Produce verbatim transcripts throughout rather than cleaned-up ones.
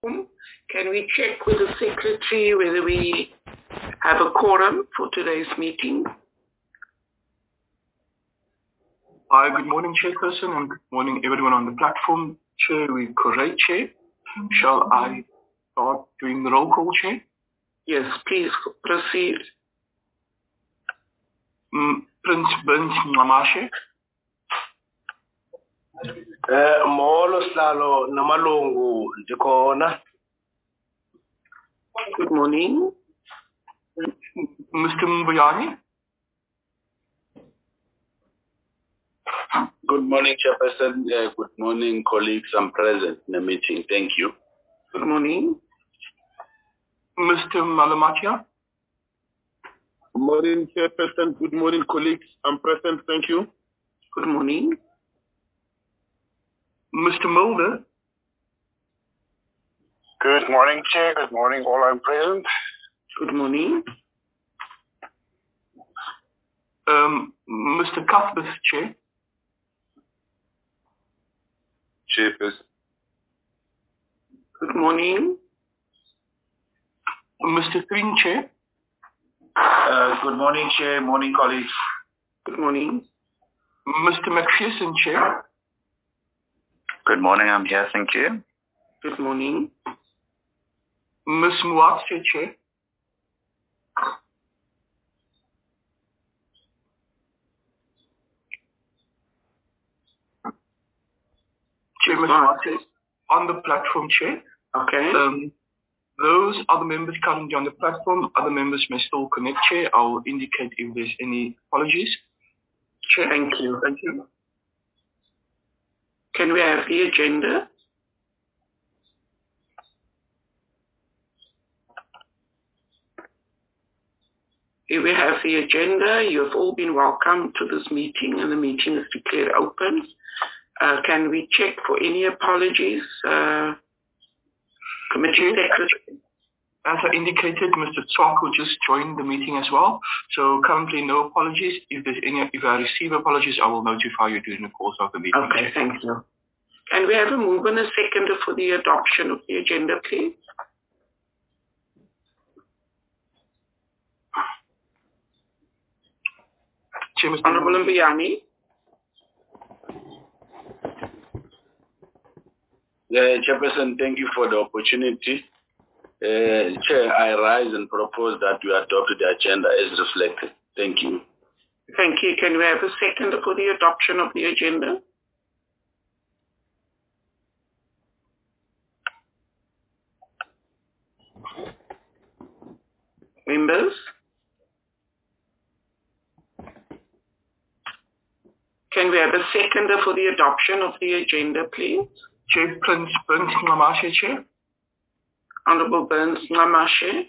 Can we check with the secretary whether we have a quorum for today's meeting? Hi, good morning, Chairperson, and good morning, everyone on the platform. Chair, we correct, Chair. Shall I start doing the roll call, Chair? Yes, please proceed. Mm, Prince Burns Namashe. Eh, molo Slalo namalungu ndikhona. Good morning. Mister Mbuyani. Good morning, Chairperson. Uh, good morning, colleagues. I'm present in the meeting. Thank you. Good morning. Mister Malamatia. Good morning, Chairperson. Good morning, colleagues. I'm present. Thank you. Good morning. Mister Mulder. Good morning, Chair. Good morning, all. I'm present. Good morning. Um, Mister Cuthbert, Chair. Chairperson. Good morning. Mister Green, Chair. Uh, good morning, Chair. Morning, colleagues. Good morning. Mister McPherson, Chair. Good morning, I'm here, thank you. Good morning. Miz Muatse, Chair. Chair, Miz Muatse on the platform, Chair. Okay. Um, those are the members currently on the platform. Other members may still connect, Chair. I'll indicate if there's any apologies. Chair. Thank you. Thank you. Can we have the agenda? Here we have the agenda. You have all been welcome to this meeting, and the meeting is declared open. Uh, can we check for any apologies? Uh, Committee Secretary. As I indicated, Mister Tswako just joined the meeting as well. So currently no apologies. If there's any, if I receive apologies, I will notify you during the course of the meeting. Okay, thank you. Can we have a move and a seconder for the adoption of the agenda, please? Honorable Mbuyani. Uh, Chairperson, thank you for the opportunity. Uh, Chair, I rise and propose that we adopt the agenda as reflected. Thank you. Thank you. Can we have a seconder for the adoption of the agenda? Members? Can we have a seconder for the adoption of the agenda, please? Chair, Prince Burns Namashe, Chair. Honorable Burns Namashe.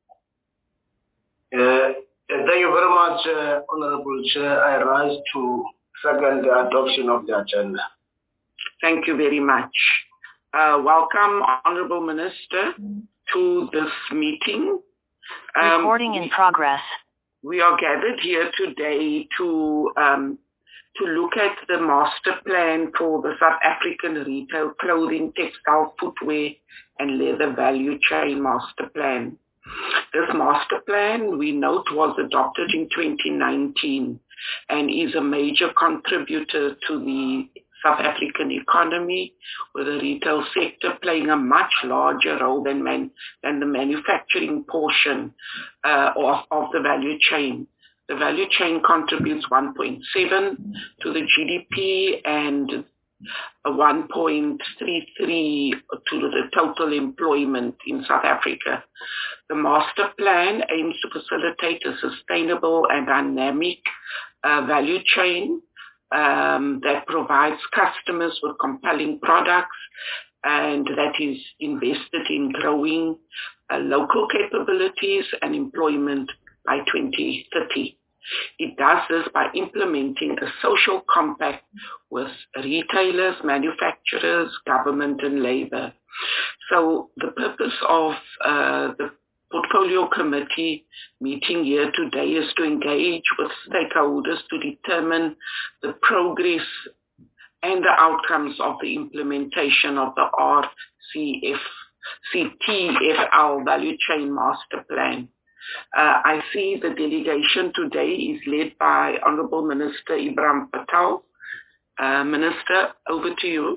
Uh, thank you very much, uh, Honorable Chair. I rise to second the adoption of the agenda. Thank you very much. Uh, welcome, Honorable Minister, to this meeting. Um, Recording in progress. We are gathered here today to um, to look at the master plan for the South African retail, clothing, textile, footwear, and leather value chain master plan. This master plan, we note, was adopted in twenty nineteen and is a major contributor to the South African economy, with the retail sector playing a much larger role than, man, than the manufacturing portion uh, of, of the value chain. The value chain contributes one point seven to the G D P and one point three three to the total employment in South Africa. The master plan aims to facilitate a sustainable and dynamic uh, value chain um, that provides customers with compelling products and that is invested in growing uh, local capabilities and employment by twenty thirty. It does this by implementing a social compact with retailers, manufacturers, government, and labor. So the purpose of uh, the Portfolio Committee meeting here today is to engage with stakeholders to determine the progress and the outcomes of the implementation of the R C F C T F L Value Chain Master Plan. Uh, I see the delegation today is led by Honorable Minister Ibrahim Patel. Uh, Minister, over to you.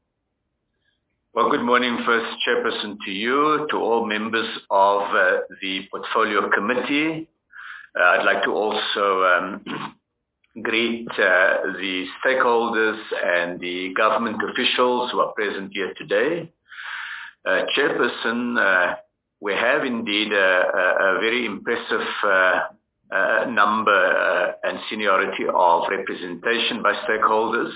Well, good morning, first Chairperson, to you, to all members of uh, the Portfolio Committee. Uh, I'd like to also um, greet uh, the stakeholders and the government officials who are present here today. Uh, Chairperson, uh, we have indeed a, a, a very impressive uh, uh, number uh, and seniority of representation by stakeholders.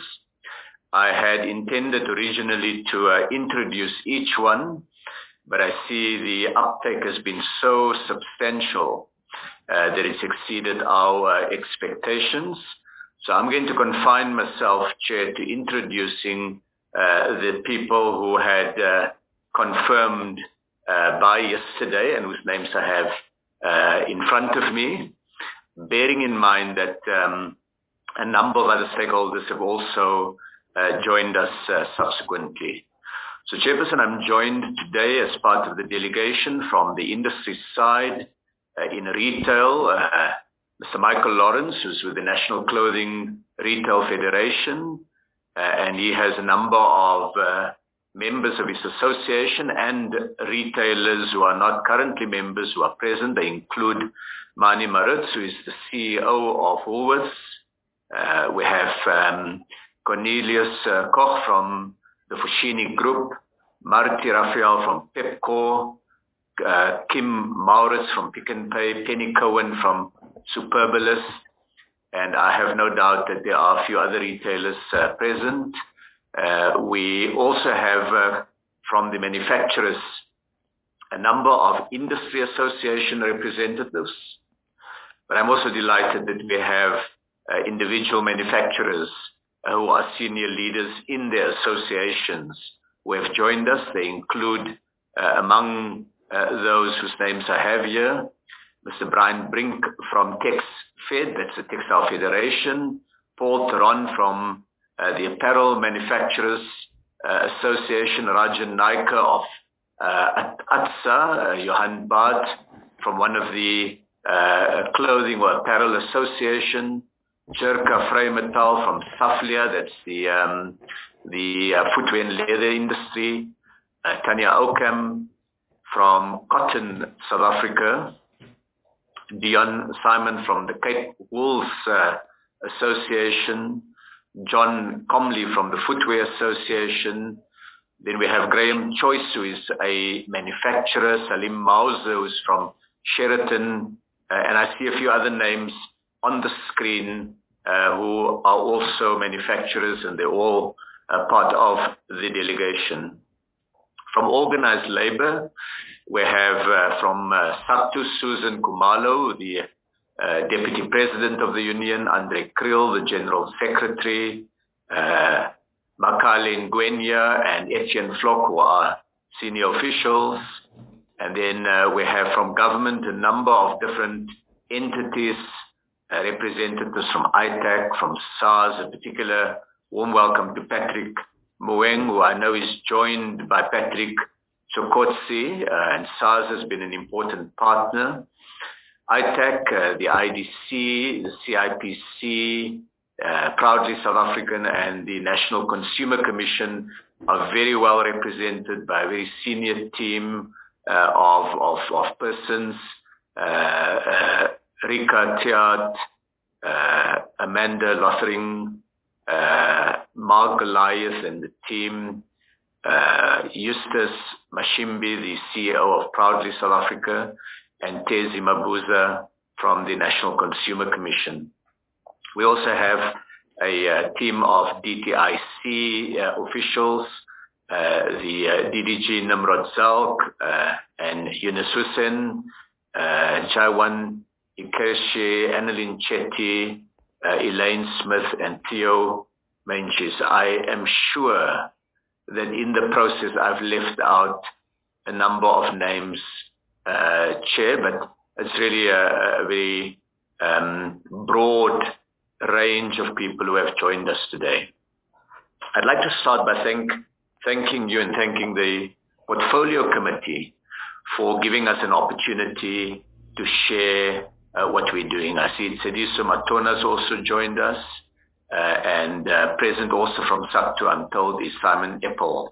I had intended originally to uh, introduce each one, but I see the uptake has been so substantial uh, that it's exceeded our uh, expectations. So I'm going to confine myself, Chair, to introducing uh, the people who had uh, confirmed uh, by yesterday and whose names I have uh, in front of me, bearing in mind that um, a number of other stakeholders have also uh, joined us uh, subsequently. So, Chairperson, I'm joined today as part of the delegation from the industry side uh, in retail, uh, Mister Michael Lawrence, who's with the National Clothing Retail Federation, uh, and he has a number of uh, members of his association and retailers who are not currently members who are present. They include Mani Maritz, who is the C E O of Woolworths. Uh, we have um, Cornelius uh, Koch from the Fushini Group, Marty Raphael from Pepco, uh, Kim Maurits from Pick n Pay, Penny Cohen from Superbalist, and I have no doubt that there are a few other retailers uh, present. Uh, we also have uh, from the manufacturers a number of industry association representatives, but I'm also delighted that we have uh, individual manufacturers uh, who are senior leaders in their associations who have joined us. They include uh, among uh, those whose names I have here, Mister Brian Brink from TexFed, that's the Textile Federation, Paul Theron from uh, the Apparel Manufacturers uh, Association, Rajan Naika of uh, ATSA, uh, Johan Bart from one of the uh, Clothing or Apparel Association, Jerka Vrymetal from Saflia, that's the um, the uh, footwear and leather industry, uh, Tanya Oakham from Cotton, South Africa, Dion Simon from the Cape Wool's uh, Association, John Comley from the Footwear Association. Then we have Graham Choice, who is a manufacturer, Salim Mauser, who is from Sheraton, uh, and I see a few other names on the screen uh, who are also manufacturers, and they're all uh, part of the delegation. From organized labor, we have uh, from uh, SATU, Susan Kumalo, the uh, Deputy President of the Union, Andre Kriel, the General Secretary, uh, Makali Ngwenya and Etienne Flock, who are senior officials. And then uh, we have from government a number of different entities, uh, representatives from I T A C, from SARS, a particular warm welcome to Patrick Moeng, who I know is joined by Patrick Chokotsi, uh, and SARS has been an important partner. I T A C, uh, the I D C, the C I P C, uh, Proudly South African, and the National Consumer Commission are very well represented by a very senior team uh, of, of, of persons. Uh, uh, Rika Tiat, uh, Amanda Lothering, uh, Mark Goliath and the team, uh, Eustace Mashimbi, the C E O of Proudly South Africa, and Tezi Mabuza from the National Consumer Commission. We also have a uh, team of D T I C uh, officials, uh, the uh, D D G Nimrod Zalk uh, and Yunus Hussain, uh, Jaiwan Ikeshi, Annalyn Chetty, uh, Elaine Smith, and Theo Menchis. I am sure that in the process I've left out a number of names, uh, Chair, but it's really a, a very um, broad range of people who have joined us today. I'd like to start by thank, thanking you and thanking the Portfolio Committee for giving us an opportunity to share uh, what we're doing. I see Tsediso Matona's also joined us, uh, and uh, present also from SACTU, I'm told, is Simon Epple.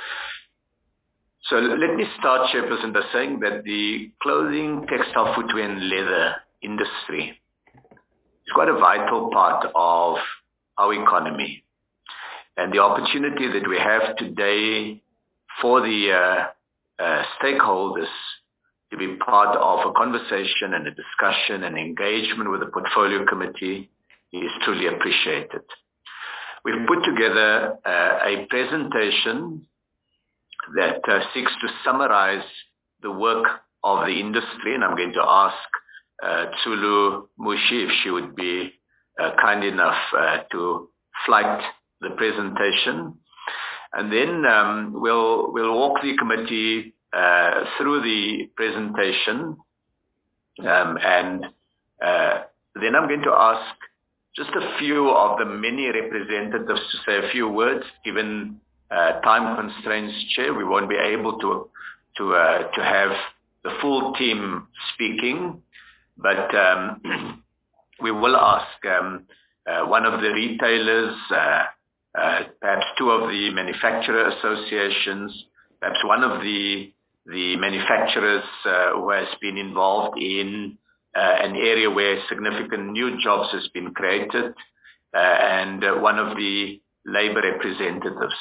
So let me start, Chairperson, by saying that the clothing, textile, footwear and leather industry is quite a vital part of our economy. And the opportunity that we have today for the uh, uh, stakeholders to be part of a conversation and a discussion and engagement with the Portfolio Committee is truly appreciated. We've put together uh, a presentation that uh, seeks to summarize the work of the industry, and I'm going to ask uh, Tsulu Mushi if she would be uh, kind enough uh, to flight the presentation. And then um, we'll, we'll walk the committee uh, through the presentation, um, and uh, then I'm going to ask just a few of the many representatives to say a few words. Given uh, time constraints, Chair, we won't be able to to uh, to have the full team speaking, but um, we will ask um, uh, one of the retailers, uh, uh, perhaps two of the manufacturer associations, perhaps one of the the manufacturers uh, who has been involved in uh, an area where significant new jobs has been created, uh, and uh, one of the labor representatives.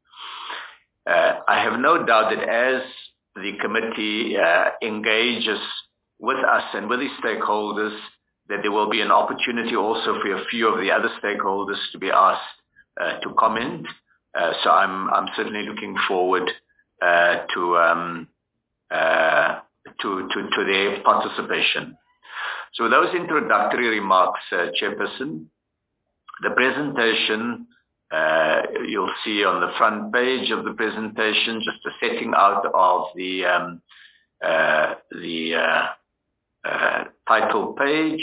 Uh, I have no doubt that as the committee uh, engages with us and with the stakeholders, that there will be an opportunity also for a few of the other stakeholders to be asked uh, to comment. Uh, so I'm I'm certainly looking forward uh, to, um, uh, to to to their participation. So with those introductory remarks, uh, Chairperson, the presentation uh, you'll see on the front page of the presentation, just a setting out of the um, uh, the uh, uh, title page.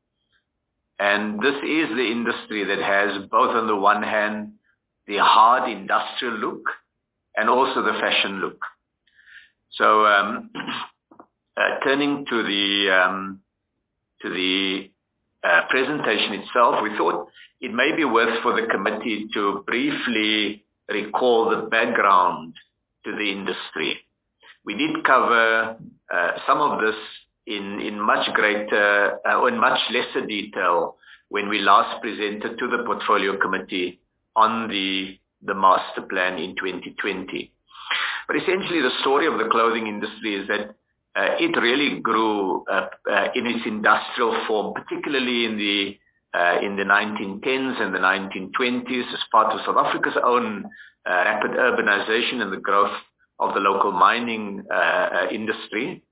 And this is the industry that has both, on the one hand, the hard industrial look and also the fashion look. So um, uh, turning to the um, to the uh, presentation itself, we thought it may be worth for the committee to briefly recall the background to the industry. We did cover uh, some of this in, in much greater uh, or in much lesser detail when we last presented to the Portfolio Committee on the, the master plan in twenty twenty. But essentially the story of the clothing industry is that uh, it really grew uh, uh, in its industrial form, particularly in the uh, in the nineteen tens and the nineteen twenties as part of South Africa's own uh, rapid urbanization and the growth of the local mining uh, uh, industry.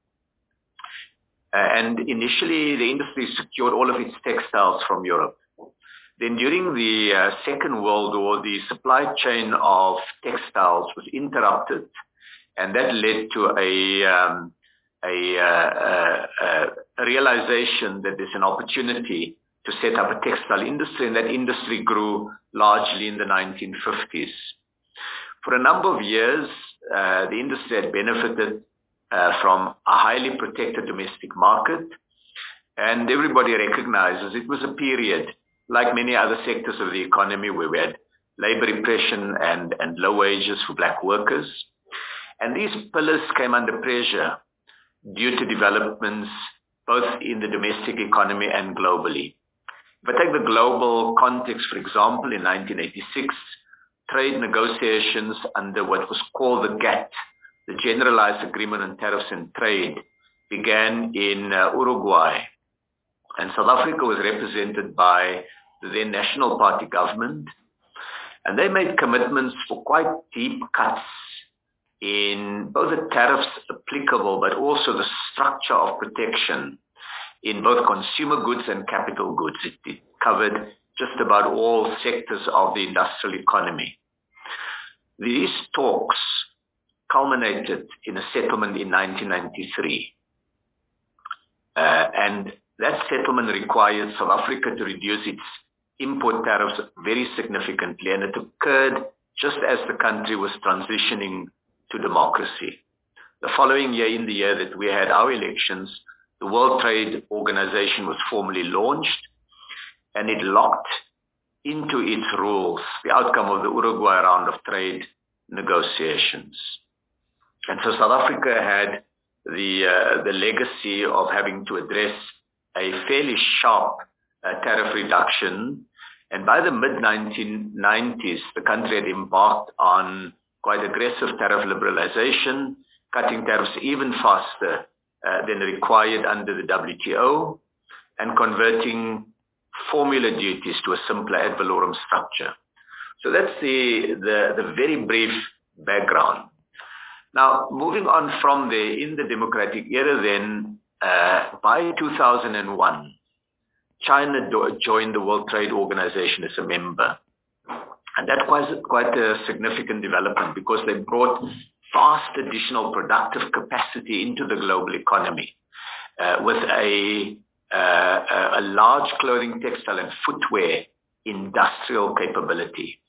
Uh, and initially, the industry secured all of its textiles from Europe. Then during the uh, Second World War, the supply chain of textiles was interrupted, and that led to a, um, a, uh, uh, a realization that there's an opportunity to set up a textile industry, and that industry grew largely in the nineteen fifties. For a number of years, uh, the industry had benefited Uh, from a highly protected domestic market, and everybody recognizes it was a period, like many other sectors of the economy, where we had labor repression and, and low wages for black workers. And these pillars came under pressure due to developments both in the domestic economy and globally. If I take the global context, for example, in nineteen eighty-six, trade negotiations under what was called the GATT, the Generalized Agreement on Tariffs and Trade, began in uh, Uruguay. And South Africa was represented by the then National Party government. And they made commitments for quite deep cuts in both the tariffs applicable, but also the structure of protection in both consumer goods and capital goods. It, it covered just about all sectors of the industrial economy. These talks culminated in a settlement in nineteen ninety-three. Uh, and that settlement required South Africa to reduce its import tariffs very significantly, and it occurred just as the country was transitioning to democracy. The following year, in the year that we had our elections, the World Trade Organization was formally launched, and it locked into its rules the outcome of the Uruguay round of trade negotiations. And so South Africa had the, uh, the legacy of having to address a fairly sharp uh, tariff reduction. And by the mid nineteen nineties, the country had embarked on quite aggressive tariff liberalization, cutting tariffs even faster uh, than required under the W T O, and converting formula duties to a simpler ad valorem structure. So that's the, the, the very brief background. Now, moving on from there, in the democratic era then, uh, by two thousand one, China do- joined the World Trade Organization as a member. And that was quite a significant development because they brought vast additional productive capacity into the global economy uh, with a, uh, a large clothing, textile, and footwear industrial capability.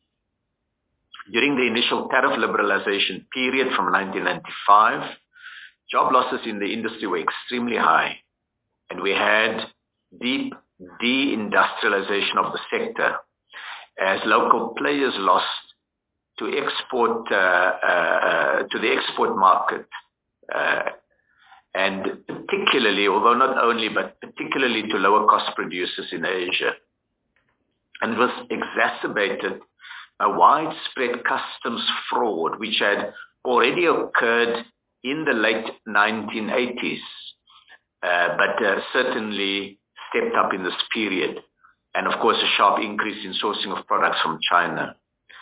During the initial tariff liberalization period from nineteen ninety-five, job losses in the industry were extremely high, and we had deep deindustrialization of the sector as local players lost to export uh, uh, to the export market, uh, and particularly, although not only, but particularly to lower cost producers in Asia. And it was exacerbated by widespread customs fraud, which had already occurred in the late nineteen eighties, uh, but uh, certainly stepped up in this period. And of course, a sharp increase in sourcing of products from China.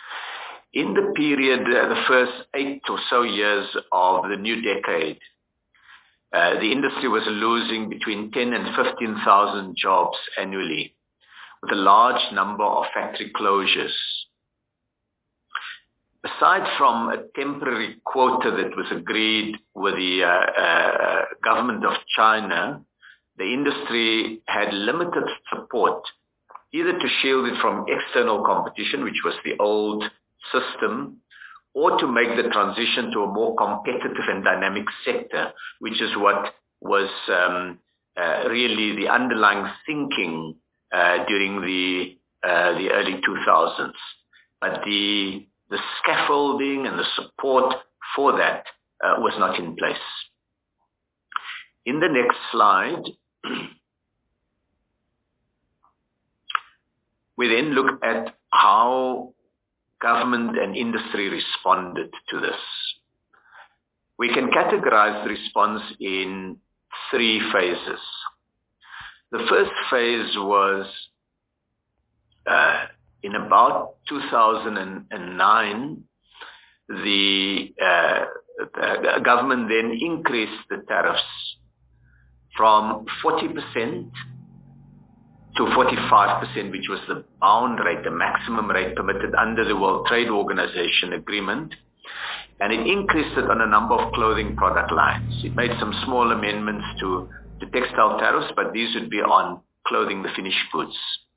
In the period, uh, the first eight or so years of the new decade, uh, the industry was losing between ten and fifteen thousand jobs annually, with a large number of factory closures. Aside from a temporary quota that was agreed with the uh, uh, government of China, the industry had limited support, either to shield it from external competition, which was the old system, or to make the transition to a more competitive and dynamic sector, which is what was um, uh, really the underlying thinking uh, during the uh, the early two thousands. But the the scaffolding and the support for that uh, was not in place. In the next slide, we then look at how government and industry responded to this. We can categorize the response in three phases. The first phase was uh, in about two thousand nine, the, uh, the government then increased the tariffs from forty percent to forty-five percent, which was the bound rate, the maximum rate permitted under the World Trade Organization agreement. And it increased it on a number of clothing product lines. It made some small amendments to the textile tariffs, but these would be on clothing, the finished goods.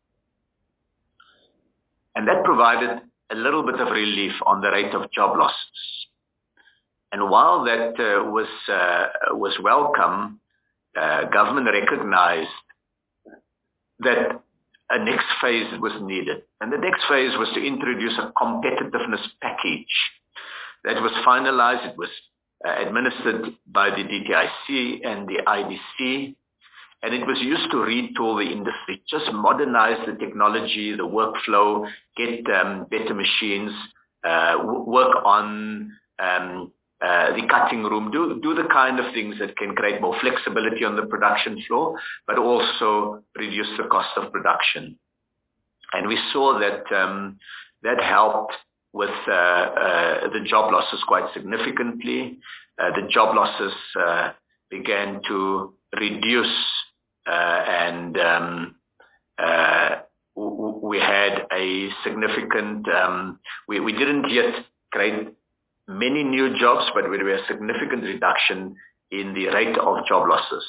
And that provided a little bit of relief on the rate of job losses. And while that uh, was, uh, was welcome, uh, government recognized that a next phase was needed. And the next phase was to introduce a competitiveness package that was finalized. It was uh, administered by the D T I C and the I D C, and it was used to retool the industry, just modernize the technology, the workflow, get um, better machines, uh, w- work on um, uh, the cutting room, do, do the kind of things that can create more flexibility on the production floor, but also reduce the cost of production. And we saw that um, that helped with uh, uh, the job losses quite significantly. Uh, the job losses uh, began to reduce, uh, and um, uh, w- we had a significant, um, we, we didn't yet create many new jobs, but we had a significant reduction in the rate of job losses.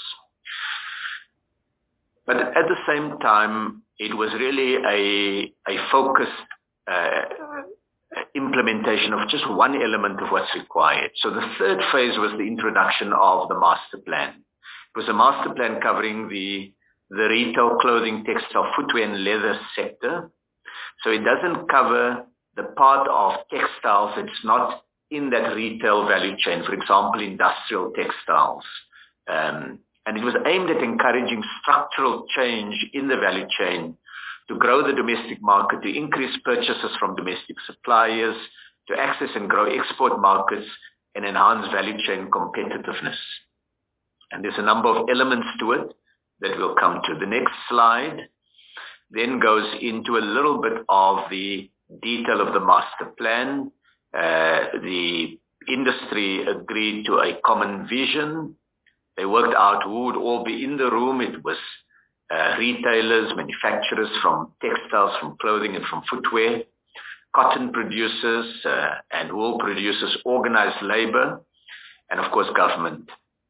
But at the same time, it was really a, a focused uh, implementation of just one element of what's required. So the third phase was the introduction of the master plan. It was a master plan covering the, the retail, clothing, textile, footwear, and leather sector. So it doesn't cover the part of textiles that's not in that retail value chain, for example, industrial textiles. Um, and it was aimed at encouraging structural change in the value chain to grow the domestic market, to increase purchases from domestic suppliers, to access and grow export markets, and enhance value chain competitiveness. And there's a number of elements to it that we'll come to. The next slide then goes into a little bit of the detail of the master plan. Uh, the industry agreed to a common vision. They worked out who would all be in the room. It was uh, retailers, manufacturers from textiles, from clothing, and from footwear, cotton producers uh, and wool producers, organized labor, and of course government.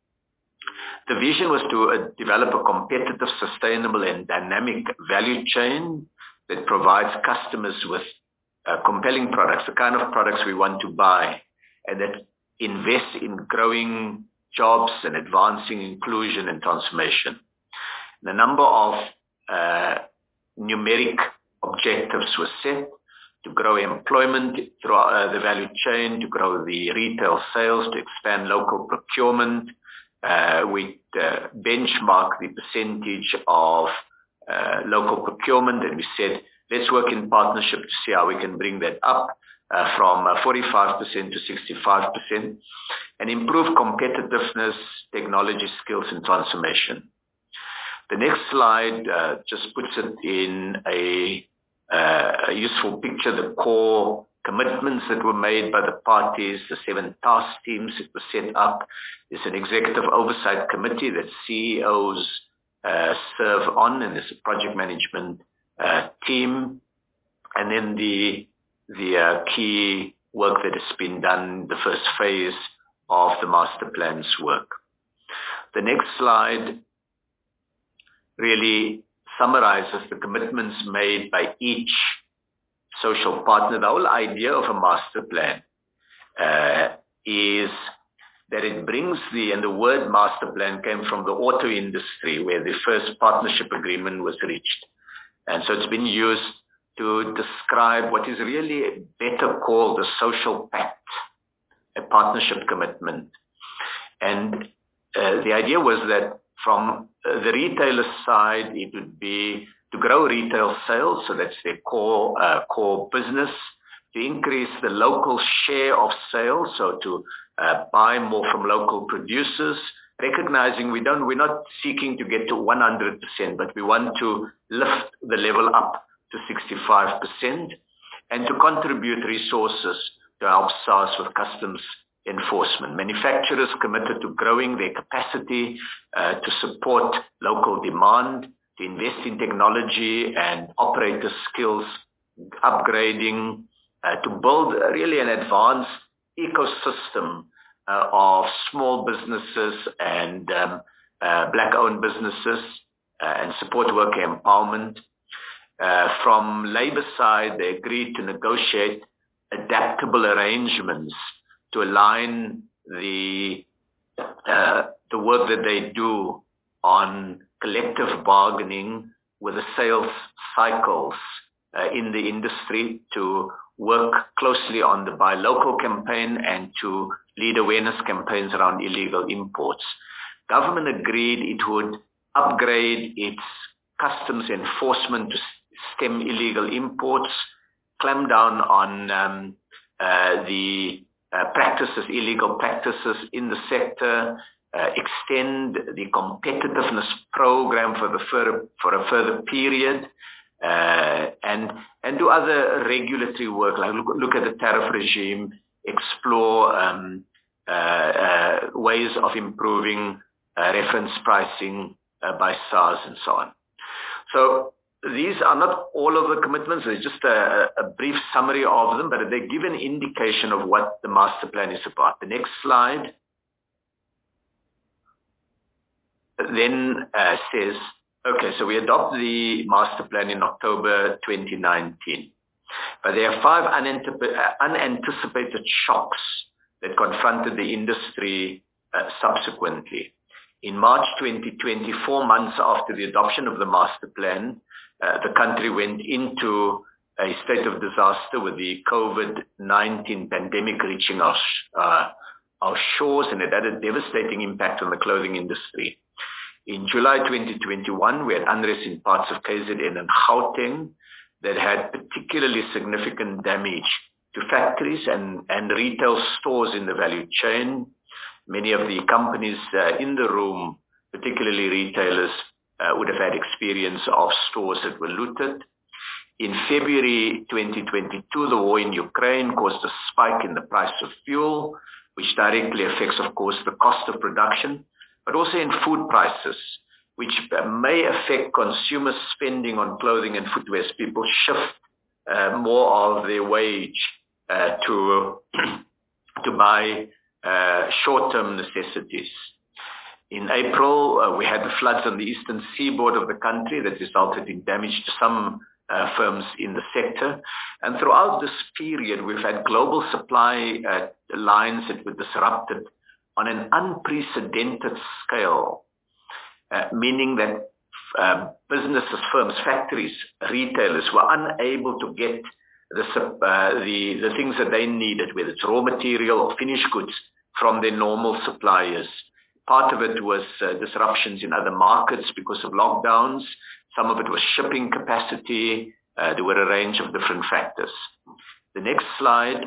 The vision was to uh, develop a competitive, sustainable, and dynamic value chain that provides customers with uh, compelling products, the kind of products we want to buy, and that invests in growing jobs and advancing inclusion and transformation. And a number of uh, numeric objectives were set to grow employment throughout uh, the value chain, to grow the retail sales, to expand local procurement. Uh, we uh, benchmark the percentage of uh, local procurement, and we said, let's work in partnership to see how we can bring that up uh, from uh, forty-five percent to sixty-five percent and improve competitiveness, technology skills, and transformation. The next slide uh, just puts it in a, uh, a useful picture, the core commitments that were made by the parties, the seven task teams that were set up. There's an executive oversight committee that C E Os uh, serve on, and there's a project management uh, team. And then the, the uh, key work that has been done, the first phase of the master plan's work. The next slide really summarizes the commitments made by each social partner. The whole idea of a master plan uh, is that it brings the, and the word master plan came from the auto industry where the first partnership agreement was reached. And so it's been used to describe what is really better called a social pact, a partnership commitment. And uh, the idea was that from uh, the retailer side, it would be to grow retail sales, so that's their core uh, core business, to increase the local share of sales, so to uh, buy more from local producers, recognizing we don't, we're not seeking to get to one hundred percent, but we want to lift the level up to sixty-five percent, and to contribute resources to help SARS with customs enforcement. Manufacturers committed to growing their capacity uh, to support local demand, to invest in technology and operator skills, upgrading, uh, to build really an advanced ecosystem uh, of small businesses and um, uh, black-owned businesses uh, and support worker empowerment. Uh, from labor side, they agreed to negotiate adaptable arrangements to align the uh, the work that they do on collective bargaining with the sales cycles uh, in the industry, to work closely on the Buy Local campaign and to lead awareness campaigns around illegal imports. Government agreed it would upgrade its customs enforcement to stem illegal imports, clamp down on um, uh, the uh, practices, illegal practices in the sector, uh, extend the competitiveness program for the further, for a further period, uh, and and do other regulatory work, like look, look at the tariff regime, explore um, uh, uh, ways of improving uh, reference pricing uh, by SARS and so on. So these are not all of the commitments, it's just a, a brief summary of them, but they give an indication of what the master plan is about. The next slide then uh, says, okay, so we adopt the master plan in October twenty nineteen. But there are five unanticipated shocks that confronted the industry uh, subsequently. In March twenty twenty, four months after the adoption of the master plan, uh, the country went into a state of disaster with the COVID nineteen pandemic reaching our, uh, our shores, and it had a devastating impact on the clothing industry. In July twenty twenty-one, we had unrest in parts of K Z N and Gauteng that had particularly significant damage to factories and, and retail stores in the value chain. Many of the companies uh, in the room, particularly retailers, uh, would have had experience of stores that were looted. In February twenty twenty-two, the war in Ukraine caused a spike in the price of fuel, which directly affects, of course, the cost of production, but also in food prices, which may affect consumer spending on clothing and footwear as people shift uh, more of their wage uh, to, to buy uh, short-term necessities. In April, uh, we had the floods on the eastern seaboard of the country that resulted in damage to some uh, firms in the sector. And throughout this period, we've had global supply uh, lines that were disrupted on an unprecedented scale, uh, meaning that uh, businesses, firms, factories, retailers were unable to get the, uh, the, the things that they needed, whether it's raw material or finished goods, from their normal suppliers. Part of it was uh, disruptions in other markets because of lockdowns. Some of it was shipping capacity. Uh, there were a range of different factors. The next slide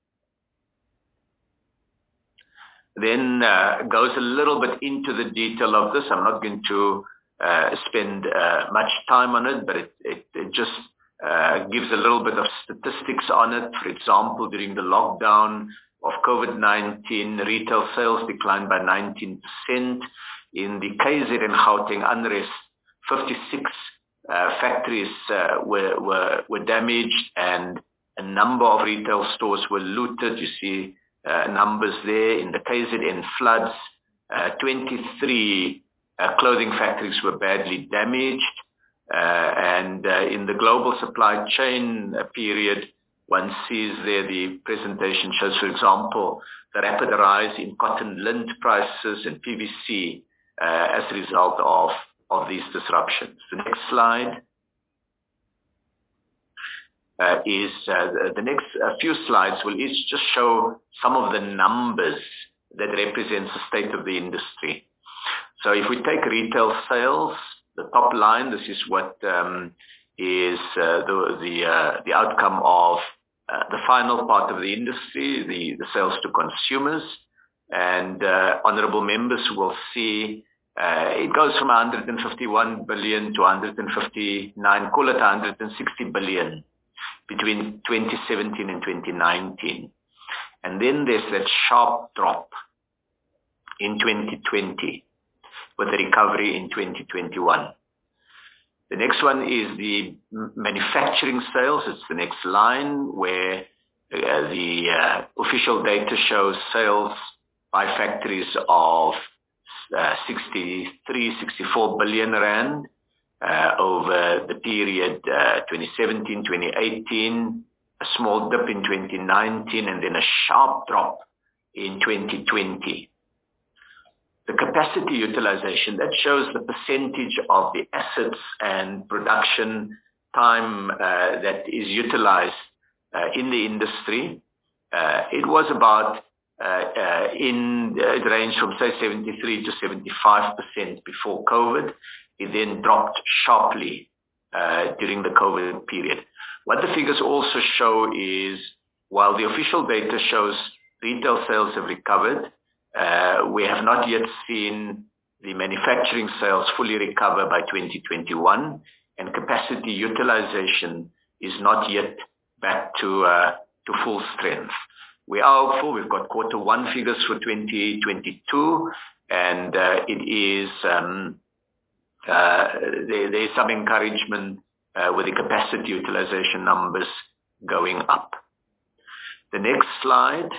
then uh, goes a little bit into the detail of this. I'm not going to uh, spend uh, much time on it, but it, it, it just uh, gives a little bit of statistics on it. For example, during the lockdown of COVID nineteen, retail sales declined by nineteen percent. In the K Z N Gauteng unrest, fifty-six uh, factories uh, were, were, were damaged and a number of retail stores were looted. You see uh, numbers there. In the K Z N floods, uh, twenty-three uh, clothing factories were badly damaged. Uh, and uh, in the global supply chain uh, period, one sees there the presentation shows, for example, the rapid rise in cotton lint prices and P V C uh, as a result of, of these disruptions. The next slide uh, is, uh, the, the next uh, few slides will each just show some of the numbers that represents the state of the industry. So if we take retail sales, the top line, this is what um, is uh, the, the, uh, the outcome of Uh, the final part of the industry, the, the sales to consumers, and uh, honorable members will see uh, it goes from one hundred fifty-one billion to one hundred fifty-nine, call it one hundred sixty billion between twenty seventeen and twenty nineteen. And then there's that sharp drop in twenty twenty with a recovery in twenty twenty-one. The next one is the manufacturing sales. It's the next line where uh, the uh, official data shows sales by factories of uh, sixty-three, sixty-four billion rand uh, over the period uh, twenty seventeen, twenty eighteen, a small dip in twenty nineteen, and then a sharp drop in twenty twenty. The capacity utilization, that shows the percentage of the assets and production time uh, that is utilized uh, in the industry. Uh, it was about, uh, uh, in uh, it ranged from say seventy-three to seventy-five percent before COVID. It then dropped sharply uh, during the COVID period. What the figures also show is, while the official data shows retail sales have recovered, Uh, we have not yet seen the manufacturing sales fully recover by twenty twenty-one, and capacity utilization is not yet back to uh, to full strength. We are hopeful. We've got quarter one figures for twenty twenty-two, and uh, it is um, uh, there, there's some encouragement uh, with the capacity utilization numbers going up. The next slide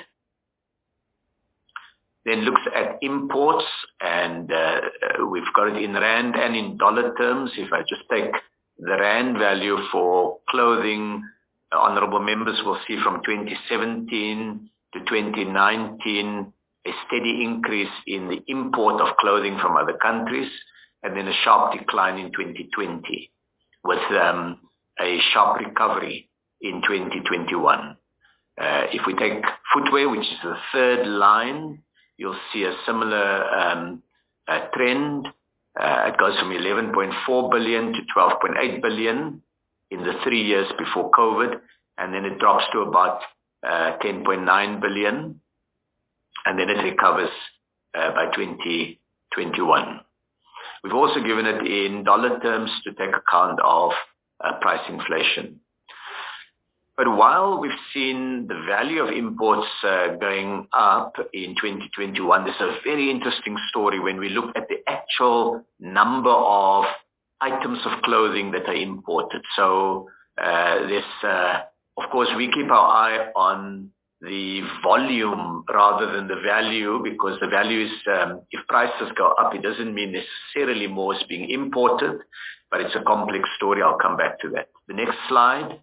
then looks at imports, and uh, we've got it in rand and in dollar terms. If I just take the rand value for clothing honorable members will see from twenty seventeen to twenty nineteen a steady increase in the import of clothing from other countries, and then a sharp decline in twenty twenty, with um, a sharp recovery in twenty twenty-one. Uh, if we take footwear, which is the third line, you'll see a similar um, uh, trend. Uh, it goes from eleven point four billion to twelve point eight billion in the three years before COVID, and then it drops to about uh, ten point nine billion, and then it recovers uh, by twenty twenty-one. We've also given it in dollar terms to take account of uh, price inflation. But while we've seen the value of imports uh, going up in twenty twenty-one, there's a very interesting story when we look at the actual number of items of clothing that are imported. So uh, this, uh, of course, we keep our eye on the volume rather than the value, because the value is, um, if prices go up, it doesn't mean necessarily more is being imported, but it's a complex story. I'll come back to that. The next slide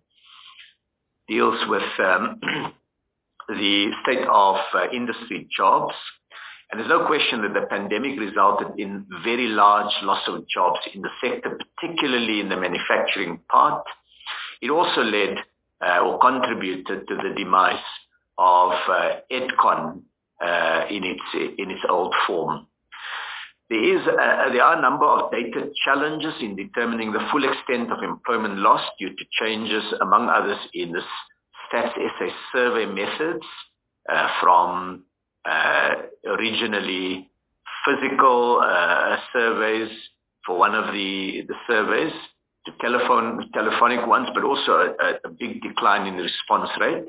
deals with um, the state of uh, industry jobs. And there's no question that the pandemic resulted in very large loss of jobs in the sector, particularly in the manufacturing part. It also led uh, or contributed to the demise of uh, Edcon uh, in its in its old form. There is a, there are a number of data challenges in determining the full extent of employment loss due to changes, among others, in the Stats S A survey methods uh, from uh, originally physical uh, surveys for one of the, the surveys to telephone, telephonic ones, but also a, a big decline in the response rate.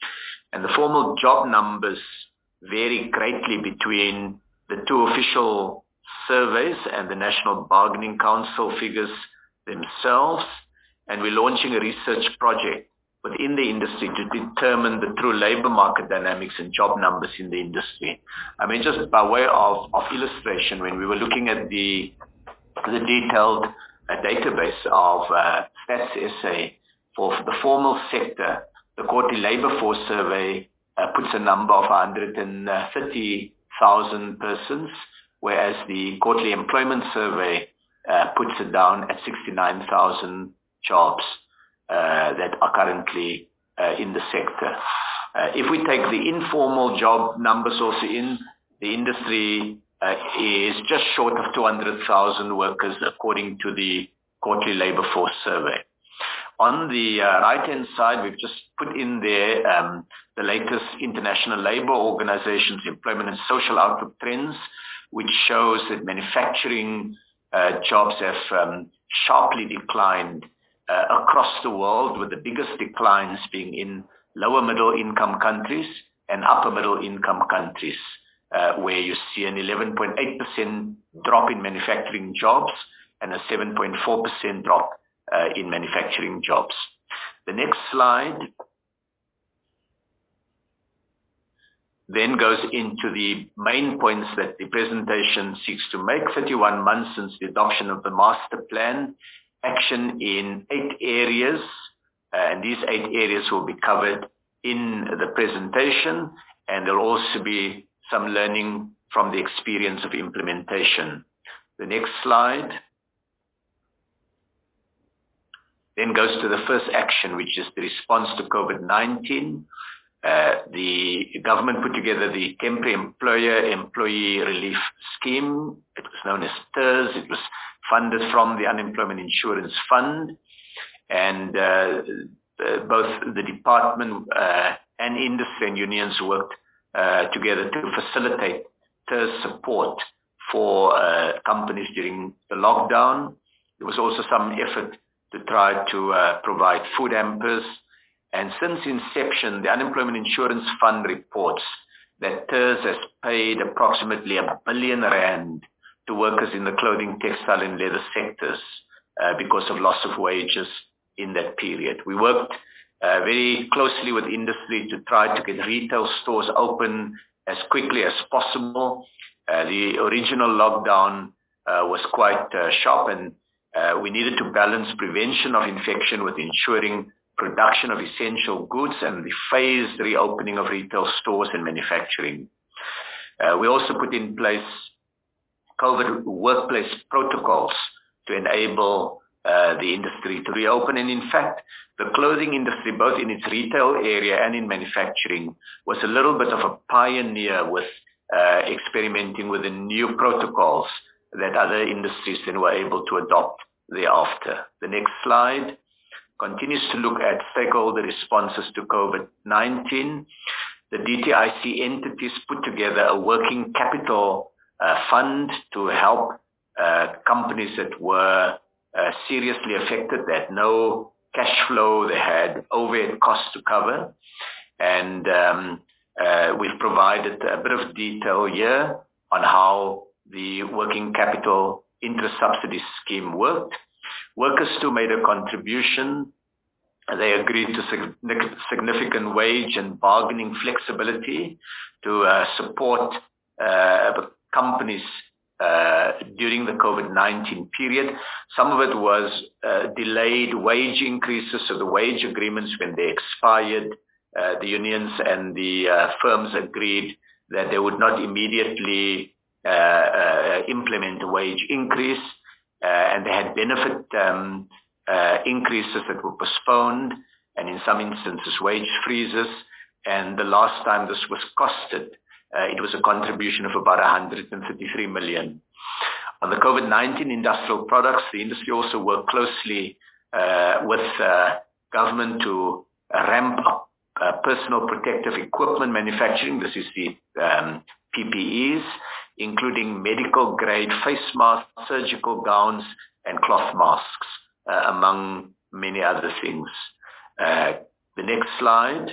And the formal job numbers vary greatly between the two official surveys and the National Bargaining Council figures themselves. And we're launching a research project within the industry to determine the true labor market dynamics and job numbers in the industry. I mean, just by way of, of illustration, when we were looking at the, the detailed uh, database of uh, Stats S A for the formal sector, the quarterly labor force survey uh, puts a number of one hundred thirty thousand persons, whereas the quarterly employment survey uh, puts it down at sixty-nine thousand jobs uh, that are currently uh, in the sector. Uh, if we take the informal job numbers also in, the industry uh, is just short of two hundred thousand workers according to the quarterly labor force survey. On the uh, right-hand side, we've just put in there um, the latest International Labour Organization's employment and social outlook trends, which shows that manufacturing uh, jobs have um, sharply declined uh, across the world, with the biggest declines being in lower middle income countries and upper middle income countries, uh, where you see an eleven point eight percent drop in manufacturing jobs and a seven point four percent drop uh, in manufacturing jobs. The next slide then goes into the main points that the presentation seeks to make. thirty-one months since the adoption of the master plan, action in eight areas, uh, and these eight areas will be covered in the presentation, and there will also be some learning from the experience of implementation. The next slide then goes to the first action, which is the response to COVID nineteen. Uh, the government put together the Temporary Employer Employee Relief Scheme. It was known as T E R S. It was funded from the Unemployment Insurance Fund. And uh, uh, both the department uh, and industry and unions worked uh, together to facilitate T E R S support for uh, companies during the lockdown. There was also some effort to try to uh, provide food hampers. And since inception, the Unemployment Insurance Fund reports that T E R S has paid approximately a billion rand to workers in the clothing, textile and leather sectors uh, because of loss of wages in that period. We worked uh, very closely with industry to try to get retail stores open as quickly as possible. Uh, the original lockdown uh, was quite uh, sharp, and uh, we needed to balance prevention of infection with ensuring production of essential goods and the phased reopening of retail stores and manufacturing. Uh, we also put in place COVID workplace protocols to enable uh, the industry to reopen. And in fact, the clothing industry, both in its retail area and in manufacturing, was a little bit of a pioneer with uh, experimenting with the new protocols that other industries then were able to adopt thereafter. The next slide continues to look at stakeholder responses to COVID nineteen. The D T I C entities put together a working capital uh, fund to help uh, companies that were uh, seriously affected. They had no cash flow, they had overhead costs to cover. And um, uh, we've provided a bit of detail here on how the working capital interest subsidy scheme worked. Workers too made a contribution. They agreed to significant wage and bargaining flexibility to uh, support uh, companies uh, during the COVID nineteen period. Some of it was uh, delayed wage increases, so the wage agreements, when they expired, uh, the unions and the uh, firms agreed that they would not immediately uh, uh, implement a wage increase, uh, and they had benefit um, Uh, increases that were postponed, and in some instances wage freezes. And the last time this was costed, uh, it was a contribution of about one hundred thirty-three million. On the COVID nineteen industrial products, the industry also worked closely uh, with uh, government to ramp up uh, personal protective equipment manufacturing. This is the um, P P Es, including medical grade face masks, surgical gowns, and cloth masks, Uh, among many other things. Uh, the next slide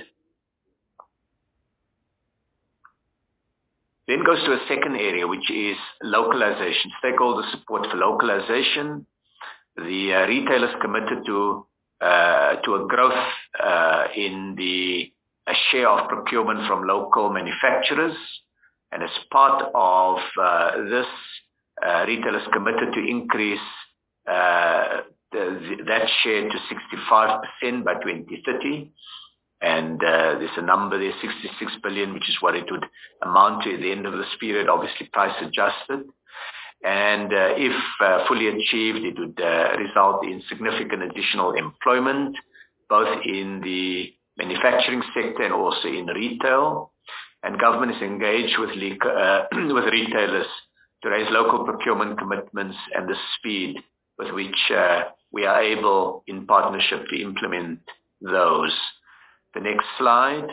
then goes to a second area, which is localization, stakeholder support for localization. The uh, retailers committed to uh, to a growth uh, in the a share of procurement from local manufacturers, and as part of uh, this, uh, retailers committed to increase uh, The, that share to sixty-five percent by twenty thirty, and uh, there's a number there, sixty-six billion, which is what it would amount to at the end of this period, obviously price adjusted. And uh, if uh, fully achieved, it would uh, result in significant additional employment, both in the manufacturing sector and also in retail. And government is engaged with, uh, with retailers to raise local procurement commitments and the speed with which uh, we are able, in partnership, to implement those. The next slide.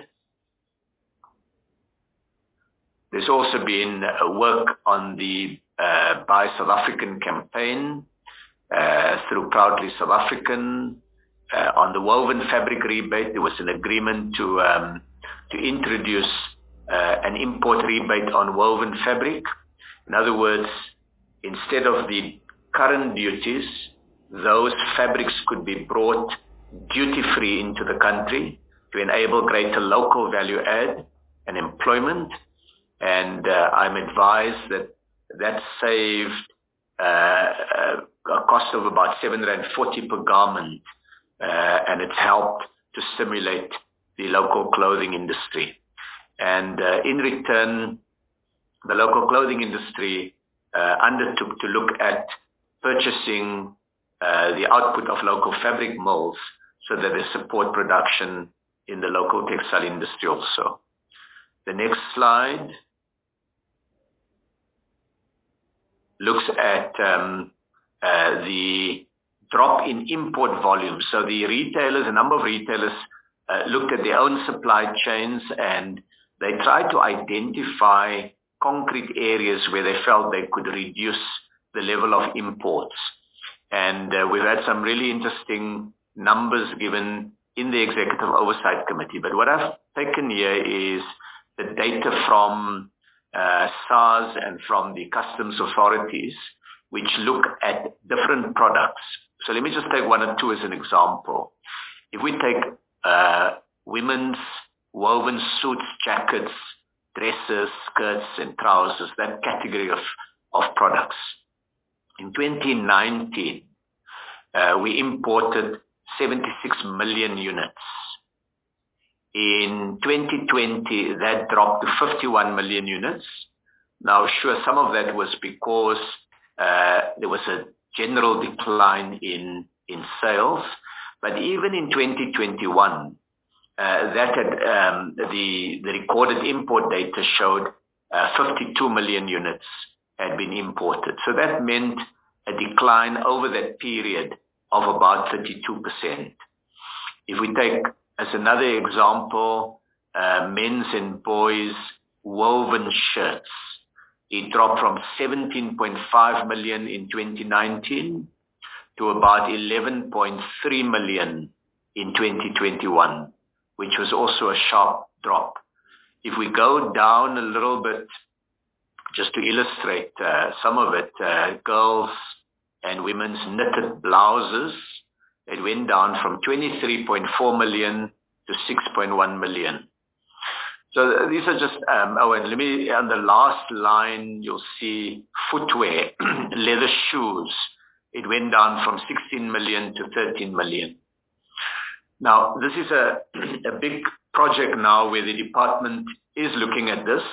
There's also been uh, work on the uh, Buy South African campaign uh, through Proudly South African. Uh, on the woven fabric rebate, there was an agreement to um, to introduce uh, an import rebate on woven fabric. In other words, instead of the current duties, those fabrics could be brought duty-free into the country to enable greater local value add and employment. And uh, I'm advised that that saved uh, a cost of about seven hundred forty per garment, uh, and it's helped to stimulate the local clothing industry. And uh, in return, the local clothing industry uh, undertook to look at purchasing uh, the output of local fabric mills so that they support production in the local textile industry also. The next slide looks at um, uh, the drop in import volumes. So the retailers, a number of retailers uh, looked at their own supply chains, and they tried to identify concrete areas where they felt they could reduce the level of imports. And uh, we've had some really interesting numbers given in the Executive Oversight Committee. But what I've taken here is the data from uh, SARS and from the customs authorities, which look at different products. So let me just take one or two as an example. If we take uh, women's woven suits, jackets, dresses, skirts, and trousers, that category of, of products. In twenty nineteen, uh, we imported seventy-six million units. In twenty twenty, that dropped to fifty-one million units. Now, sure, some of that was because uh, there was a general decline in, in sales, but even in twenty twenty-one, uh, that had, um, the, the recorded import data showed uh, fifty-two million units had been imported. So that meant a decline over that period of about thirty-two percent. If we take as another example, uh, men's and boys' woven shirts, it dropped from seventeen point five million in twenty nineteen to about eleven point three million in twenty twenty-one, which was also a sharp drop. If we go down a little bit, just to illustrate uh, some of it, uh, girls and women's knitted blouses, it went down from twenty-three point four million to six point one million. So these are just, um, oh, and let me, on the last line, you'll see footwear, leather shoes. It went down from sixteen million to thirteen million. Now, this is a, a big project now where the department is looking at this.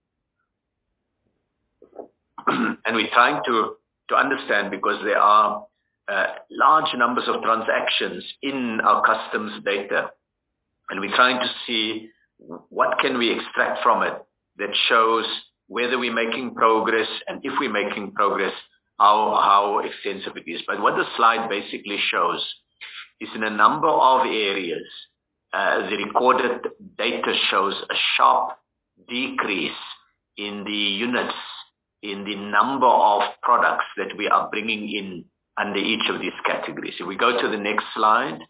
And we're trying to, to understand, because there are uh, large numbers of transactions in our customs data. And we're trying to see what can we extract from it that shows whether we're making progress, and if we're making progress, how, how extensive it is. But what the slide basically shows is in a number of areas, uh, the recorded data shows a sharp decrease in the units, in the number of products that we are bringing in under each of these categories. If we go to the next slide.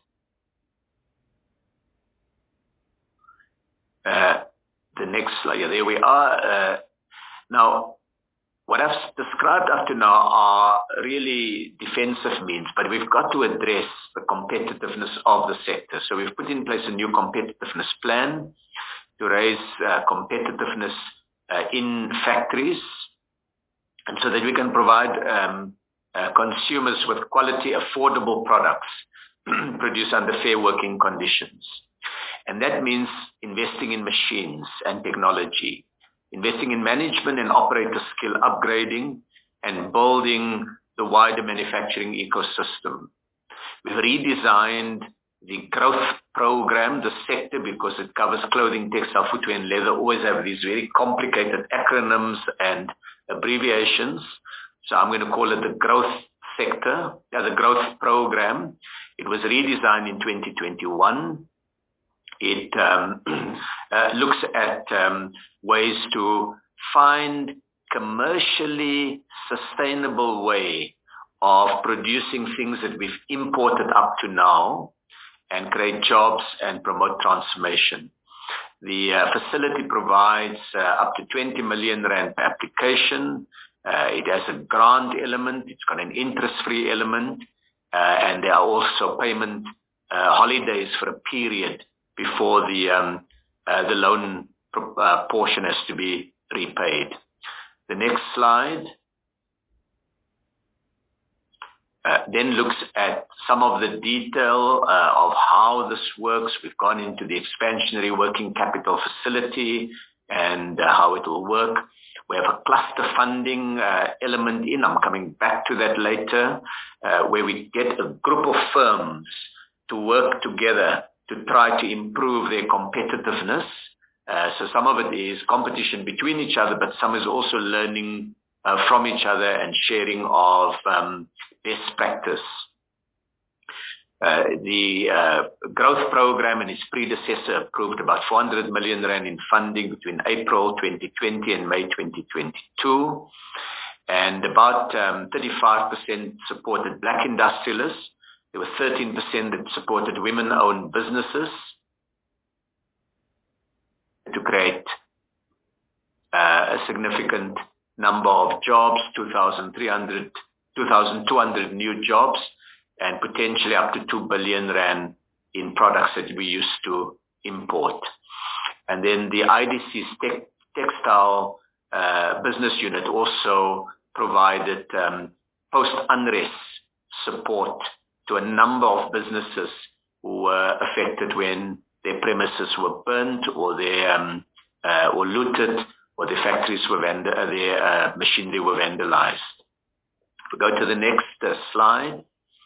Uh, the next slide, yeah, there we are. Uh, now, what I've described up to now are really defensive means, but we've got to address the competitiveness of the sector. So we've put in place a new competitiveness plan to raise uh, competitiveness uh, in factories, and so that we can provide um, uh, consumers with quality, affordable products produced under fair working conditions. And that means investing in machines and technology, investing in management and operator skill upgrading, and building the wider manufacturing ecosystem. We've redesigned the growth program, the sector, because it covers clothing, textile, footwear, and leather, always have these very complicated acronyms and abbreviations. So I'm going to call it the growth sector, uh, the growth program. It was redesigned in twenty twenty-one. It um, uh, looks at um, ways to find commercially sustainable way of producing things that we've imported up to now and create jobs and promote transformation. The uh, facility provides uh, up to twenty million rand per application. Uh, it has a grant element. It's got an interest-free element. Uh, and there are also payment uh, holidays for a period before the um, uh, the loan uh, portion has to be repaid. The next slide uh, then looks at some of the detail uh, of how this works. We've gone into the expansionary working capital facility and uh, how it will work. We have a cluster funding uh, element in. I'm coming back to that later, uh, where we get a group of firms to work together to try to improve their competitiveness. Uh, so some of it is competition between each other, but some is also learning uh, from each other and sharing of um, best practice. Uh, the uh, growth program and its predecessor approved about four hundred million rand in funding between April twenty twenty and May twenty twenty-two. And about um, thirty-five percent supported black industrialists. There were thirteen percent that supported women-owned businesses to create uh, a significant number of jobs, two thousand three hundred, two thousand two hundred new jobs, and potentially up to two billion rand in products that we used to import. And then the I D C's te- textile uh, business unit also provided um, post-unrest support to a number of businesses who were affected when their premises were burnt or their um, uh, or looted or their factories were vandal- uh, their uh, machinery were vandalized. If we go to the next uh, slide.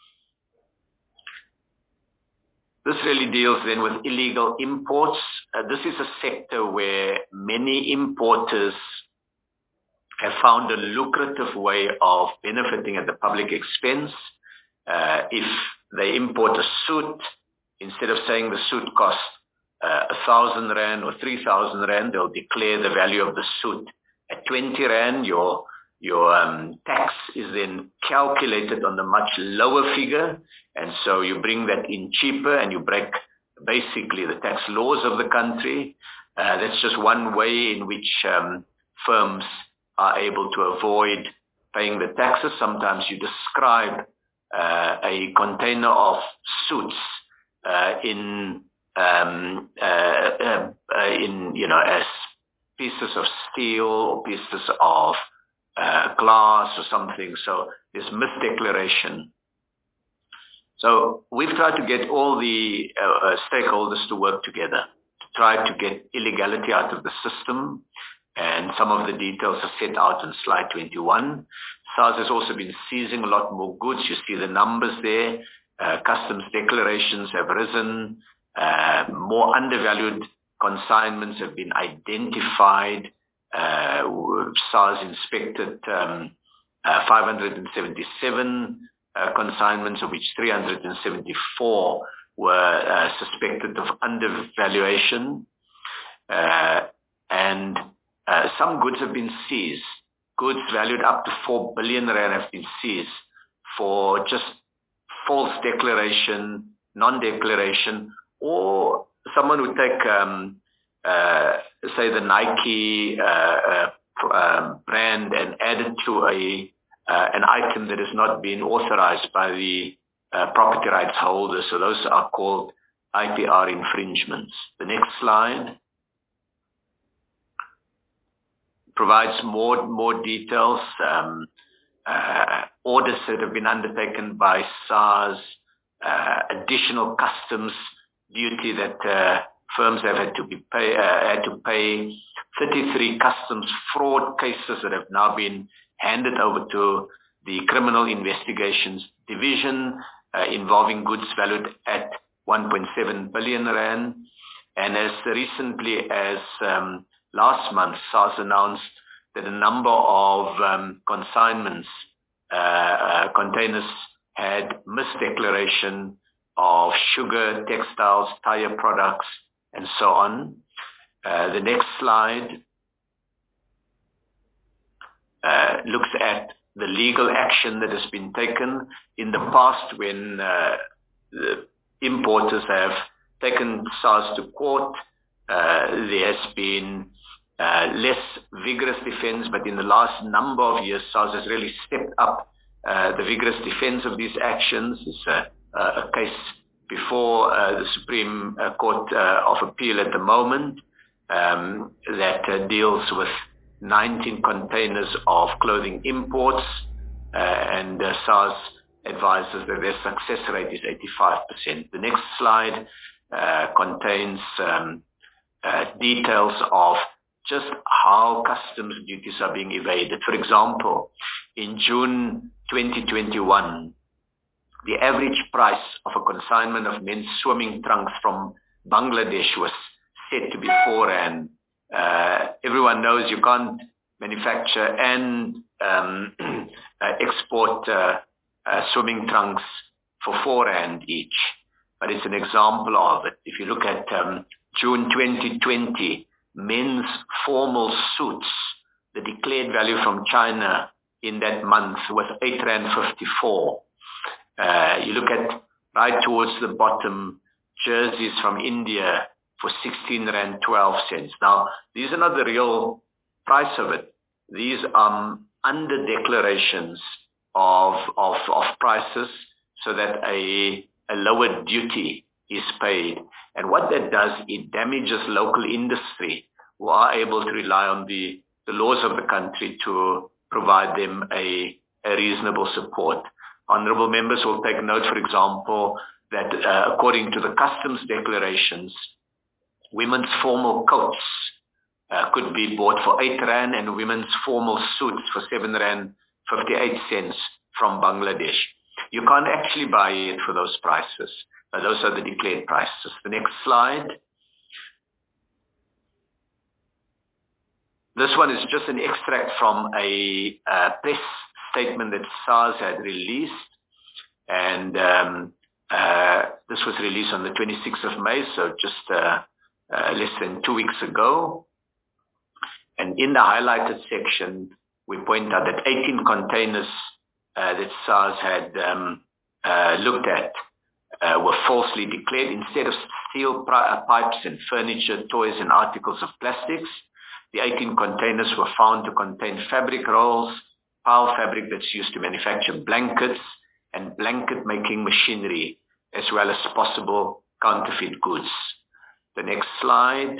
This really deals then with illegal imports. Uh, this is a sector where many importers have found a lucrative way of benefiting at the public expense. Uh, if they import a suit, instead of saying the suit costs uh, a thousand rand or three thousand rand, they'll declare the value of the suit at twenty rand. Your your um, tax is then calculated on the much lower figure, and so you bring that in cheaper and you break basically the tax laws of the country. Uh, that's just one way in which um, firms are able to avoid paying the taxes. Sometimes you describe uh, a container of suits uh, in um, uh, uh, uh, in you know as pieces of steel or pieces of uh, glass or something. So there's misdeclaration. So we've tried to get all the uh, uh, stakeholders to work together to try to get illegality out of the system. And some of the details are set out on slide twenty-one. SARS has also been seizing a lot more goods. You see the numbers there. Uh, customs declarations have risen. Uh, more undervalued consignments have been identified. Uh, SARS inspected um, uh, five hundred seventy-seven uh, consignments, of which three hundred seventy-four were uh, suspected of undervaluation. Uh, and Uh, some goods have been seized. Goods valued up to four billion rand have been seized for just false declaration, non-declaration, or someone would take, um, uh, say, the Nike uh, uh, uh, brand and add it to a uh, an item that has not been authorized by the uh, property rights holder. So those are called I P R infringements. The next slide provides more more details, um, uh, orders that have been undertaken by SARS, uh, additional customs duty that uh, firms have had to be pay, uh, had to pay, thirty-three customs fraud cases that have now been handed over to the Criminal Investigations Division uh, involving goods valued at one point seven billion rand. And as recently as um, last month, SARS announced that a number of um, consignments, uh, uh, containers had misdeclaration of sugar, textiles, tire products, and so on. Uh, the next slide uh, looks at the legal action that has been taken in the past when uh, the importers have taken SARS to court. Uh, there has been uh, less vigorous defense, but in the last number of years, SARS has really stepped up uh, the vigorous defense of these actions. It's a, a case before uh, the Supreme Court uh, of Appeal at the moment um, that uh, deals with nineteen containers of clothing imports, uh, and uh, SARS advises that their success rate is eighty-five percent. The next slide uh, contains um, uh, details of just how customs duties are being evaded. For example, in June twenty twenty-one, the average price of a consignment of men's swimming trunks from Bangladesh was said to be four rand. Uh, everyone knows you can't manufacture and um, uh, export uh, uh, swimming trunks for four rand each, but it's an example of it. If you look at um, June twenty twenty, men's formal suits, the declared value from China in that month was eight rand fifty-four. Uh, you look at right towards the bottom, jerseys from India for sixteen rand twelve cents. Now, these are not the real price of it. These are under declarations of, of, of prices so that a, a lower duty is paid. And what that does, it damages local industry who are able to rely on the, the laws of the country to provide them a, a reasonable support. Honourable members will take note, for example, that uh, according to the customs declarations, women's formal coats uh, could be bought for eight rand and women's formal suits for seven rand fifty-eight cents from Bangladesh. You can't actually buy it for those prices. Uh, those are the declared prices. The next slide. This one is just an extract from a uh, press statement that SARS had released, and um, uh, this was released on the twenty-sixth of May, so just uh, uh, less than two weeks ago. And in the highlighted section, we point out that eighteen containers uh, that SARS had um, uh, looked at uh, were falsely declared. Instead of steel pipes and furniture, toys and articles of plastics, the eighteen containers were found to contain fabric rolls, pile fabric that's used to manufacture blankets, and blanket-making machinery, as well as possible counterfeit goods. The next slide.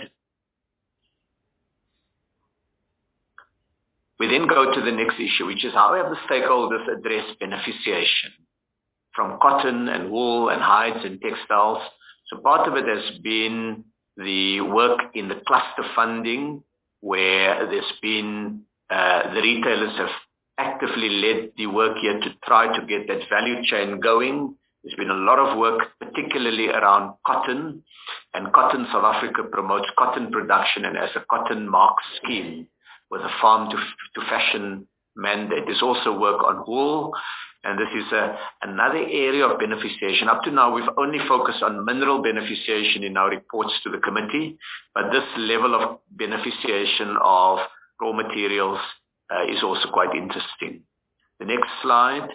We then go to the next issue, which is how have the stakeholders addressed beneficiation from cotton and wool and hides and textiles. So part of it has been the work in the cluster funding, where there's been, uh, the retailers have actively led the work here to try to get that value chain going. There's been a lot of work, particularly around cotton, and Cotton South Africa promotes cotton production and as a cotton mark scheme with a farm to, to fashion mandate. There's also work on wool, and this is a, another area of beneficiation. Up to now, we've only focused on mineral beneficiation in our reports to the committee, but this level of beneficiation of raw materials uh, is also quite interesting. The next slide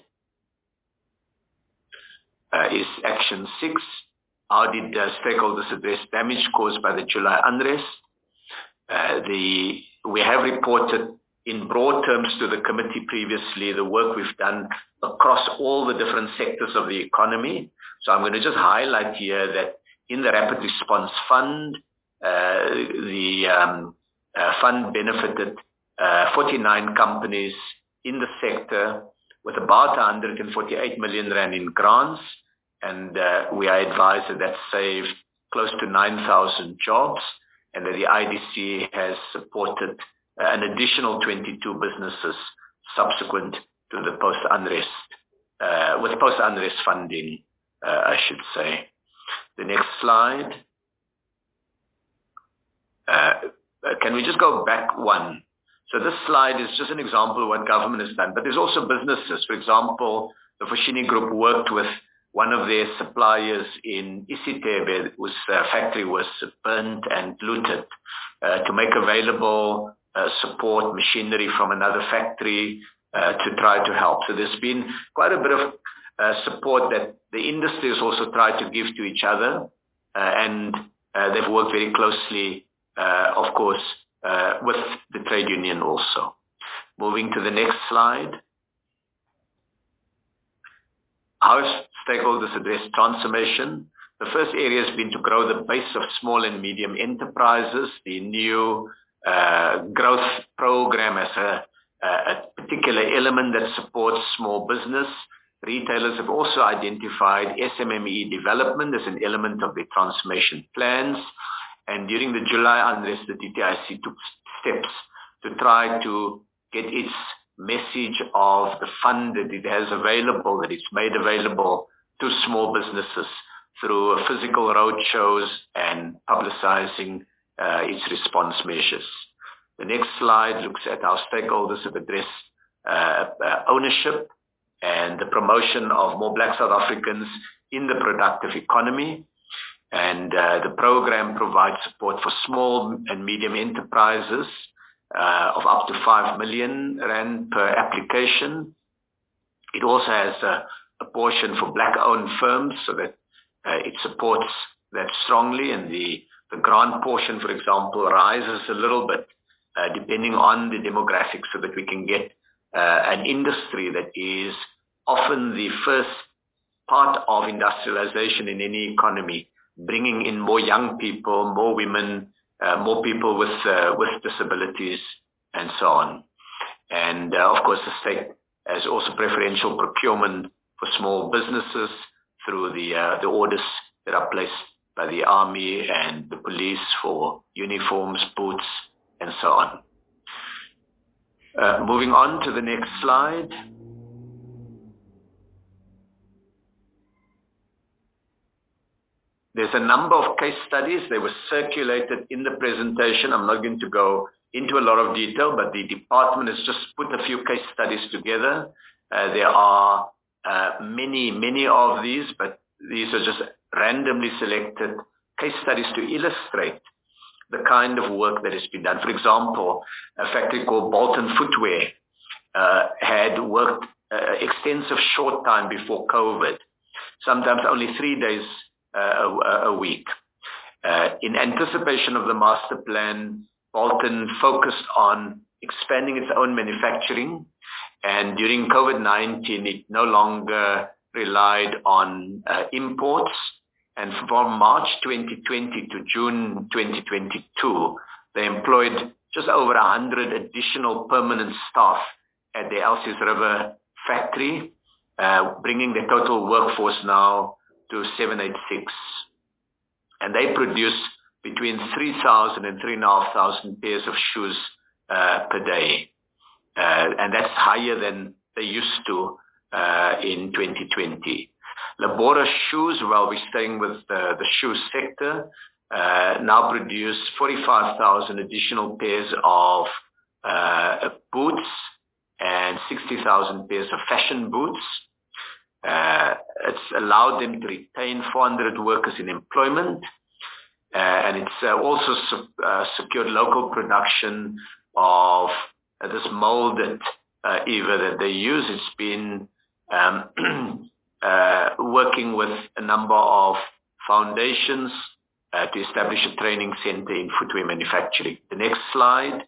uh, is action six. How did uh, stakeholders address damage caused by the July unrest? Uh, the, we have reported in broad terms to the committee previously the work we've done across all the different sectors of the economy. So I'm going to just highlight here that in the Rapid Response Fund, uh, the um, uh, fund benefited uh, forty-nine companies in the sector with about one hundred forty-eight million rand in grants, and uh, we are advised that that saved close to nine thousand jobs, and that the I D C has supported uh, an additional twenty-two businesses subsequent to the post-unrest, uh, with post-unrest funding, uh, I should say. The next slide. Uh, can we just go back one? So this slide is just an example of what government has done, but there's also businesses. For example, the Foschini Group worked with one of their suppliers in Isitebe, whose uh, factory was burnt and looted, uh, to make available uh, support machinery from another factory uh, to try to help. So there's been quite a bit of uh, support that the industry has also tried to give to each other, uh, and uh, they've worked very closely, uh, of course, uh, with the trade union also. Moving to the next slide. How have stakeholders addressed transformation? The first area has been to grow the base of small and medium enterprises. The new uh, growth program has a, a particular element that supports small business. Retailers have also identified S M M E development as an element of their transformation plans. And during the July unrest, the D T I C took steps to try to get its message of the fund that it has available, that it's made available to small businesses through physical road shows and publicizing uh, its response measures. The next slide looks at how stakeholders have addressed uh, uh, ownership and the promotion of more Black South Africans in the productive economy. And uh, the program provides support for small and medium enterprises Uh, of up to five million rand per application. It also has a, a portion for black-owned firms so that uh, it supports that strongly, and the, the grant portion, for example, rises a little bit uh, depending on the demographics so that we can get uh, an industry that is often the first part of industrialization in any economy, bringing in more young people, more women, Uh, more people with uh, with disabilities, and so on. And uh, of course, the state has also preferential procurement for small businesses through the, uh, the orders that are placed by the army and the police for uniforms, boots, and so on. Uh, moving on to the next slide. There's a number of case studies. They were circulated in the presentation. I'm not going to go into a lot of detail, but the department has just put a few case studies together. Uh, there are uh, many, many of these, but these are just randomly selected case studies to illustrate the kind of work that has been done. For example, a factory called Bolton Footwear uh, had worked uh, extensive short time before COVID, sometimes only three days uh, a, a week. Uh, in anticipation of the master plan, Bolton focused on expanding its own manufacturing, and during COVID nineteen, it no longer relied on uh, imports. And from March twenty twenty to June twenty twenty-two, they employed just over one hundred additional permanent staff at the Elsies River factory, uh, bringing the total workforce now to seven eighty-six. And they produce between three thousand and three thousand five hundred pairs of shoes uh, per day. Uh, and that's higher than they used to uh, in twenty twenty. Labora Shoes, while we're staying with the, the shoe sector, uh, now produce forty-five thousand additional pairs of uh, boots and sixty thousand pairs of fashion boots. Uh, it's allowed them to retain four hundred workers in employment. Uh, and it's uh, also su- uh, secured local production of uh, this molded uh, Eva that they use. It's been um, uh, working with a number of foundations uh, to establish a training center in footwear manufacturing. The next slide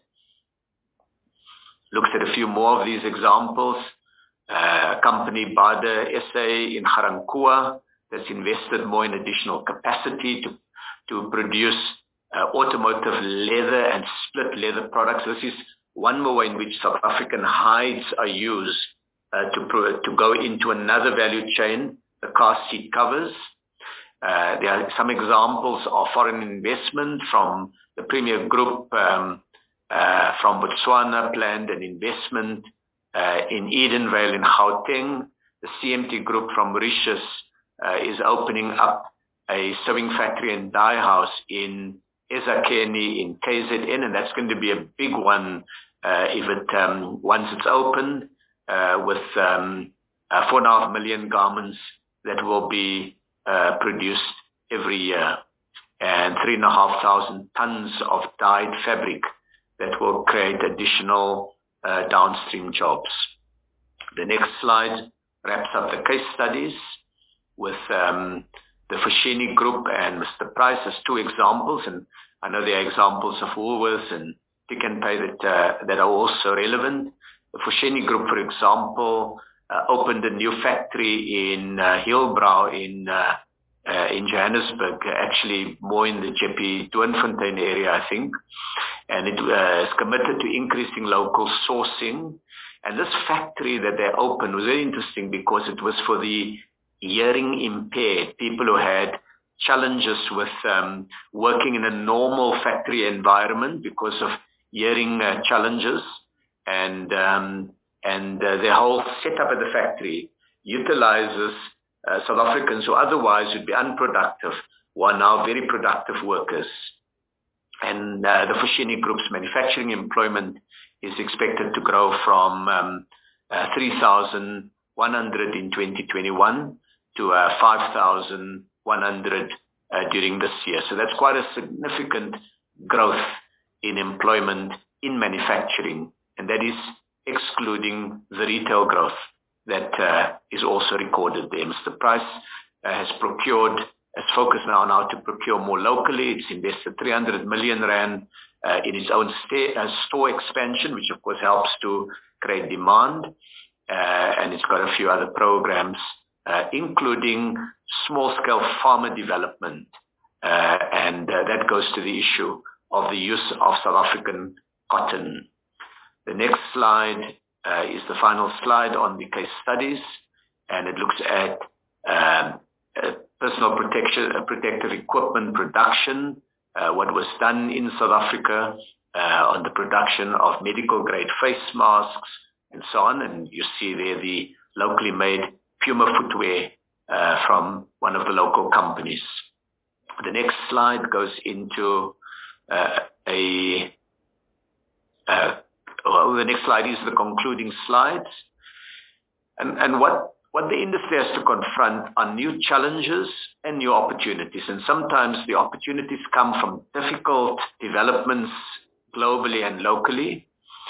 looks at a few more of these examples. Uh, a company, Bada S A in Ga-Rankuwa, that's invested more in additional capacity to to produce uh, automotive leather and split leather products. This is one more way in which South African hides are used uh, to, pro- to go into another value chain, the car seat covers. Uh, there are some examples of foreign investment from the Premier Group um, uh, from Botswana, planned an investment uh, in Edenvale in Gauteng. The C M T Group from Mauritius uh, is opening up a sewing factory and dye house in eZakheni in K Z N, and that's going to be a big one uh, if it um, once it's opened, uh, with um, uh, four and a half million garments that will be uh, produced every year, and three and a half thousand tons of dyed fabric that will create additional uh, downstream jobs. The next slide wraps up the case studies with um, the Foschini Group and Mister Price as two examples, and I know there are examples of Woolworths and Pick n Pay that, uh, that are also relevant. The Foschini Group, for example, uh, opened a new factory in uh, Hillbrow in uh, uh, in Johannesburg, actually more in the Jeppe Doornfontein area, I think, and it uh, is committed to increasing local sourcing. And this factory that they opened was very interesting because it was for the hearing impaired, people who had challenges with um, working in a normal factory environment because of hearing uh, challenges, and um, and uh, the whole setup at the factory utilizes uh, South Africans who otherwise would be unproductive, who are now very productive workers. And uh, the Foschini Group's manufacturing employment is expected to grow from um, uh, three thousand one hundred in twenty twenty-one to uh, five thousand one hundred uh, during this year. So that's quite a significant growth in employment in manufacturing, and that is excluding the retail growth that uh, is also recorded there. Mister Price uh, has procured, has focused now on how to procure more locally. It's invested three hundred million rand uh, in its own sta- uh, store expansion, which of course helps to create demand, uh, and it's got a few other programs Uh, including small-scale farmer development, uh, and uh, that goes to the issue of the use of South African cotton. The next slide uh, is the final slide on the case studies, and it looks at um, uh, personal protection, uh, protective equipment production, uh, what was done in South Africa uh, on the production of medical grade face masks and so on. And you see there the locally made Puma footwear uh, from one of the local companies. The next slide goes into uh, a, uh, well, the next slide is the concluding slides. And, and what, what the industry has to confront are new challenges and new opportunities. And sometimes the opportunities come from difficult developments globally and locally.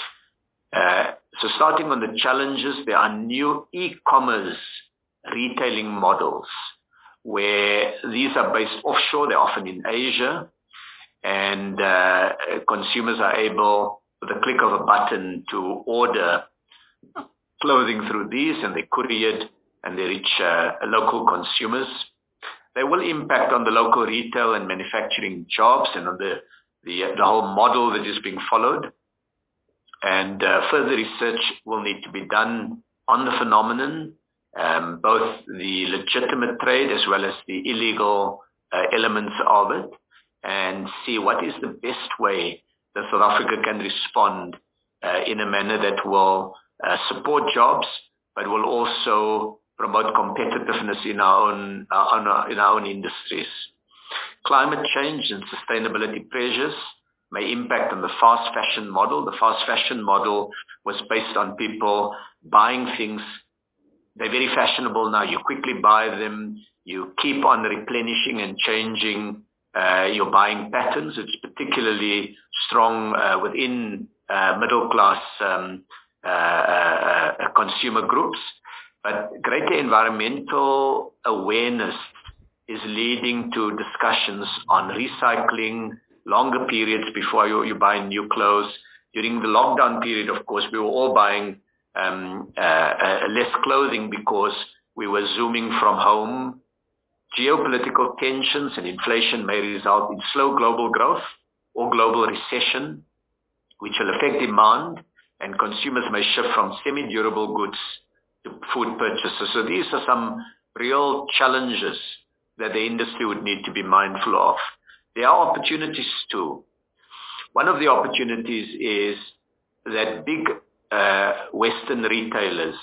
Uh, so starting on the challenges, there are new e-commerce retailing models where these are based offshore. They're often in Asia, and uh, consumers are able, with a click of a button, to order clothing through these, and they're couriered and they reach uh, local consumers. They will impact on the local retail and manufacturing jobs and on the, the, the whole model that is being followed. And uh, further research will need to be done on the phenomenon, um, both the legitimate trade as well as the illegal uh, elements of it, and see what is the best way that South Africa can respond uh, in a manner that will uh, support jobs, but will also promote competitiveness in our own, uh, in our own industries. Climate change and sustainability pressures may impact on the fast fashion model. The fast fashion model was based on people buying things. They're very fashionable now. You quickly buy them. You keep on replenishing and changing uh, your buying patterns. It's particularly strong uh, within uh, middle-class um, uh, uh, consumer groups. But greater environmental awareness is leading to discussions on recycling, longer periods before you, you buy new clothes. During the lockdown period, of course, we were all buying um, uh, uh, less clothing because we were zooming from home. Geopolitical tensions and inflation may result in slow global growth or global recession, which will affect demand, and consumers may shift from semi-durable goods to food purchases. So these are some real challenges that the industry would need to be mindful of. There are opportunities too. One of the opportunities is that big uh, Western retailers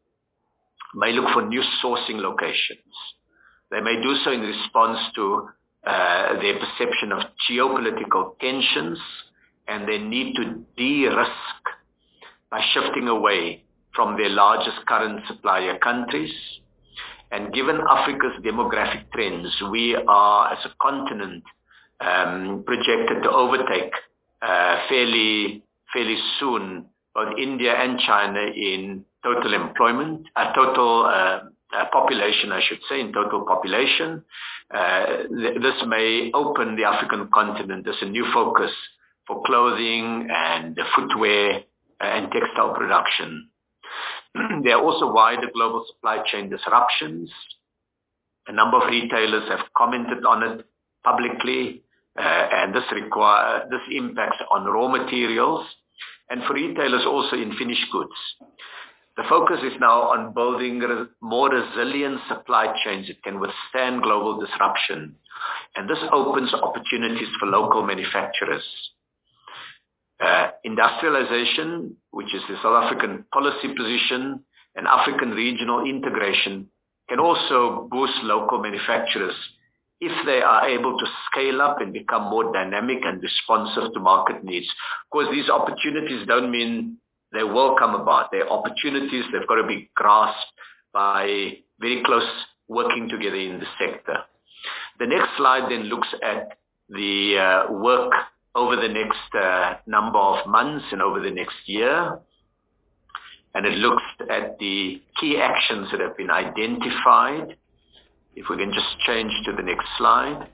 may look for new sourcing locations. They may do so in response to uh, their perception of geopolitical tensions and their need to de-risk by shifting away from their largest current supplier countries. And given Africa's demographic trends, we are, as a continent, um, projected to overtake uh, fairly, fairly soon both India and China in total employment, uh, total uh, uh, population, I should say, in total population. Uh, th- this may open the African continent as a new focus for clothing and footwear and textile production. There are also wider global supply chain disruptions. A number of retailers have commented on it publicly, uh, and this require this impacts on raw materials, and for retailers also in finished goods. The focus is now on building res- more resilient supply chains that can withstand global disruption, and this opens opportunities for local manufacturers. Uh, industrialization, which is the South African policy position, and African regional integration can also boost local manufacturers if they are able to scale up and become more dynamic and responsive to market needs. Of course, these opportunities don't mean they will come about. They're opportunities that have got to be grasped by very close working together in the sector. The next slide then looks at the uh, work over the next uh, number of months and over the next year. And it looks at the key actions that have been identified. If we can just change to the next slide.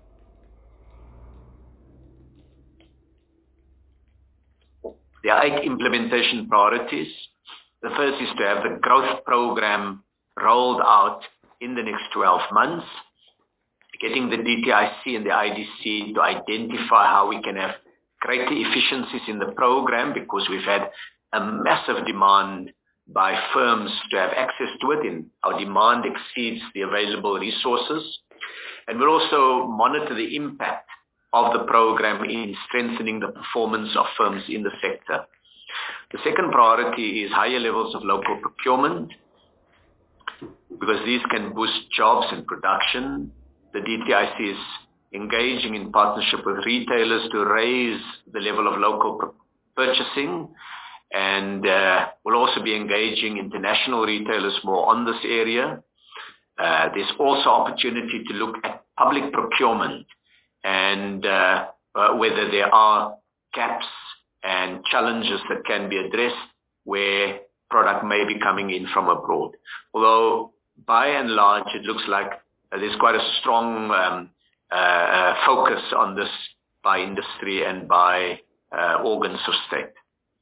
There are eight implementation priorities. The first is to have the growth program rolled out in the next twelve months, getting the D T I C and the I D C to identify how we can have greater efficiencies in the program, because we've had a massive demand by firms to have access to it, and our demand exceeds the available resources. And we'll also monitor the impact of the program in strengthening the performance of firms in the sector. The second priority is higher levels of local procurement, because these can boost jobs and production. The D T I C is engaging in partnership with retailers to raise the level of local purchasing, and uh, we'll also be engaging international retailers more on this area. Uh, there's also opportunity to look at public procurement and uh, uh, whether there are gaps and challenges that can be addressed where product may be coming in from abroad. Although by and large it looks like uh, there's quite a strong um, uh, uh, focus on this by industry and by uh, organs of state.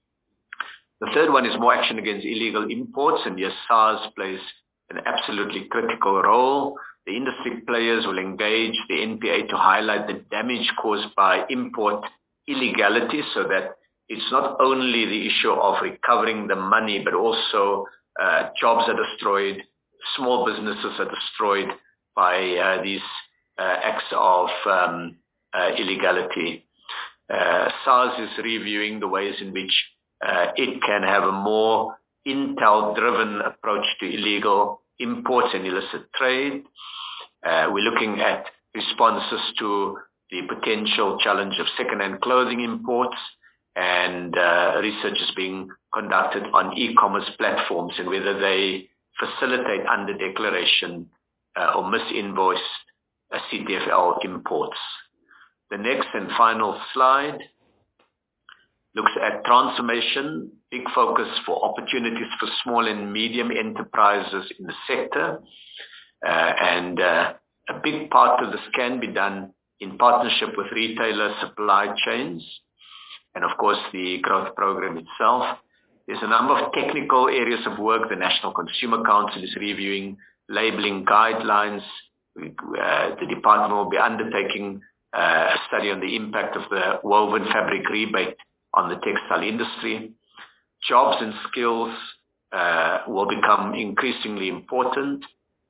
The third one is more action against illegal imports, and yes, SARS plays an absolutely critical role. The industry players will engage the N P A to highlight the damage caused by import illegality, so that it's not only the issue of recovering the money, but also uh, jobs are destroyed, small businesses are destroyed by uh, these uh, acts of um, uh, illegality. Uh, SARS is reviewing the ways in which uh, it can have a more intel-driven approach to illegal imports and illicit trade. Uh, we're looking at responses to the potential challenge of second-hand clothing imports, and uh, research is being conducted on e-commerce platforms and whether they facilitate under-declaration uh, or misinvoiced uh, C T F L imports. The next and final slide looks at transformation, big focus for opportunities for small and medium enterprises in the sector. Uh, and uh, a big part of this can be done in partnership with retailer supply chains and, of course, the growth program itself. There's a number of technical areas of work. The National Consumer Council is reviewing labeling guidelines. We, uh, the department will be undertaking uh, a study on the impact of the woven fabric rebate on the textile industry. Jobs and skills uh, will become increasingly important.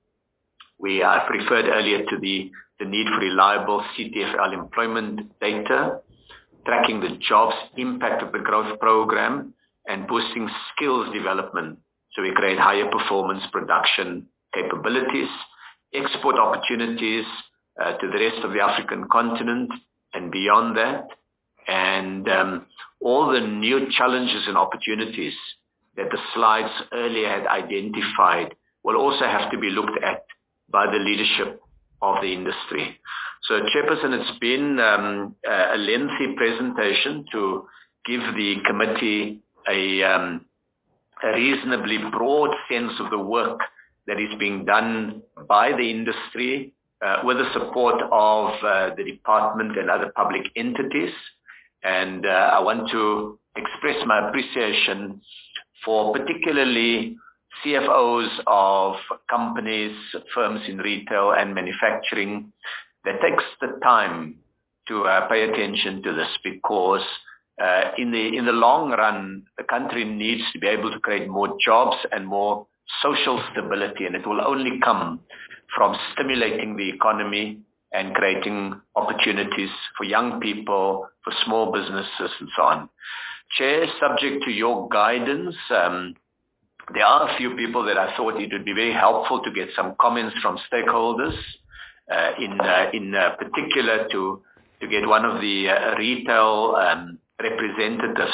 We have referred earlier to the, the need for reliable C T F L employment data, tracking the jobs impact of the growth program, and boosting skills development so we create higher performance production capabilities, export opportunities uh, to the rest of the African continent and beyond that, and um, all the new challenges and opportunities that the slides earlier had identified will also have to be looked at by the leadership of the industry. So, Chairperson, it's been um, a lengthy presentation to give the committee a, um, a reasonably broad sense of the work that is being done by the industry uh, with the support of uh, the department and other public entities. And uh, I want to express my appreciation for particularly C F Os of companies, firms in retail and manufacturing that takes the time to uh, pay attention to this, because uh, in the in the long run, the country needs to be able to create more jobs and more social stability, and it will only come from stimulating the economy and creating opportunities for young people, for small businesses, and so on. Chair, subject to your guidance, um, there are a few people that I thought it would be very helpful to get some comments from stakeholders, uh, in uh, in uh, particular to to get one of the uh, retail um, representatives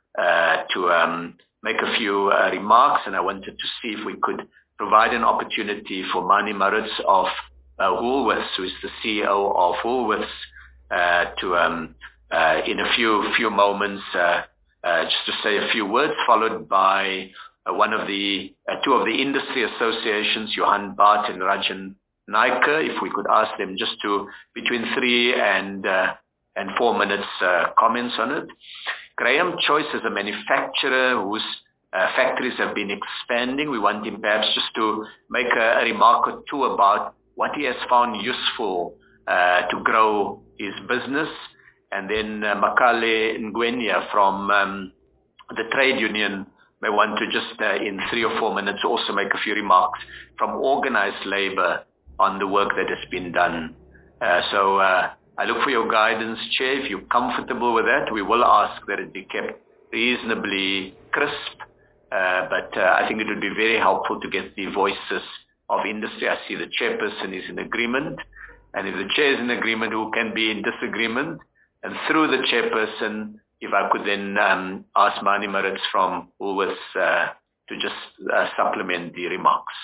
uh, to um, make a few uh, remarks, and I wanted to see if we could provide an opportunity for Mani Maritz of uh, Woolworths, who is the C E O of Woolworths, uh, to um, uh, in a few few moments uh, uh, just to say a few words, followed by uh, one of the uh, two of the industry associations, Johan Bart and Rajan Naiker, if we could ask them just to between three and uh, and four minutes uh, comments on it. Graham Choice is a manufacturer whose uh, factories have been expanding. We want him perhaps just to make a, a remark or two about what he has found useful uh, to grow his business. And then uh, Makale Ngwenya from um, the trade union may want to just uh, in three or four minutes also make a few remarks from organized labor on the work that has been done. Uh, so uh, I look for your guidance, Chair. If you're comfortable with that, we will ask that it be kept reasonably crisp, uh, but uh, I think it would be very helpful to get the voices of industry. I see the chairperson is in agreement, and if the chair is in agreement, who can be in disagreement? And through the chairperson, if I could then um, ask Mani Maritz from Woolworths uh, to just uh, supplement the remarks.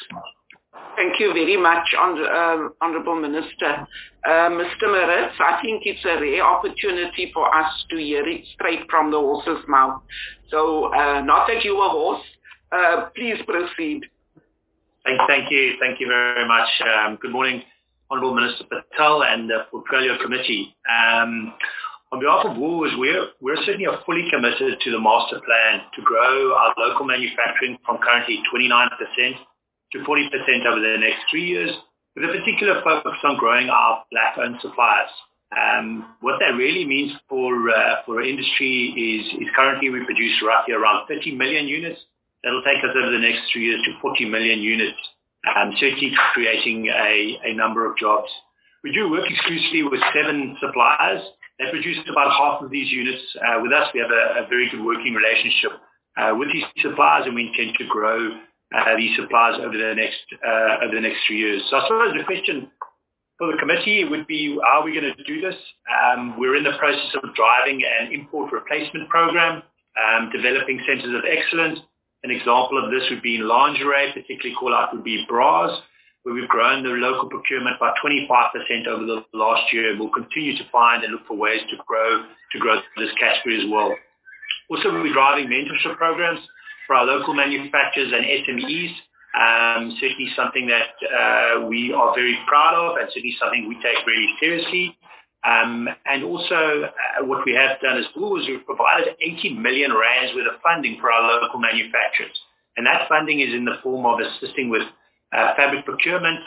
Thank you very much, Hon- uh, Honourable Minister. Uh, Mister Maritz, I think it's a rare opportunity for us to hear it straight from the horse's mouth. So, uh, not that you are a horse, uh, please proceed. Thank, thank you. Thank you very much. Um, good morning, Honourable Minister Patel and the Portfolio Committee. Um, on behalf of Woolworths, we're, we're certainly fully committed to the master plan to grow our local manufacturing from currently twenty-nine percent to forty percent over the next three years, with a particular focus on growing our black-owned suppliers. Um, what that really means for uh, for our industry is, is currently we produce roughly around thirty million units. That'll take us over the next three years to forty million units, um, certainly creating a, a number of jobs. We do work exclusively with seven suppliers. They produce about half of these units. Uh, with us, we have a, a very good working relationship uh, with these suppliers, and we intend to grow uh, these suppliers over the next uh, over the next three years. So I suppose the question for the committee would be, how are we going to do this? Um, we're in the process of driving an import replacement program, um, developing centers of excellence. An example of this would be in lingerie, particularly call out would be bras, where we've grown the local procurement by twenty-five percent over the last year, and we'll continue to find and look for ways to grow to grow this category as well. Also, we'll be driving mentorship programs for our local manufacturers and S M Es, um, certainly something that uh, we are very proud of, and certainly something we take really seriously. Um, and also uh, what we have done as Woolworths is we've provided eighty million rands worth of funding for our local manufacturers. And that funding is in the form of assisting with uh, fabric procurement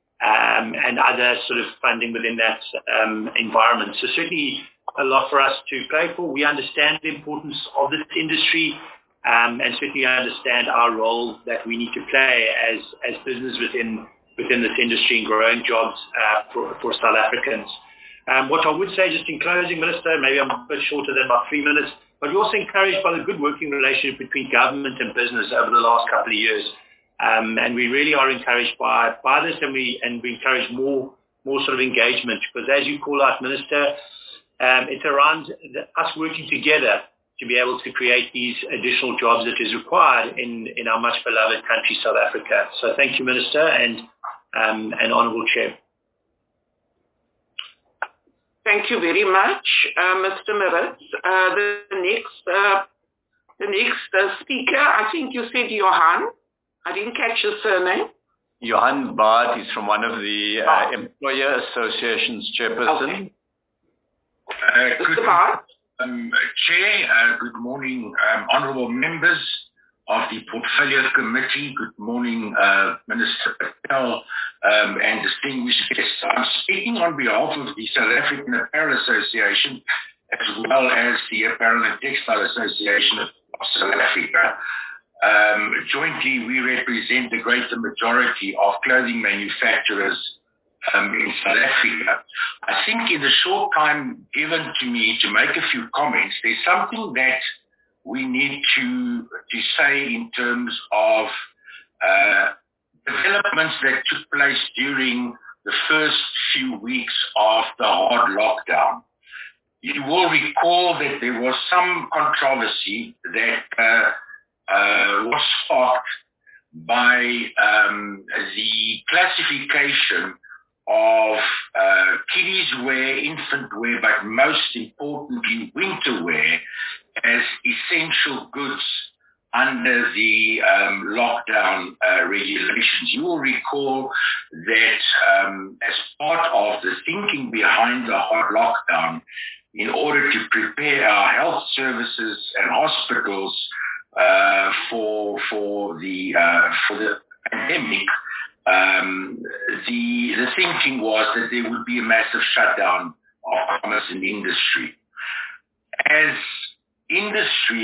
um, and other sort of funding within that um, environment. So certainly a lot for us to play for. We understand the importance of this industry um, and certainly understand our role that we need to play as, as business within, within this industry in growing jobs uh, for, for South Africans. Um, what I would say just in closing, Minister, maybe I'm a bit shorter than about three minutes, but we're also encouraged by the good working relationship between government and business over the last couple of years. Um, and we really are encouraged by, by this, and we and we encourage more more sort of engagement, because as you call out, Minister, um, it's around the, us working together to be able to create these additional jobs that is required in, in our much beloved country, South Africa. So thank you, Minister, and um, and Honourable Chair. Thank you very much, uh, Mister Maritz. Uh, the next, uh, the next uh, speaker, I think you said Johan. I didn't catch your surname. Johan Bart is from one of the uh, Employer Association's chairperson. Okay. Uh, Mister Bart? Um, Chair, uh, good morning, um, honourable members of the Portfolio Committee. Good morning, uh, Minister Patel um, and distinguished guests. I'm speaking on behalf of the South African Apparel Association as well as the Apparel and Textile Association of South Africa. Um, jointly, we represent the greater majority of clothing manufacturers um, in South Africa. I think in the short time given to me to make a few comments, there's something that we need to to say in terms of uh, developments that took place during the first few weeks of the hard lockdown. You will recall that there was some controversy that uh, uh, was sparked by um, the classification of uh, kiddies wear, infant wear, but most importantly winter wear as essential goods under the um, lockdown uh, regulations. You will recall that um, as part of the thinking behind the hard lockdown, in order to prepare our health services and hospitals uh, for for the uh, for the pandemic, um, the the thinking was that there would be a massive shutdown of commerce and industry. As industry,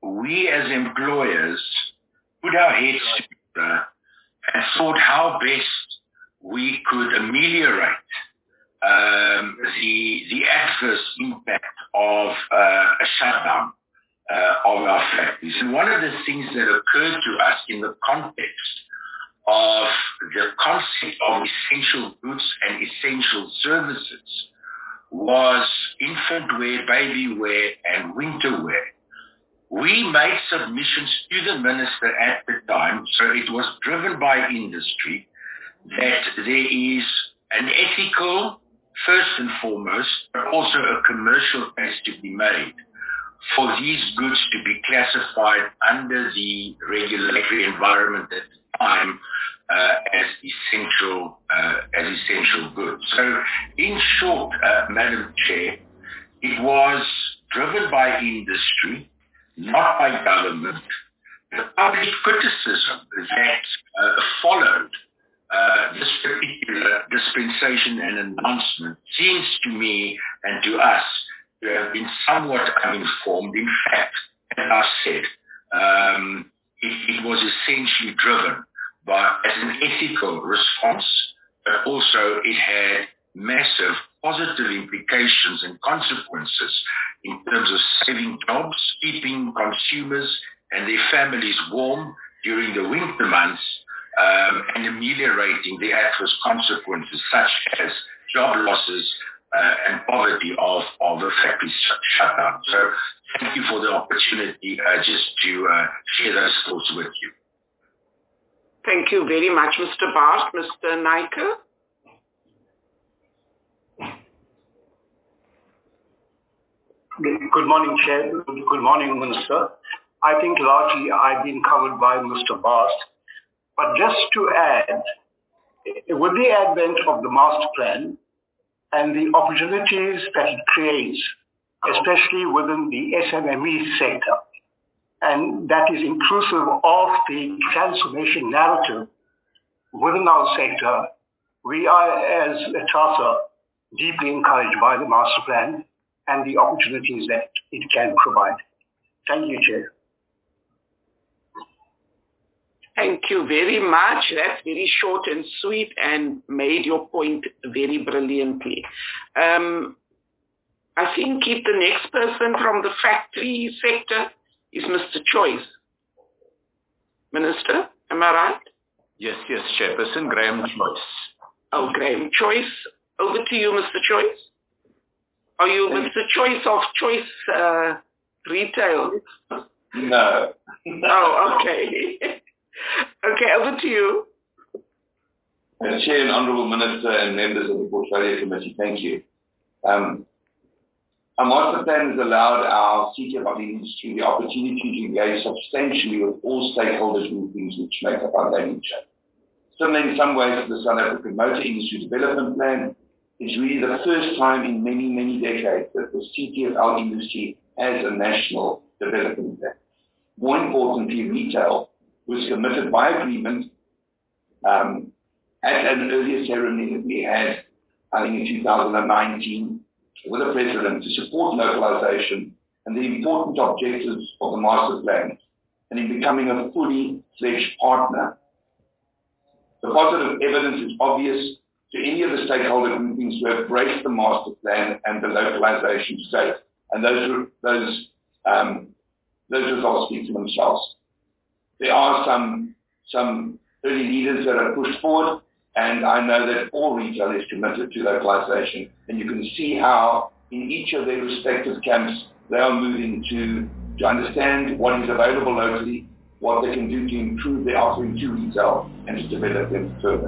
we as employers put our heads together and thought how best we could ameliorate um, the, the adverse impact of uh, a shutdown uh, of our factories. And one of the things that occurred to us in the context of the concept of essential goods and essential services was infant wear, baby wear, and winter wear. We made submissions to the minister at the time, so it was driven by industry, that there is an ethical, first and foremost, but also a commercial case to be made for these goods to be classified under the regulatory environment at the time uh, as essential uh, as essential goods. So, in short, uh, Madam Chair, it was driven by industry, not by government. The public criticism that uh, followed uh, this particular dispensation and announcement seems to me and to us to have been somewhat uninformed. In fact, as I said, um, it, it was essentially driven by as an ethical response, but also it had massive positive implications and consequences in terms of saving jobs, keeping consumers and their families warm during the winter months, um, and ameliorating the adverse consequences such as job losses uh, and poverty of, of a factory shutdown. So thank you for the opportunity uh, just to uh, share those thoughts with you. Thank you very much, Mister Bart. Mister Naicker? Good morning, Chair. Good morning, Minister. I think largely I've been covered by Mister Bart. But just to add, with the advent of the master plan and the opportunities that it creates, especially within the S M M E sector, and that is inclusive of the transformation narrative within our sector, we are, as a charter, deeply encouraged by the master plan and the opportunities that it can provide. Thank you, Chair. Thank you very much. That's very short and sweet and made your point very brilliantly. Um, I think if the next person from the factory sector is Mister Choice. Minister, am I right? Yes, yes, Chairperson, Graham Choice. Oh, Graham Choice. Over to you, Mister Choice. Are you Mister Choice of Choice uh, Retail? No. Oh, okay. Okay, over to you. Uh, Chair and Honourable Minister and members of the Portfolio Committee, thank you. Um, our master plan has allowed our C T F of the industry the opportunity to engage substantially with all stakeholders groupings which make up our value chain. Similar in some ways to the South African Motor Industry Development Plan, it's really the first time in many, many decades that the C T F L industry has a national development plan. More importantly, retail was committed by agreement um, at an earlier ceremony that we had, I think in two thousand nineteen, with the President to support localization and the important objectives of the master plan, and in becoming a fully fledged partner. The positive evidence is obvious to any of the stakeholder groupings who have embraced the master plan and the localization state, and those those um, those results speak for themselves. There are some some early leaders that have pushed forward, and I know that all retail is committed to localization, and you can see how in each of their respective camps they are moving to to understand what is available locally, what they can do to improve their offering to retail, and to develop them further.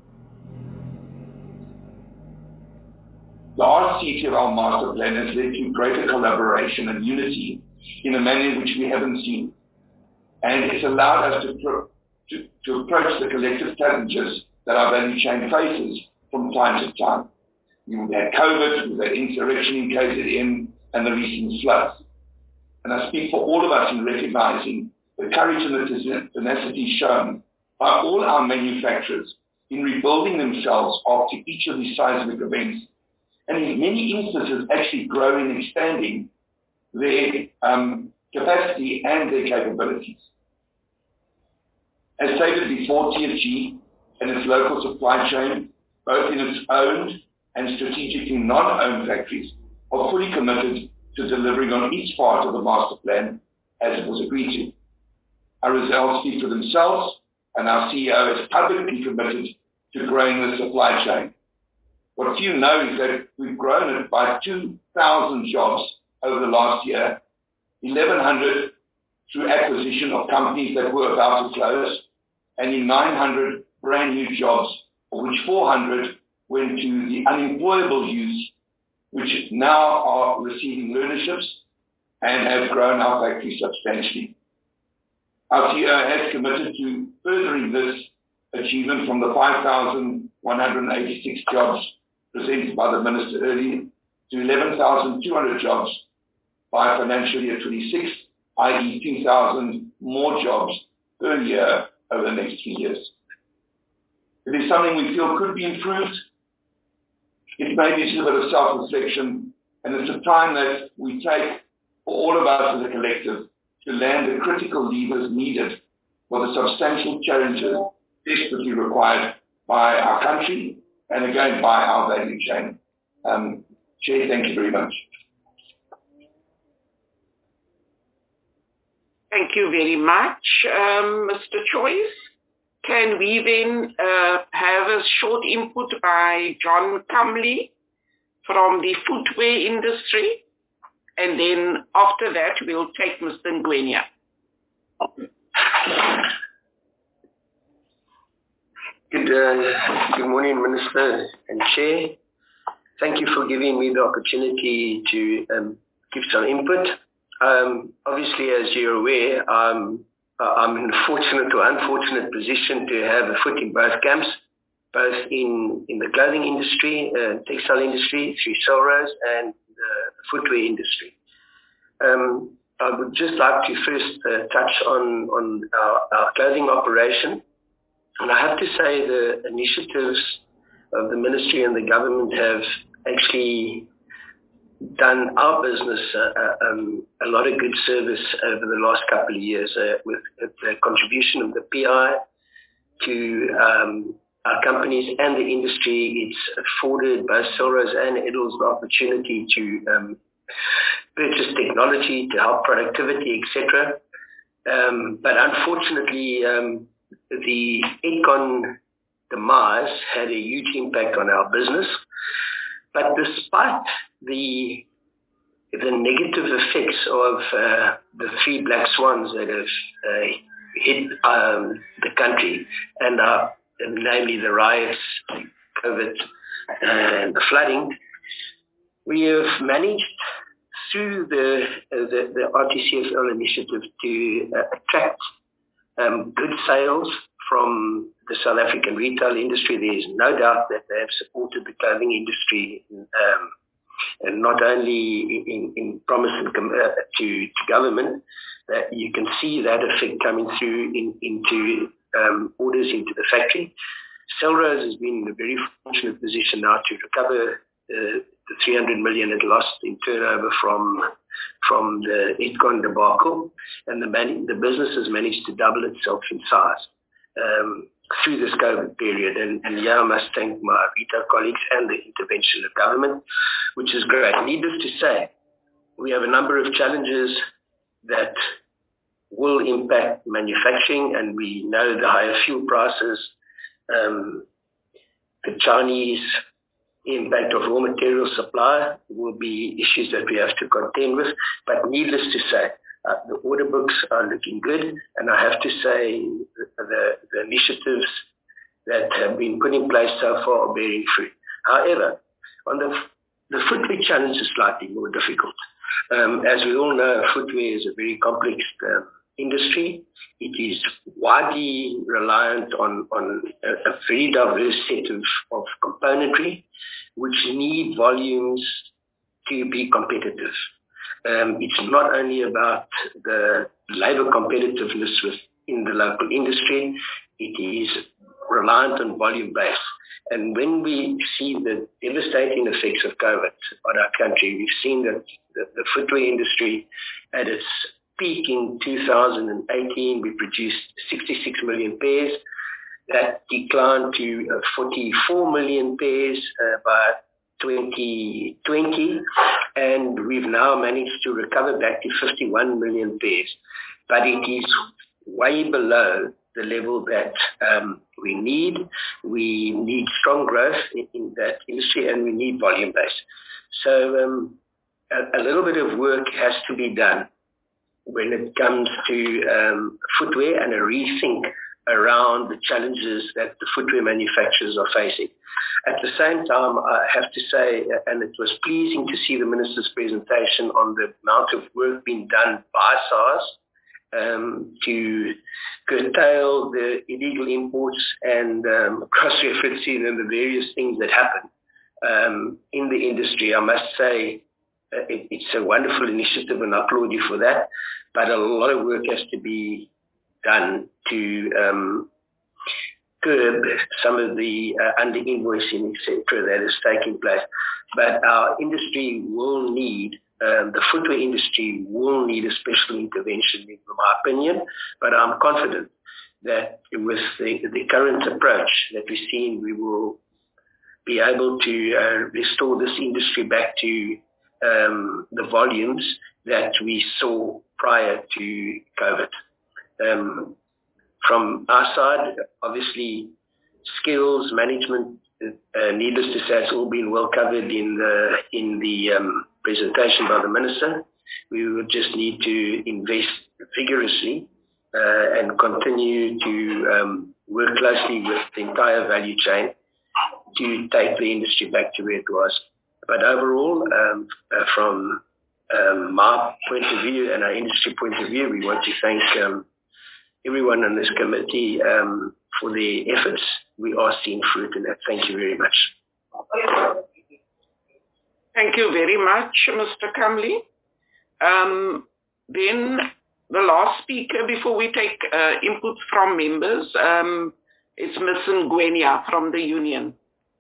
The R C T F L master plan has led to greater collaboration and unity in a manner which we haven't seen. And it's allowed us to, pro to, to approach the collective challenges that our value chain faces from time to time. We've had COVID, we've had insurrection in K Z N, and the recent floods. And I speak for all of us in recognizing the courage and the tenacity shown by all our manufacturers in rebuilding themselves after each of these seismic events, and in many instances actually growing and expanding their, um, capacity and their capabilities. As stated before, T F G and its local supply chain, both in its owned and strategically non-owned factories, are fully committed to delivering on each part of the master plan as it was agreed to. Our results speak for themselves, and our C E O is publicly committed to growing the supply chain. What few know is that we've grown it by two thousand jobs over the last year, eleven hundred through acquisition of companies that were about to close, and in nine hundred brand new jobs, of which four hundred went to the unemployable youth, which now are receiving learnerships and have grown our factory substantially. Our C E O has committed to furthering this achievement from the five thousand one hundred eighty-six jobs presented by the Minister earlier to eleven thousand two hundred jobs by financial year twenty-six, that is two thousand more jobs per year over the next three years. It is something we feel could be improved. It may be a bit of self-reflection, and it's a time that we take for all of us as a collective to land the critical levers needed for the substantial changes desperately required by our country and again by our value chain. Um, Chair, thank you very much. Thank you very much, um, Mister Choice. Can we then uh, have a short input by John Cumley from the footwear industry? And then after that, we'll take Mister Ngwenya. Good, uh, good morning, Minister and Chair. Thank you for giving me the opportunity to um, give some input. Um, obviously, as you're aware, um, I'm in a fortunate or unfortunate position to have a foot in both camps, both in, in the clothing industry, uh, textile industry, through Selrose, and the footwear industry. Um, I would just like to first uh, touch on, on our, our clothing operation. And I have to say the initiatives of the ministry and the government have actually done our business uh, um, a lot of good service over the last couple of years uh, with the contribution of the P I to um, our companies and the industry. It's afforded both Selrose and Edels the opportunity to um, purchase technology to help productivity, et cetera. Um, but unfortunately, um, the Edcon demise had a huge impact on our business. But despite the the negative effects of uh, the three black swans that have uh, hit um, the country, and uh, namely the riots, COVID, and the flooding, we have managed through the uh, the, the R T C S L initiative to uh, attract um, good sales from the South African retail industry. There is no doubt that they have supported the clothing industry, um, and not only in, in promise and com- uh, to, to government, that you can see that effect coming through in, into um, orders into the factory. Selrose has been in a very fortunate position now to recover uh, the three hundred million it lost in turnover from from the Edcon debacle, and the, man- the business has managed to double itself in size Um, through this COVID period. And, and yeah, I must thank my retail colleagues and the intervention of government, which is great. Needless to say, we have a number of challenges that will impact manufacturing, and we know the higher fuel prices, um, the Chinese impact of raw material supply will be issues that we have to contend with. But needless to say, Uh, the order books are looking good, and I have to say the, the initiatives that have been put in place so far are bearing fruit. However, on the, the footwear challenge is slightly more difficult. Um, as we all know, footwear is a very complex uh, industry. It is widely reliant on, on a, a very diverse set of, of componentry, which need volumes to be competitive. Um, it's not only about the labor competitiveness within the local industry, it is reliant on volume base. And when we see the devastating effects of COVID on our country, we've seen that the, the footwear industry at its peak in two thousand eighteen, we produced sixty-six million pairs. That declined to uh, forty-four million pairs uh, by twenty twenty, and we've now managed to recover back to fifty-one million pairs. But it is way below the level that um, we need. We need strong growth in, in that industry, and we need volume base. So um, a, a little bit of work has to be done when it comes to um, footwear and a rethink around the challenges that the footwear manufacturers are facing. At the same time, I have to say, and it was pleasing to see the Minister's presentation on the amount of work being done by SARS um, to curtail the illegal imports and um, cross-referencing and the various things that happen um, in the industry. I must say, uh, it, it's a wonderful initiative, and I applaud you for that, but a lot of work has to be done to um, curb some of the uh, under-invoicing, et cetera, that is taking place. But our industry will need, um, the footwear industry will need a special intervention, in my opinion, but I'm confident that with the, the current approach that we're seeing, we will be able to uh, restore this industry back to um, the volumes that we saw prior to COVID. Um, from our side, obviously, skills management, uh, needless to say, it's all been well covered in the in the um, presentation by the Minister. We would just need to invest vigorously uh, and continue to um, work closely with the entire value chain to take the industry back to where it was. But overall, um, uh, from um, my point of view and our industry point of view, we want to thank um, everyone on this committee um, for their efforts. We are seeing fruit in that. Thank you very much. Thank you very much, Mister Kamli. Um, then the last speaker before we take uh, input from members um, is Miz Ngwenya from the union.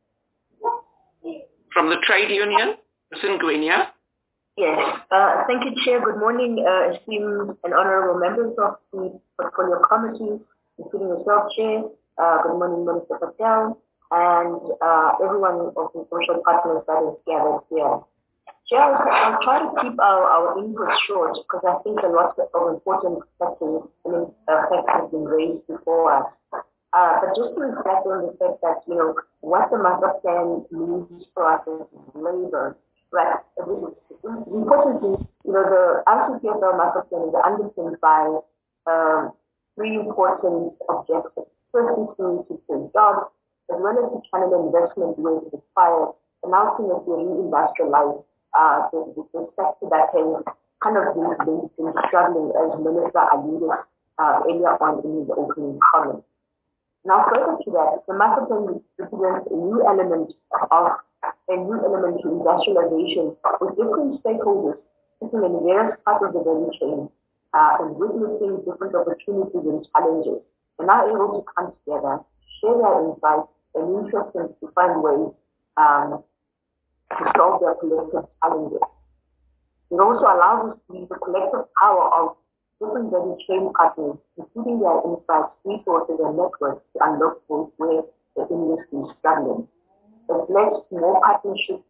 From the trade union, Miz Ngwenya. Yes, uh, thank you, Chair. Good morning, uh, esteemed and honorable members of the Portfolio Committee, including yourself, Chair. Uh, good morning, Minister Patel, and uh, everyone of the social partners that is gathered here. Chair, I'll, I'll try to keep our, our input short because I think a lot of important factors uh, have been raised before us. Uh, but just to reflect on the fact that, you know, what the master plan means for us as labor, right? Importantly, you know, the R C P F L master plan is underpinned by um, three important objectives. First is to, to create jobs, as well as to channel investment where it is required, and ultimately reindustrialize uh, the, the sector that has kind of been, been, been struggling, as Minister alluded uh, earlier on in his opening comments. Now, further to that, the master plan represents a new element of a new element to industrialization with different stakeholders sitting in various parts of the value chain uh, and witnessing different opportunities and challenges, and are able to come together, share their insights and interests to find ways um, to solve their collective challenges. It also allows us to use the collective power of different value chain partners, including their insights, resources, and networks to unlock those where the industry is struggling. It leads to more partnerships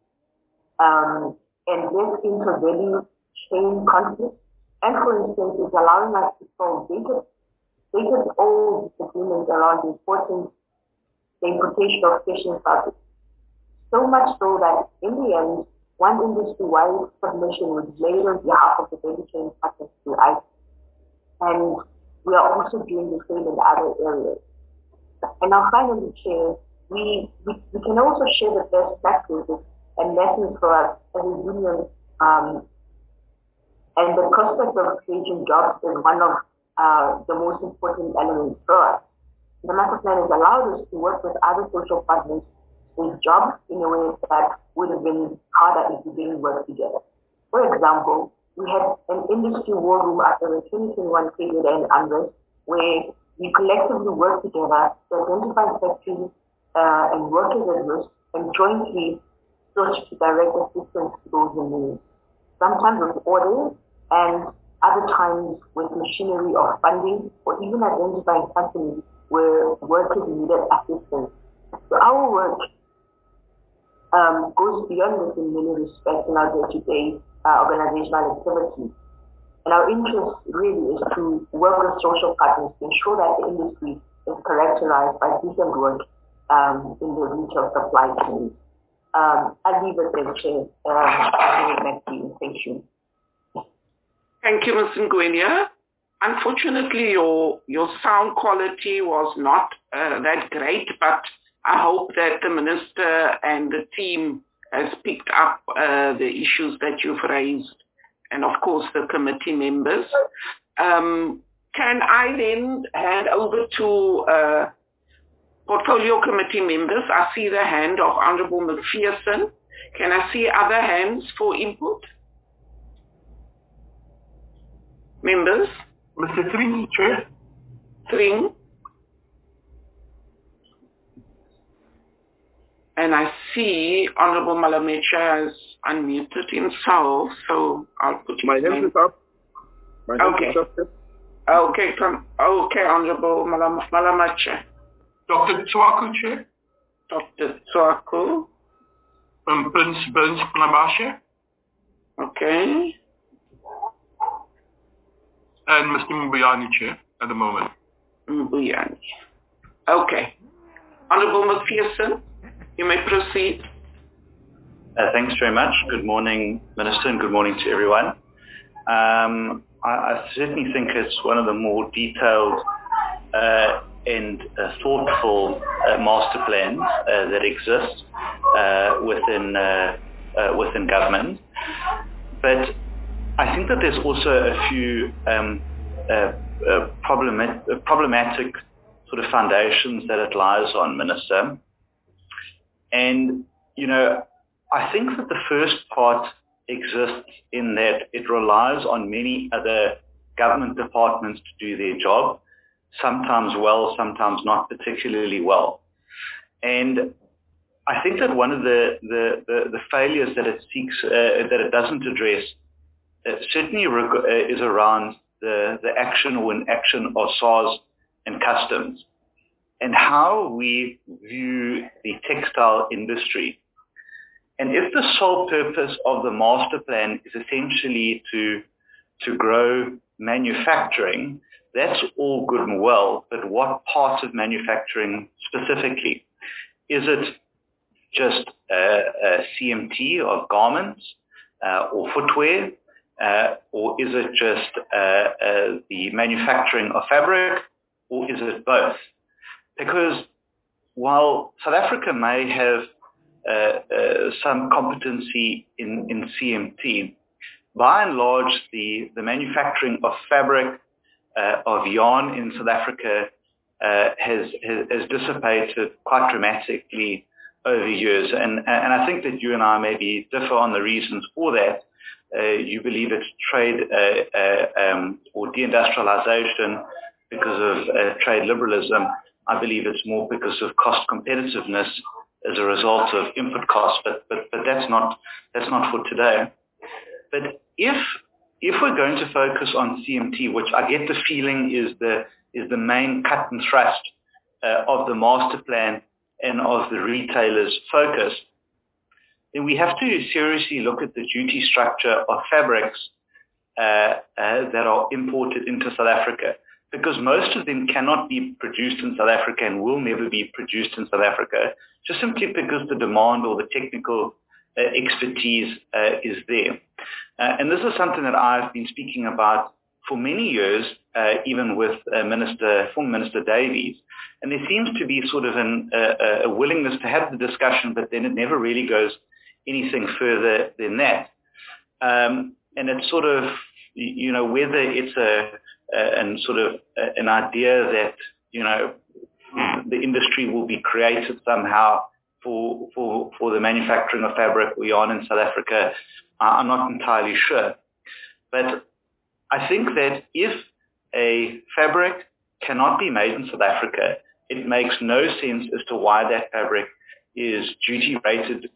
um, and less inter-value chain conflict. And for instance, it's allowing us to solve data, data old disagreements around the importance, the importation of fishing products. So much so that in the end, one industry-wide submission was made on behalf of the value chain partners to I C E. And we are also doing the same in other areas. And now finally, Chair, we, we, we can also share the best practices and lessons for us as a union. Um, and the prospect of creating jobs is one of uh, the most important elements for us. The master plan has allowed us to work with other social partners with jobs in a way that would have been harder if we didn't work together. For example, we had an industry war room after the twenty twenty-one period and unrest where we collectively worked together to identify factories uh, and workers at risk and jointly search to direct assistance to those in need. Sometimes with orders and other times with machinery or funding, or even identifying companies where workers needed assistance. So our work um, goes beyond this in many respects in our day-to-day uh, organizational activities. And our interest really is to work with social partners to ensure that the industry is characterized by decent work um, in the retail supply chain. Um, I'll leave it there, Chair. Um, I'll give it back to you. Thank you. Thank you, Miz Ngwenya. Unfortunately, your your sound quality was not uh, that great, but I hope that the Minister and the team has picked up uh, the issues that you've raised, and of course the committee members. Um, can I then hand over to uh, Portfolio Committee members? I see the hand of Honourable McPherson. Can I see other hands for input? Members? Mister Tring, Chair. Tring. And I see Honourable Malamecha has unmuted himself, so I'll put his My name. hand is up. My hand Okay. is up. Okay, come. Okay, Honourable Malam Malamacha. Doctor Tswaku, Chair. Doctor Tswaku. Um, Prince Burns Pnabashe. Okay. And Mister Mbuyani, Chair, at the moment. Mbuyani. Okay. Honourable McPherson, you may proceed. Uh, thanks very much. Good morning, Minister, and good morning to everyone. Um, I, I certainly think it's one of the more detailed uh, and uh, thoughtful uh, master plans uh, that exist uh, within uh, uh, within government. But I think that there's also a few um, uh, uh, problemat- uh, problematic sort of foundations that it lies on, Minister. And, you know, I think that the first part exists in that it relies on many other government departments to do their job, sometimes well, sometimes not particularly well. And I think that one of the, the, the, the failures that it seeks, uh, that it doesn't address, uh, certainly reg- uh, is around the, the action or inaction of SARS and customs, and how we view the textile industry. And if the sole purpose of the master plan is essentially to, to grow manufacturing, that's all good and well, but what part of manufacturing specifically? Is it just uh, a C M T of garments uh, or footwear, uh, or is it just uh, uh, the manufacturing of fabric, or is it both? Because while South Africa may have uh, uh, some competency in, in C M T, by and large, the, the manufacturing of fabric, uh, of yarn in South Africa uh, has, has, has dissipated quite dramatically over years. And, and I think that you and I maybe differ on the reasons for that. Uh, you believe it's trade uh, uh, um, or deindustrialization because of uh, trade liberalism. I believe it's more because of cost competitiveness as a result of input costs, but, but, but that's not, that's not for today. But if, if we're going to focus on C M T, which I get the feeling is the, is the main cut and thrust uh, of the master plan and of the retailers' focus, then we have to seriously look at the duty structure of fabrics uh, uh, that are imported into South Africa, because most of them cannot be produced in South Africa and will never be produced in South Africa, just simply because the demand or the technical uh, expertise uh, is there. Uh, and this is something that I've been speaking about for many years, uh, even with uh, Minister, former Minister Davies. And there seems to be sort of an, uh, a willingness to have the discussion, but then it never really goes anything further than that. Um, and it's sort of, you know, whether it's a, a and sort of a, an idea that, you know, the industry will be created somehow for, for, for the manufacturing of fabric or yarn in South Africa, I'm not entirely sure. But I think that if a fabric cannot be made in South Africa, it makes no sense as to why that fabric is duty rated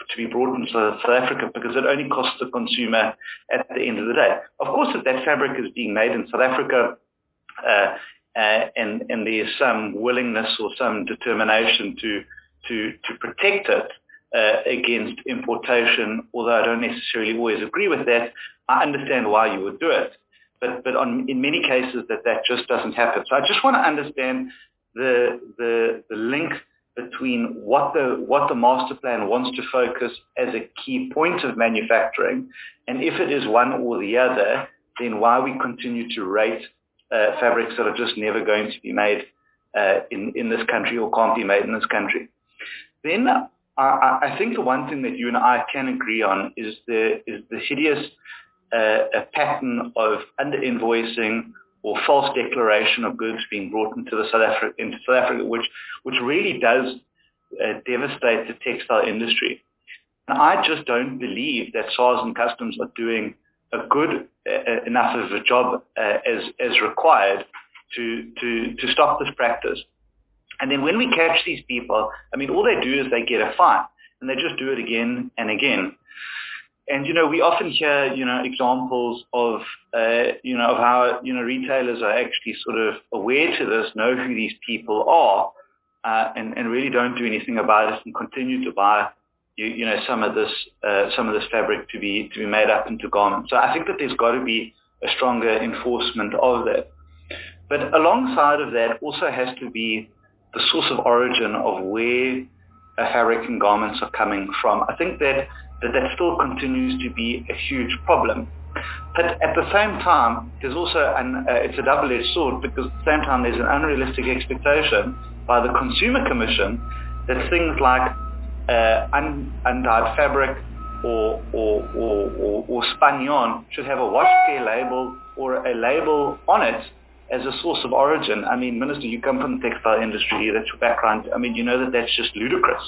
to be brought into South Africa because it only costs the consumer at the end of the day. Of course, if that fabric is being made in South Africa uh, uh, and, and there's some willingness or some determination to, to, to protect it uh, against importation, although I don't necessarily always agree with that, I understand why you would do it. But, but on, in many cases that that just doesn't happen. So I just want to understand the, the, the link between what the what the master plan wants to focus as a key point of manufacturing, and if it is one or the other, then why we continue to rate uh, fabrics that are just never going to be made uh, in, in this country or can't be made in this country. Then uh, I, I think the one thing that you and I can agree on is the is the hideous uh, a pattern of under-invoicing or false declaration of goods being brought into the South Africa, into South Africa, which which really does uh, devastate the textile industry. And I just don't believe that SARS and Customs are doing a good uh, enough of a job uh, as as required to to to stop this practice. And then when we catch these people, I mean, all they do is they get a fine, and they just do it again and again. And, you know, we often hear, you know, examples of, uh, you know, of how, you know, retailers are actually sort of aware to this, know who these people are, uh, and, and really don't do anything about it and continue to buy, you, you know, some of this, uh, some of this fabric to be, to be made up into garments. So I think that there's got to be a stronger enforcement of that. But alongside of that also has to be the source of origin of where uh, fabric and garments are coming from. I think that that that still continues to be a huge problem. But at the same time, there's also, an, uh, it's a double-edged sword, because at the same time there's an unrealistic expectation by the Consumer Commission that things like uh, un, undyed fabric or, or, or, or, or spun yarn should have a wash care label or a label on it as a source of origin. I mean, Minister, you come from the textile industry, that's your background. I mean, you know that that's just ludicrous.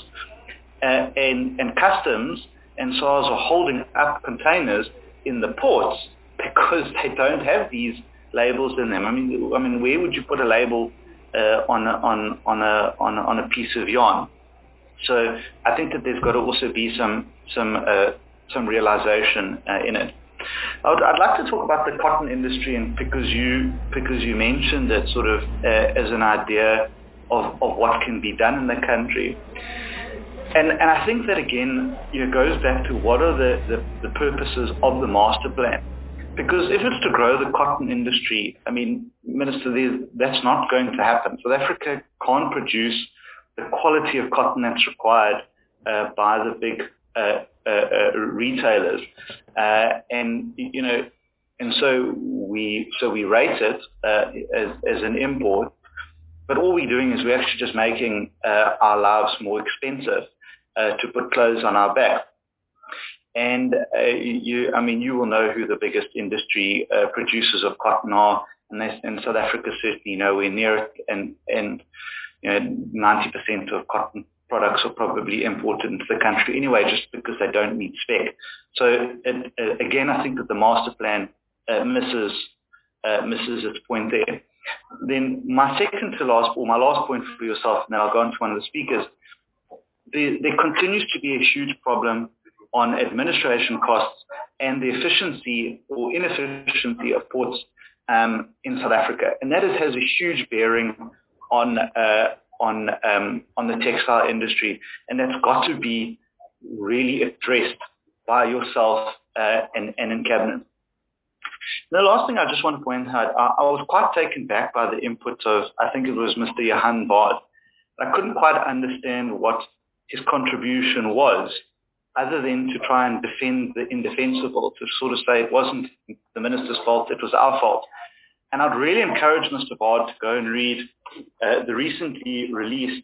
Uh, and, and customs and SARS are holding up containers in the ports because they don't have these labels in them. I mean, I mean, where would you put a label uh, on a, on on a on a, on a piece of yarn? So I think that there's got to also be some some uh, some realization uh, in it. I would, I'd like to talk about the cotton industry, and because you because you mentioned it sort of uh, as an idea of of what can be done in the country. And, and I think that, again, you know, goes back to what are the, the, the purposes of the master plan. Because if it's to grow the cotton industry, I mean, Minister, that's not going to happen. South Africa can't produce the quality of cotton that's required uh, by the big uh, uh, uh, retailers. Uh, and, you know, and so we, so we rate it uh, as, as an import. But all we're doing is we're actually just making uh, our lives more expensive uh, to put clothes on our back. And uh, you, I mean, you will know who the biggest industry uh, producers of cotton are, and, and South Africa is certainly nowhere near it. And, and you know, ninety percent of cotton products are probably imported into the country anyway, just because they don't meet spec. So it, uh, again, I think that the master plan uh, misses uh, misses its point there. Then my second to last, or my last point for yourself, and then I'll go on to one of the speakers, there, there continues to be a huge problem on administration costs and the efficiency or inefficiency of ports um, in South Africa. And that is, has a huge bearing on, uh, on, um, on the textile industry. And that's got to be really addressed by yourself uh, and, and in Cabinet. The last thing I just want to point out, I, I was quite taken back by the input of, I think it was Mister Johan Bard. I couldn't quite understand what his contribution was, other than to try and defend the indefensible, to sort of say it wasn't the minister's fault, it was our fault. And I'd really encourage Mister Bard to go and read uh, the recently released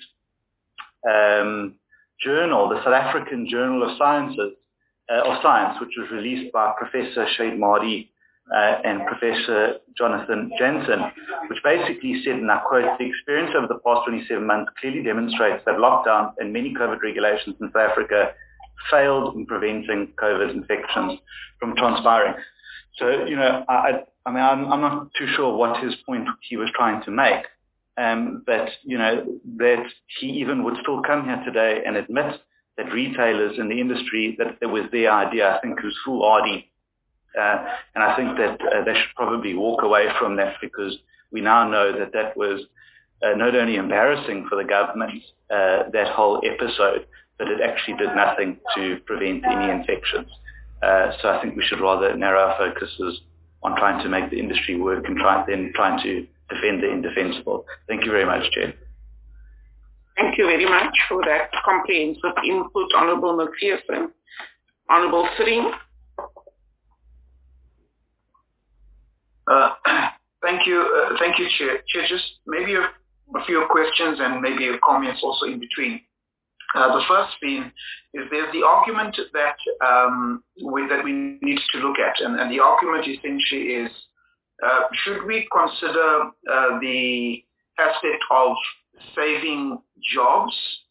um, journal, the South African Journal of Sciences, uh, of Science, which was released by Professor Shade Mardi Uh, and Professor Jonathan Jensen, which basically said, and I quote, "The experience over the past twenty-seven months clearly demonstrates that lockdown and many COVID regulations in South Africa failed in preventing COVID infections from transpiring." So, you know, I, I mean, I'm, I'm not too sure what his point he was trying to make, um, but, you know, that he even would still come here today and admit that retailers in the industry, that it was their idea. I think it was foolhardy. Uh, and I think that uh, they should probably walk away from that, because we now know that that was uh, not only embarrassing for the government, uh, that whole episode, but it actually did nothing to prevent any infections. Uh, so I think we should rather narrow our focuses on trying to make the industry work and try, then trying to defend the indefensible. Thank you very much, Chair. Thank you very much for that comprehensive input, Honourable McPherson. Honourable Sring. Uh, thank you, uh, thank you, Chair. Chair, just maybe a, a few questions and maybe a comments also in between. Uh, the first being is there's the argument that um, we, that we need to look at, and, and the argument essentially is uh, should we consider uh, the aspect of saving jobs?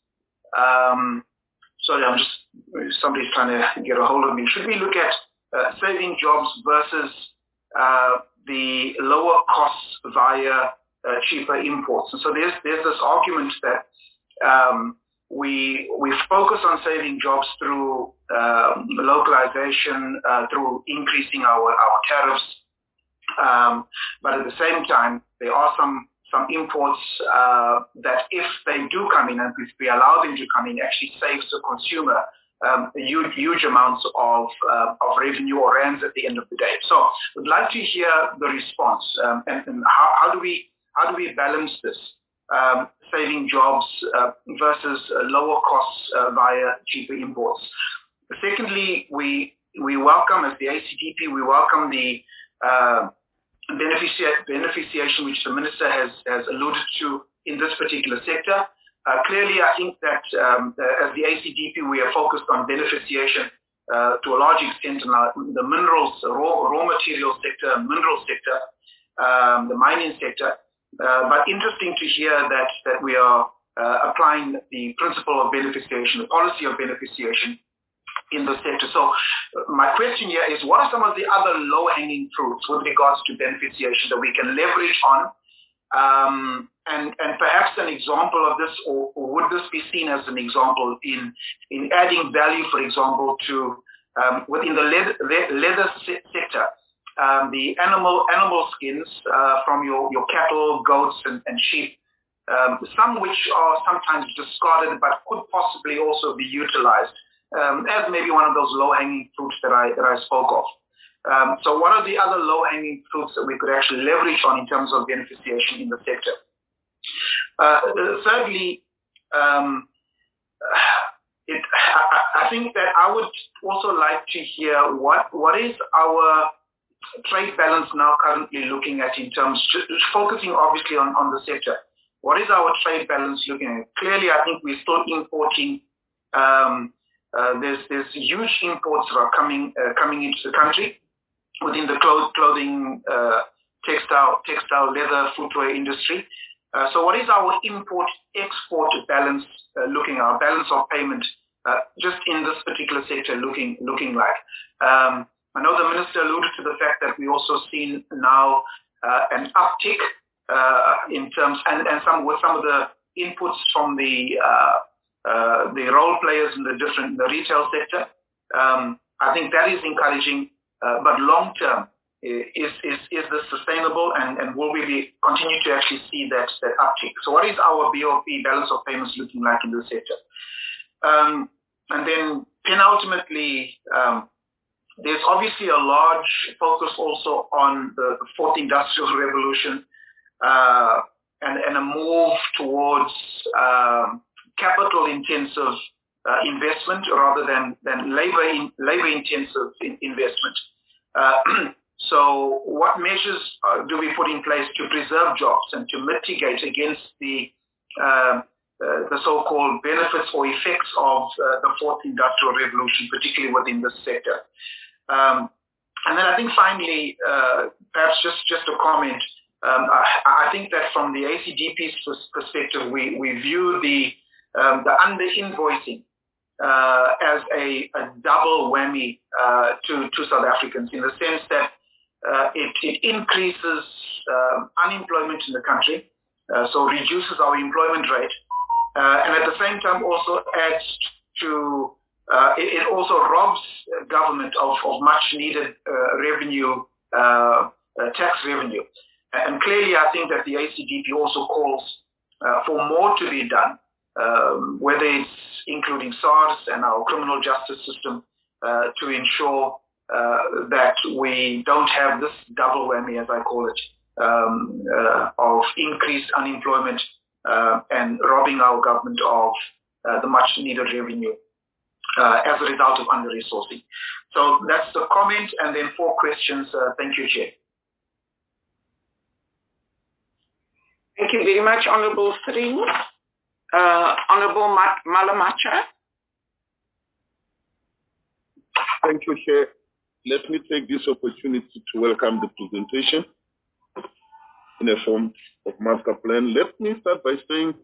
Um, sorry, I'm just, somebody's trying to get a hold of me. Should we look at uh, saving jobs versus uh, the lower costs via uh, cheaper imports? And so there's there's this argument that um, we we focus on saving jobs through uh, localization, uh, through increasing our our tariffs, um, but at the same time there are some some imports uh, that, if they do come in and if we allow them to come in, actually saves the consumer um, huge, huge amounts of uh, of revenue or rands at the end of the day. So we'd like to hear the response um, and, and how, how do we how do we balance this, um, saving jobs uh, versus uh, lower costs uh, via cheaper imports. Secondly, we we welcome, as the A C D P, we welcome the uh, Beneficia- beneficiation which the Minister has, has alluded to in this particular sector. Uh, clearly, I think that um, as the A C D P, we are focused on beneficiation uh, to a large extent in our, the minerals, raw, raw material sector, mineral sector, um, the mining sector. Uh, but interesting to hear that, that we are uh, applying the principle of beneficiation, the policy of beneficiation in the sector. So uh, my question here is, what are some of the other low-hanging fruits with regards to beneficiation that we can leverage on? Um, and, and perhaps an example of this, or, or would this be seen as an example in, in adding value, for example, to um, within the leather, leather se- sector, um, the animal animal skins uh, from your, your cattle, goats, and, and sheep, um, some which are sometimes discarded but could possibly also be utilized Um, as maybe one of those low-hanging fruits that I that I spoke of. Um, so what are the other low-hanging fruits that we could actually leverage on in terms of beneficiation in the sector? Uh, thirdly, um, it, I, I think that I would also like to hear what what is our trade balance now currently looking at in terms, focusing obviously on, on the sector. What is our trade balance looking at? Clearly, I think we're still importing. Um, Uh, there's there's huge imports that are coming uh, coming into the country within the cloth, clothing, uh, textile, textile, leather, footwear industry. Uh, so what is our import-export balance uh, looking, our balance of payment uh, just in this particular sector looking looking like? Um, I know the Minister alluded to the fact that we also seen now uh, an uptick uh, in terms, and, and some with some of the inputs from the uh, Uh, the role players in the different the retail sector. Um, I think that is encouraging, uh, but long term, is is is this sustainable, and, and will we be continue to actually see that that uptick? So what is our B O P, balance of payments, looking like in this sector? Um, and then penultimately, um, there's obviously a large focus also on the fourth industrial revolution uh, and and a move towards um, capital-intensive uh, investment rather than than labor in, labor-intensive in investment. Uh, so, what measures uh, do we put in place to preserve jobs and to mitigate against the uh, uh, the so-called benefits or effects of uh, the fourth industrial revolution, particularly within this sector? Um, and then, I think finally, uh, perhaps just just a comment. Um, I, I think that from the A C D P's perspective, we we view the Um, the under-invoicing uh, as a, a double whammy uh, to, to South Africans, in the sense that uh, it, it increases uh, unemployment in the country, uh, so reduces our employment rate, uh, and at the same time also adds to, uh, it, it also robs government of, of much needed uh, revenue, uh, uh, tax revenue. And clearly I think that the A C D P also calls uh, for more to be done, um, whether it's including SARS and our criminal justice system uh, to ensure uh, that we don't have this double whammy, as I call it, um, uh, of increased unemployment uh, and robbing our government of uh, the much needed revenue uh, as a result of under-resourcing. So that's the comment, and then four questions. Uh, thank you, Chair. Thank you very much, Honourable Sring. Uh, Honourable Malamacha. Thank you, Chair. Let me take this opportunity to welcome the presentation in the form of master plan. Let me start by saying,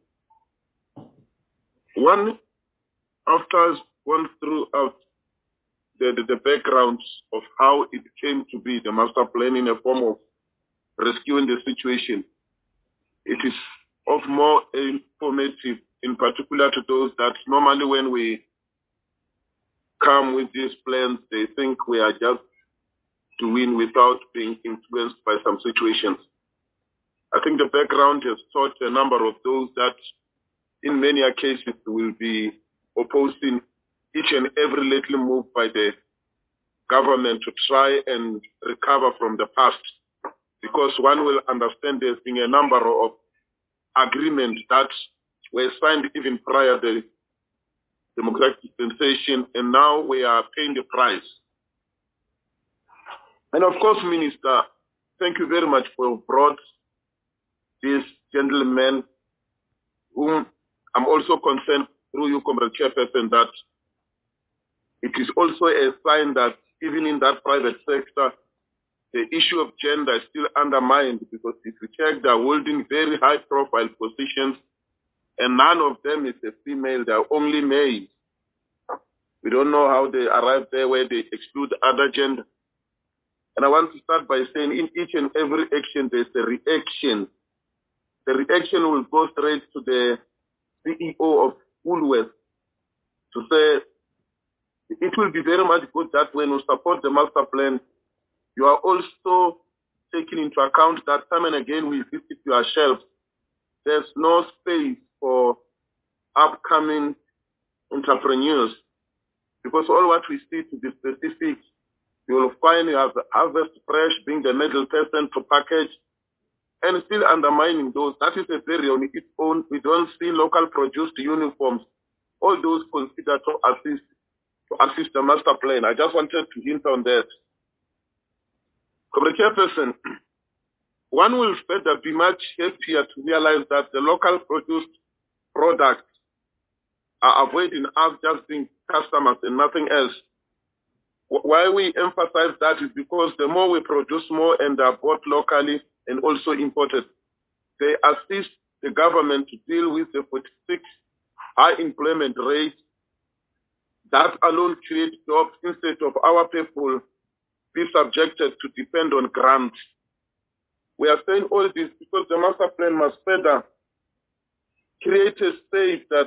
one, after one throughout the, the, the backgrounds of how it came to be, the master plan in a form of rescuing the situation, it is of more informative, in particular to those that normally when we come with these plans, they think we are just doing without being influenced by some situations. I think the background has taught a number of those that in many cases will be opposing each and every little move by the government to try and recover from the past, because one will understand there's been a number of agreements that were signed even prior to the democratic dispensation, and now we are paying the price. And of course, Minister, thank you very much for brought this gentleman, whom I'm also concerned through you, Comrade Chairperson, that it is also a sign that even in that private sector, the issue of gender is still undermined, because if you check, they're holding very high-profile positions, and none of them is a female, they're only males. We don't know how they arrived there, where they exclude other gender. And I want to start by saying in each and every action, there's a reaction. The reaction will go straight to the C E O of Woolworths to say, it will be very much good that when we support the master plan, you are also taking into account that time and again we visit your shelves. There's no space for upcoming entrepreneurs, because all what we see, to be specific, you will find you have Harvest Fresh being the middle person to package and still undermining those. That is a very on its own. We don't see local produced uniforms. All those considered to assist to assist the master plan. I just wanted to hint on that. Comrade Chairperson, one will further be much happier to realize that the local produced products are avoiding us just being customers and nothing else. Why we emphasize that is because the more we produce more and are bought locally and also imported, they assist the government to deal with the forty-six high employment rate. That alone creates jobs instead of our people be subjected to depend on grants. We are saying all this because the master plan must further create a state that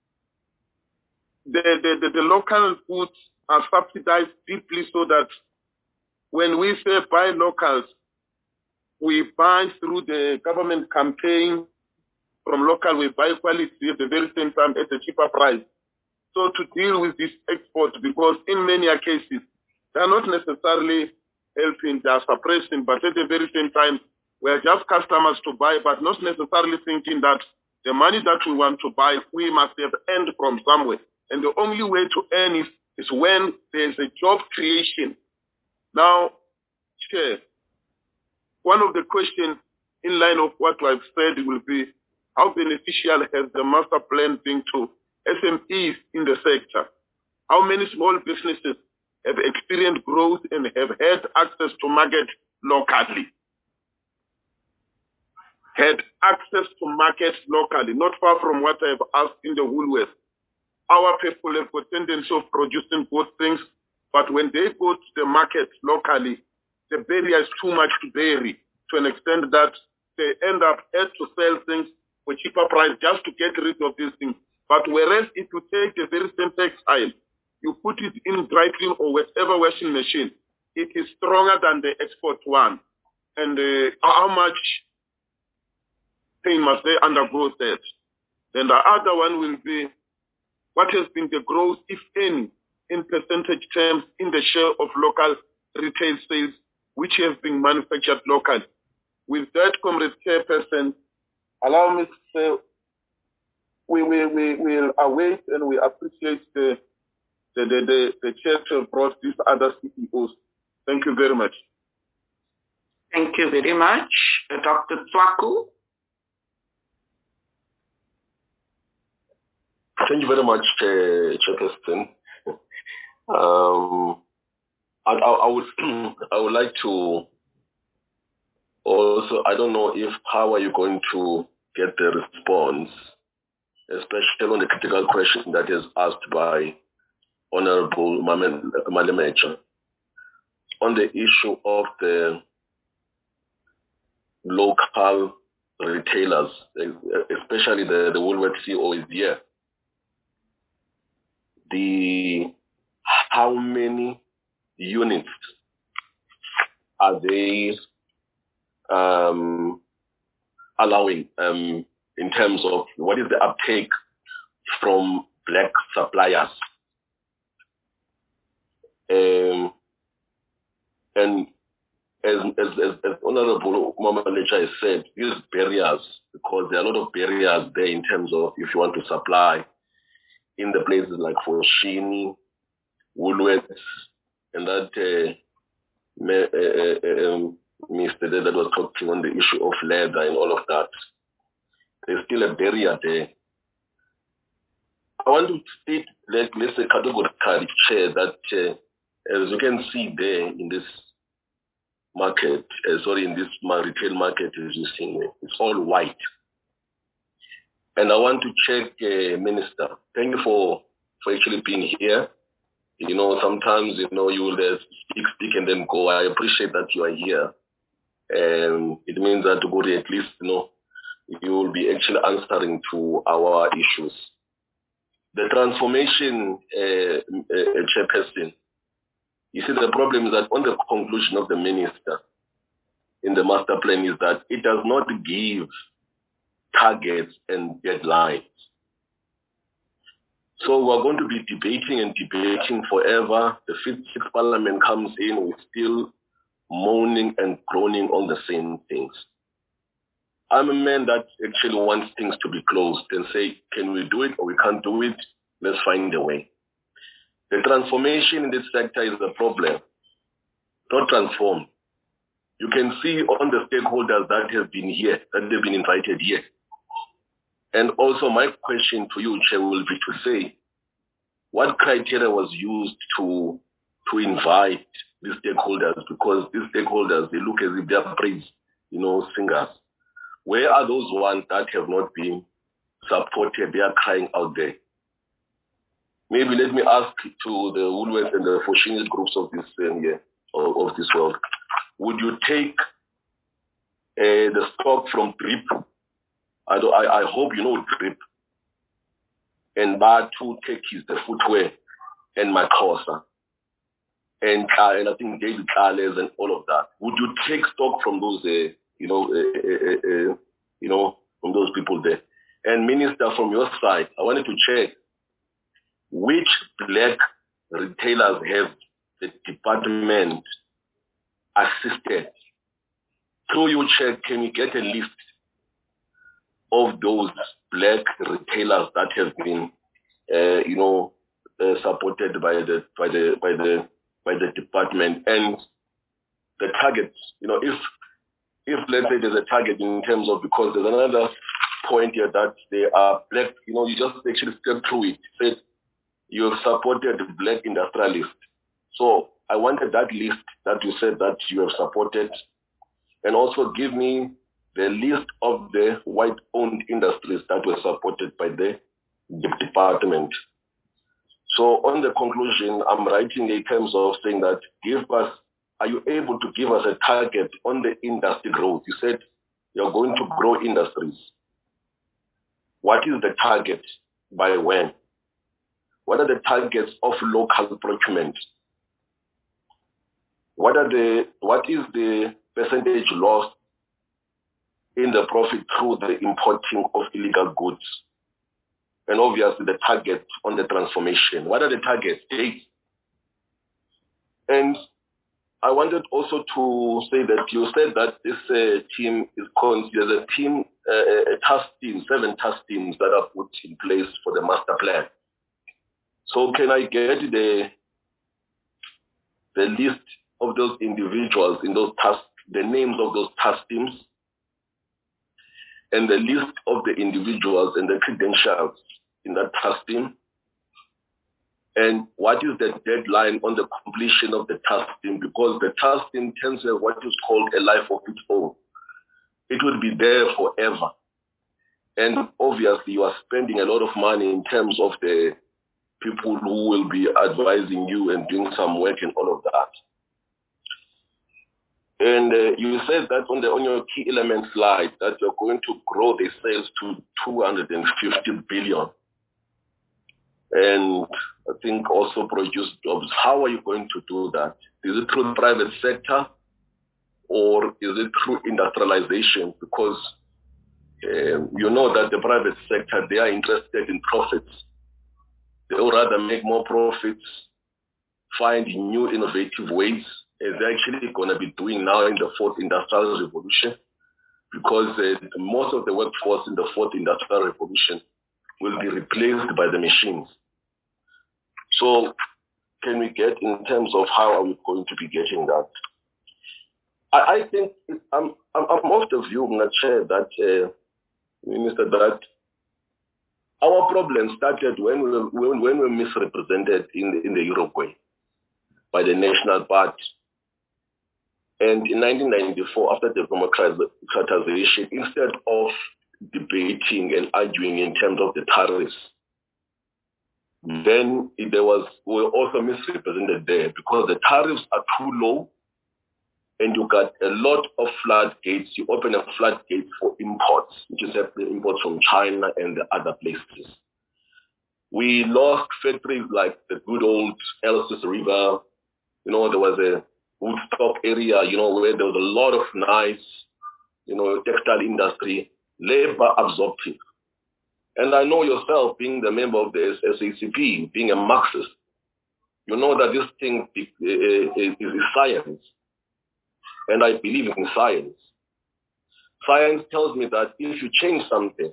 the, the, the, the local foods are subsidized deeply, so that when we say buy locals, we buy through the government campaign from local, we buy quality at the very same time at a cheaper price. So to deal with this export, because in many cases, they are not necessarily helping, they are suppressing, but at the very same time, we are just customers to buy, but not necessarily thinking that the money that we want to buy, we must have earned from somewhere. And the only way to earn it is when there's a job creation. Now, Chair, one of the questions in line of what I've said will be, how beneficial has the master plan been to S M Es in the sector? How many small businesses have experienced growth and have had access to market locally? Had access to markets locally, not far from what I have asked in the Woolworths. Our people have got tendency of producing good things, but when they go to the market locally, the barrier is too much to bury, to an extent that they end up had to sell things for cheaper price just to get rid of these things. But whereas if you take the very same tax volatile. You put it in dry clean or whatever washing machine, it is stronger than the export one. And uh, how much pain must they undergo that? Then the other one will be, what has been the growth, if any, in percentage terms in the share of local retail sales, which have been manufactured locally? With that, Comrade Chairperson, allow me to say, we will we, we will await and we appreciate the the the, the, the chair to brought these other C E Os. Thank you very much. Thank you very much. Uh, Doctor Tswaku. Thank you very much, uh, Chairperson. Um, I, I, I would I would like to also, I don't know if how are you going to get the response, especially on the critical question that is asked by Honorable Malemecha on the issue of the local retailers, especially the, the Woolworths C E O is here. The how many units are they um, allowing um, in terms of what is the uptake from black suppliers? Um, and as, as, as, as Honorable Malemecha has said, these barriers, because there are a lot of barriers there in terms of if you want to supply in the places like Foschini, Woolworths, and that uh, me, uh, uh, um, Mister that was talking on the issue of leather and all of that. There's still a barrier there. I want to state, like, let's say, categorically, Chair, that uh, as you can see there in this market, uh, sorry, in this retail market, as you see, it's all white. And I want to check, uh, Minister, thank you for, for actually being here. You know, sometimes, you know, you will uh, speak, speak and then go. I appreciate that you are here. And it means that at least, you know, you will be actually answering to our issues. The transformation, uh, uh, Chairperson, you see, the problem is that on the conclusion of the minister in the master plan is that it does not give targets and deadlines. So we're going to be debating and debating forever. The fifth, sixth parliament comes in, we're still moaning and groaning on the same things. I'm a man that actually wants things to be closed and say, can we do it or we can't do it? Let's find a way. The transformation in this sector is the problem, not transform. You can see on the stakeholders that have been here, that they've been invited here. And also my question to you, Chair, will be to say, what criteria was used to, to invite these stakeholders? Because these stakeholders, they look as if they are praise, you know, singers. Where are those ones that have not been supported? They are crying out there. Maybe let me ask to the Woolworths and the Foschini groups of this um, yeah, of, of this world. Would you take uh, the stock from Drip? I, do, I, I hope you know Drip. And Bar two take his the footwear and my Xhosa. And, uh, and I think David Charles and all of that. Would you take stock from those, uh, you know, uh, uh, uh, you know, from those people there? And Minister, from your side, I wanted to check which black retailers have the department assisted. Through your check, can you get a list of those black retailers that have been, uh, you know, uh, supported by the by the by the by the department and the targets? You know, if if let's say there's a target in terms of, because there's another point here that they are black. You know, you just actually step through it. Said you have supported black industrialists. So I wanted that list that you said that you have supported, and also give me the list of the white-owned industries that were supported by the department. So on the conclusion, I'm writing in terms of saying that give us, are you able to give us a target on the industry growth? You said you're going to grow industries. What is the target? By when? What are the targets of local procurement? What are the what is the percentage lost in the profit through the importing of illegal goods? And obviously the target on the transformation. What are the targets? Dates. And I wanted also to say that you said that this uh, team is called, there's a team, uh, a task team, seven task teams that are put in place for the master plan. So can I get the the list of those individuals in those task, the names of those task teams, and the list of the individuals and the credentials in that task team? And what is the deadline on the completion of the task team? Because the task team tends to have what is called a life of its own. It will be there forever. And obviously you are spending a lot of money in terms of the people who will be advising you and doing some work and all of that. And uh, you said that on the on your key element slide that you're going to grow the sales to two hundred fifty billion. And I think also produce jobs. How are you going to do that? Is it through the private sector or is it through industrialization? Because um, you know that the private sector, they are interested in profits. They would rather make more profits, find new innovative ways, as they're actually going to be doing now in the fourth industrial revolution, because uh, most of the workforce in the fourth industrial revolution will be replaced by the machines. So can we get in terms of how are we going to be getting that? I, I think it, I'm, I'm, I'm of the view, Chair, that, uh, Minister, that our problem started when we were, when, when we were misrepresented in the, in the Uruguay by the National Party. And in nineteen ninety-four, after the democratization, instead of debating and arguing in terms of the tariffs, then there was, we were also misrepresented there because the tariffs are too low and you got a lot of floodgates. You open a floodgate for imports, which is the imports from China and the other places. We lost factories like the good old Elsis River. You know, there was a Woodstock area, you know, where there was a lot of nice, you know, textile industry, labor absorptive. And I know yourself, being the member of the S A C P, being a Marxist, you know that this thing is, is, is science. And I believe in science. Science tells me that if you change something,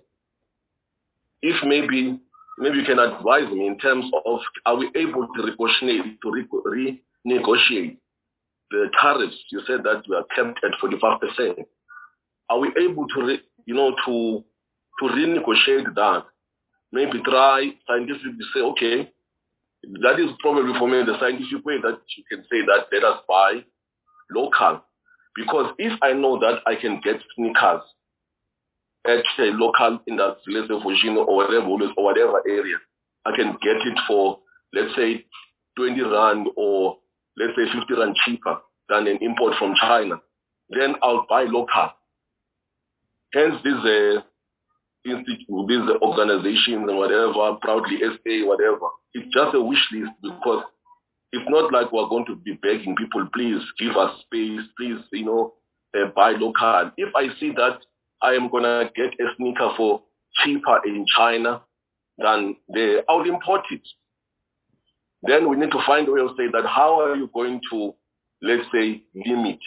if maybe, maybe you can advise me in terms of, are we able to renegotiate, to re renegotiate the tariffs? You said that we are capped at forty-five percent. Are we able to, re, you know, to to renegotiate that? Maybe try scientifically to say, okay, that is probably for me the scientific way that you can say that let us buy local. Because if I know that I can get sneakers at a local industry, let's say for Gino or whatever, or whatever area, I can get it for, let's say, twenty rand or let's say fifty rand cheaper than an import from China, then I'll buy local. Hence, these uh, institute, these organizations and whatever, proudly S A, whatever, it's just a wish list because it's not like we're going to be begging people, please give us space, please, you know, uh, buy local. If I see that I am going to get a sneaker for cheaper in China than they, I'll import it. Then we need to find a way of saying that how are you going to, let's say, limit,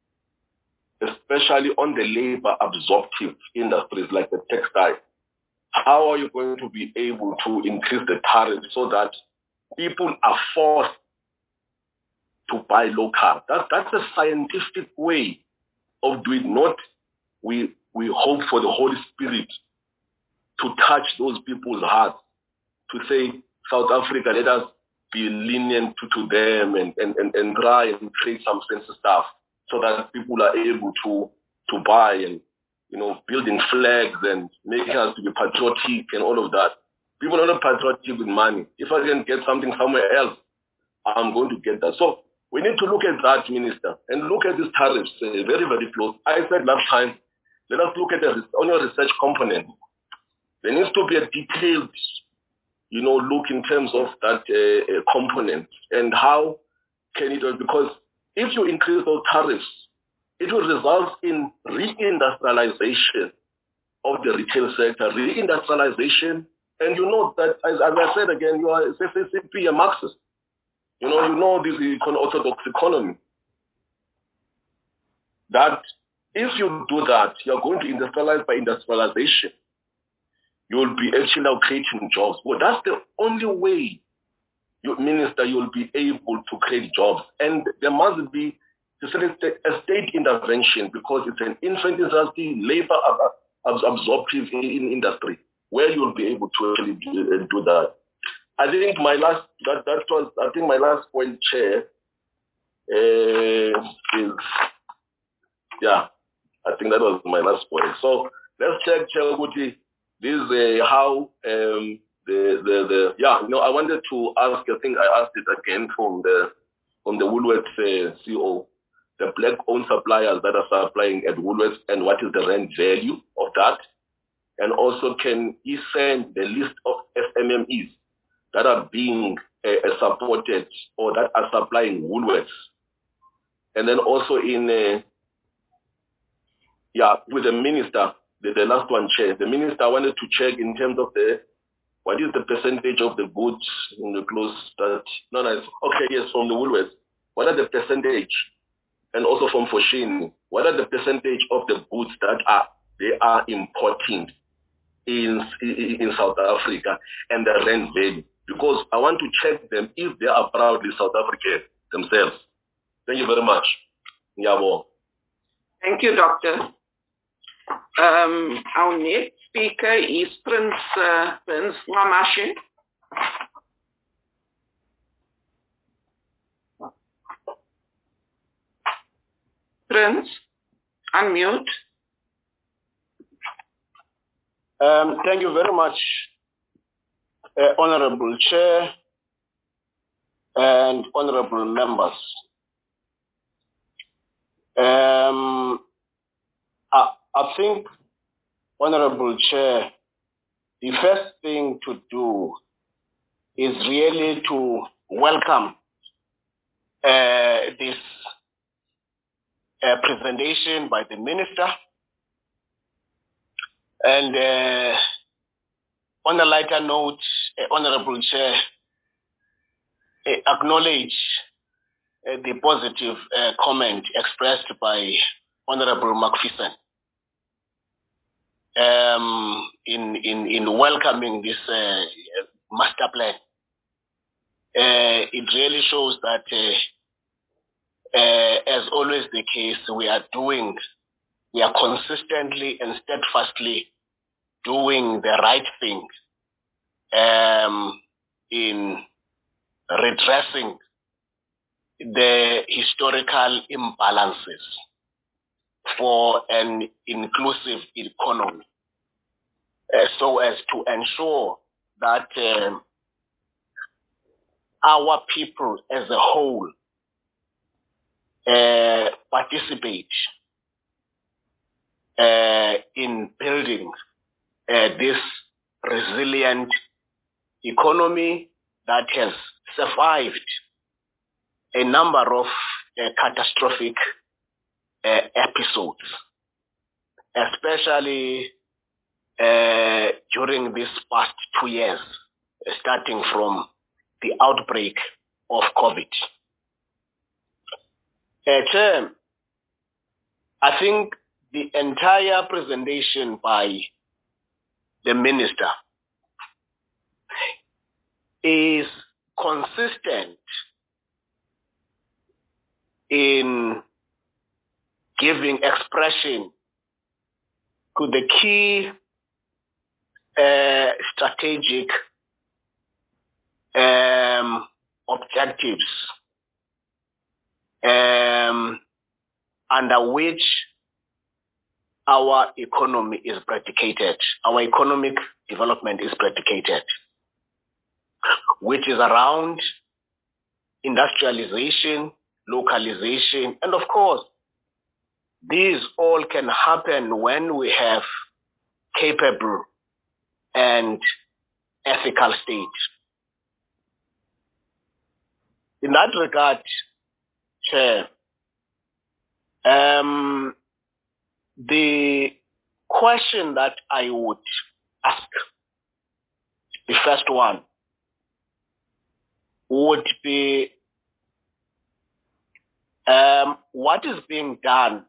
especially on the labor absorptive industries like the textile, how are you going to be able to increase the tariff so that people are forced to buy local? That, that's a scientific way of doing. Not we we hope for the Holy Spirit to touch those people's hearts, to say, South Africa, let us be lenient to, to them and, and, and, and try and create some sense of stuff so that people are able to to buy and, you know, building flags and making us to be patriotic and all of that. People are not patriotic with money. If I can get something somewhere else, I'm going to get that. So we need to look at that, Minister, and look at these tariffs uh, very, very close. I said last time, let us look at the on your research component. There needs to be a detailed you know, look in terms of that uh, component and how can it, because if you increase those tariffs, it will result in reindustrialization of the retail sector, reindustrialization. And you know that, as, as I said again, you are a Marxist. You know, you know this orthodox economy. That if you do that, you're going to industrialize by industrialization. You will be actually now creating jobs. Well, that's the only way, you, Minister, you will be able to create jobs. And there must be a state intervention because it's an infant industry, labor absorptive in industry, where you will be able to actually do, do that. I think my last, that, that was, I think my last point, Chair, uh, is, yeah, I think that was my last point. So let's check, Chair Guti, this is uh, how um, the, the, the, yeah, you know, I wanted to ask, I think I asked it again from the, from the Woolworths uh, C E O, the black-owned suppliers that are supplying at Woolworths and what is the rent value of that? And also, can he send the list of S M M Es that are being uh, supported or that are supplying Woolworths? And then also in, uh, yeah, with the minister, the, the last one, Chair, the minister wanted to check in terms of the, what is the percentage of the goods in the clothes that, no, no, okay, yes, from the Woolworths. What are the percentage? And also from Foschini, what are the percentage of the goods that are, they are importing in, in, in South Africa and the rent value? Because I want to check them if they are proudly South African themselves. Thank you very much. Nyabo. Thank you, Doctor. Um, our next speaker is Prince uh, Prince Ngqamashe. Prince, unmute. Um, thank you very much, uh, Honorable Chair and Honorable members. Um, I, I think, Honorable Chair, the first thing to do is really to welcome uh, this uh, presentation by the Minister. And uh, on a lighter note, uh, Honorable Chair, uh, acknowledge uh, the positive uh, comment expressed by Honorable McPherson um, in, in, in welcoming this uh, master plan. Uh, it really shows that, uh, uh, as always the case, we are doing, we are consistently and steadfastly doing the right thing um, in redressing the historical imbalances for an inclusive economy, uh, so as to ensure that um, our people as a whole uh, participate uh, in building uh, this resilient economy that has survived a number of uh, catastrophic uh, episodes, especially uh, during these past two years, uh, starting from the outbreak of COVID. Uh, Chair, I think the entire presentation by the Minister is consistent in giving expression to the key uh, strategic um, objectives um, under which our economy is predicated, our economic development is predicated, which is around industrialization, localization, and of course, these all can happen when we have capable and ethical state. In that regard, Chair, um, the question that I would ask, the first one, would be um, what is being done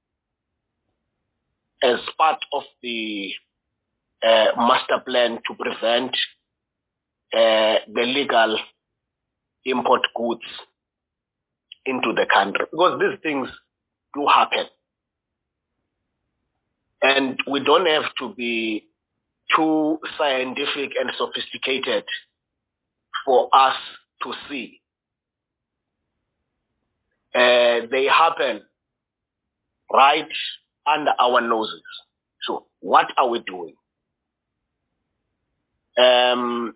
as part of the uh, master plan to prevent uh, the legal import goods into the country, because these things do happen. And we don't have to be too scientific and sophisticated for us to see. Uh, they happen right under our noses. So what are we doing? Um,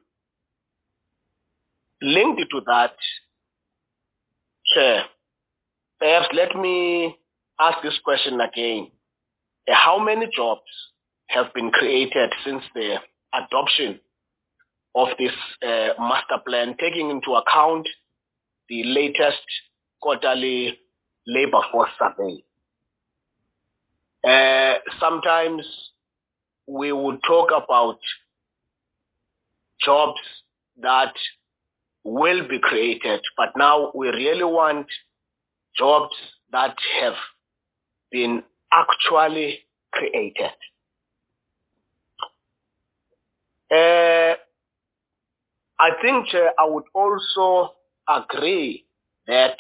linked to that, Chair, perhaps let me ask this question again. Uh, how many jobs have been created since the adoption of this uh, master plan, taking into account the latest quarterly labor force survey? Uh, sometimes we would talk about jobs that will be created, but now we really want jobs that have been actually created. Uh, I think uh, I would also agree that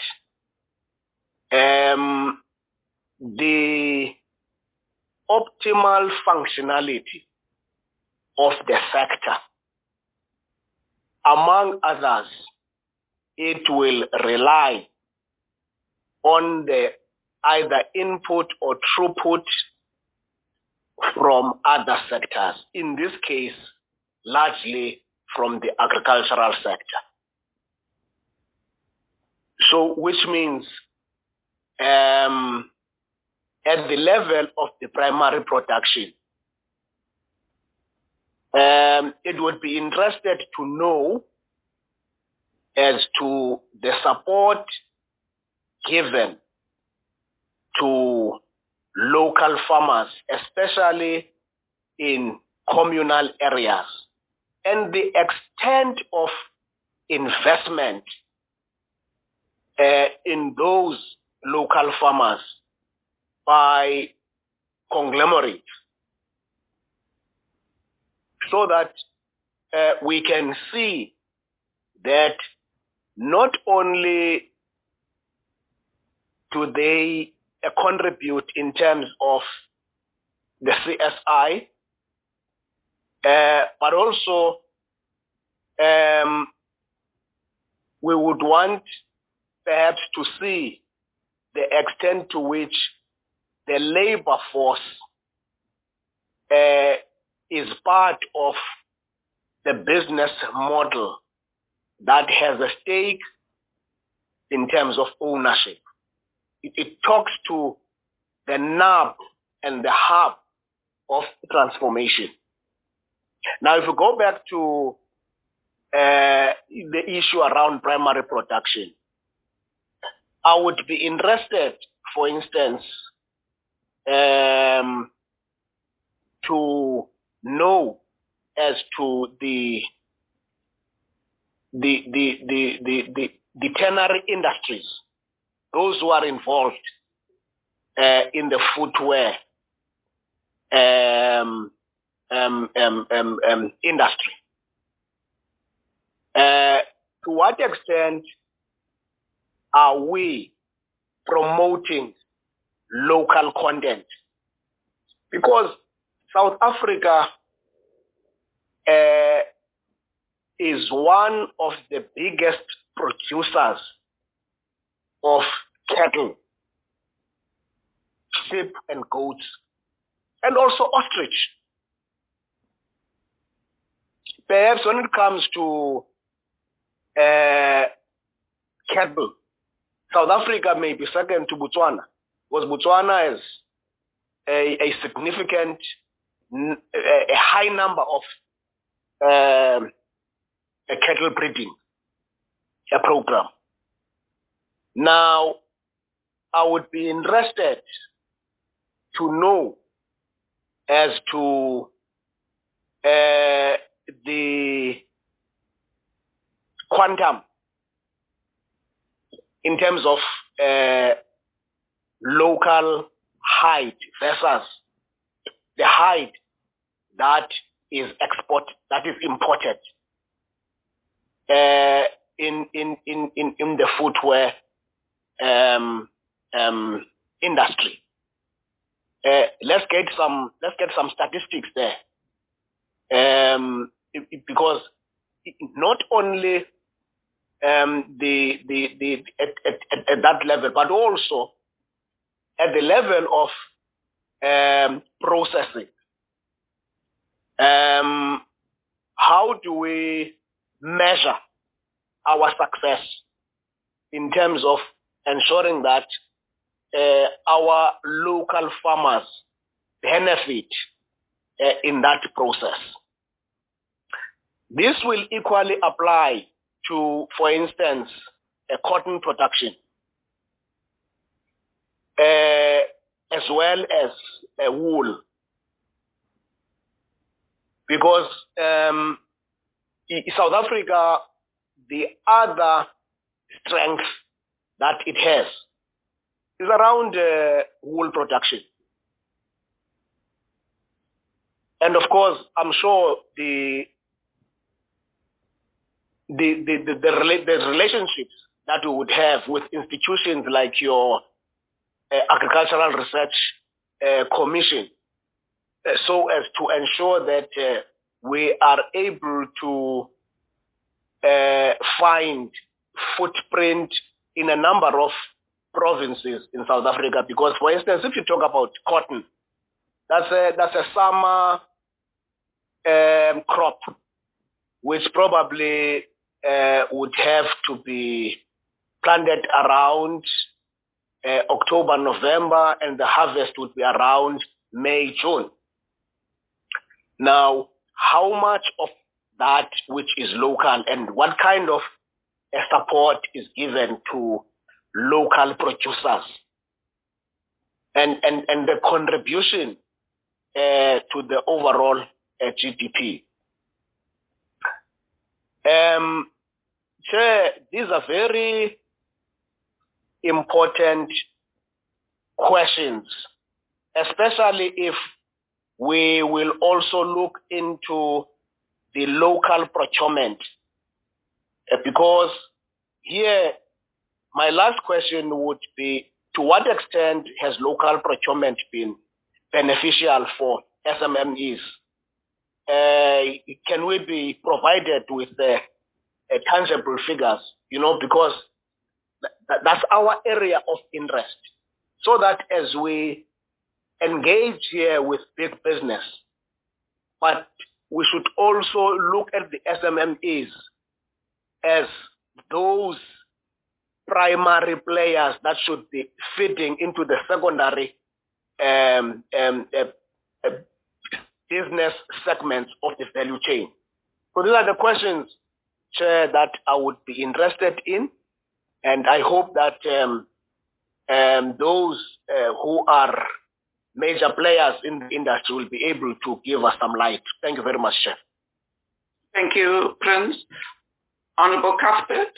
um, the optimal functionality of the sector, among others, it will rely on the either input or throughput from other sectors, in this case, largely from the agricultural sector. So, which means um, at the level of the primary production, um, it would be interested to know as to the support given to local farmers, especially in communal areas, and the extent of investment uh, in those local farmers by conglomerates, so that uh, we can see that not only do they uh, contribute in terms of the C S I, uh, but also um, we would want perhaps to see the extent to which the labor force uh, is part of the business model that has a stake in terms of ownership. It, it talks to the nub and the hub of transformation. Now, if we go back to uh, the issue around primary production, I would be interested, for instance, um, to know as to the the the the the, the, the ternary industries, those who are involved uh, in the footwear um, um, um, um, um, industry. Uh, to what extent are we promoting local content? Because South Africa uh, is one of the biggest producers of cattle, sheep and goats, and also ostrich. Perhaps when it comes to uh, cattle, South Africa may be second to Botswana, because Botswana is a, a significant, a high number of um, a cattle breeding a program. Now, I would be interested to know as to uh, the quantum in terms of uh, local hide versus the hide that is export that is imported uh, in, in in in in the footwear um, um, industry. Uh, let's get some let's get some statistics there, um, it, it, because it, not only um, the the the at, at, at that level, but also at the level of um, processing. Um, how do we measure our success in terms of ensuring that uh, our local farmers benefit uh, in that process? This will equally apply to, for instance, uh, cotton production, uh, as well as uh, wool. Because um, in South Africa, the other strength that it has is around uh, wool production. And of course, I'm sure the the the the, the, rela the relationships that we would have with institutions like your uh, Agricultural Research uh, Commission, uh, so as to ensure that uh, we are able to uh, find footprint in a number of provinces in South Africa. Because, for instance, if you talk about cotton, that's a that's a summer um, crop, which probably uh, would have to be planted around uh, October, November, and the harvest would be around May, June. Now, how much of that which is local and what kind of uh, support is given to local producers and, and, and the contribution uh, to the overall uh, G D P? Um, Chair, these are very important questions, especially if we will also look into the local procurement. Uh, because here, my last question would be, to what extent has local procurement been beneficial for S M M Es? Uh, can we be provided with uh, uh, tangible figures, you know, because th that's our area of interest, so that as we engage here with big business, but we should also look at the S M M Es as those primary players that should be feeding into the secondary um, um, uh, uh, business segments of the value chain. So these are the questions, Chair, that I would be interested in, and I hope that um, um, those uh, who are major players in the industry will be able to give us some light. Thank you very much, Chair. Thank you, Prince. Honorable Cuthbert.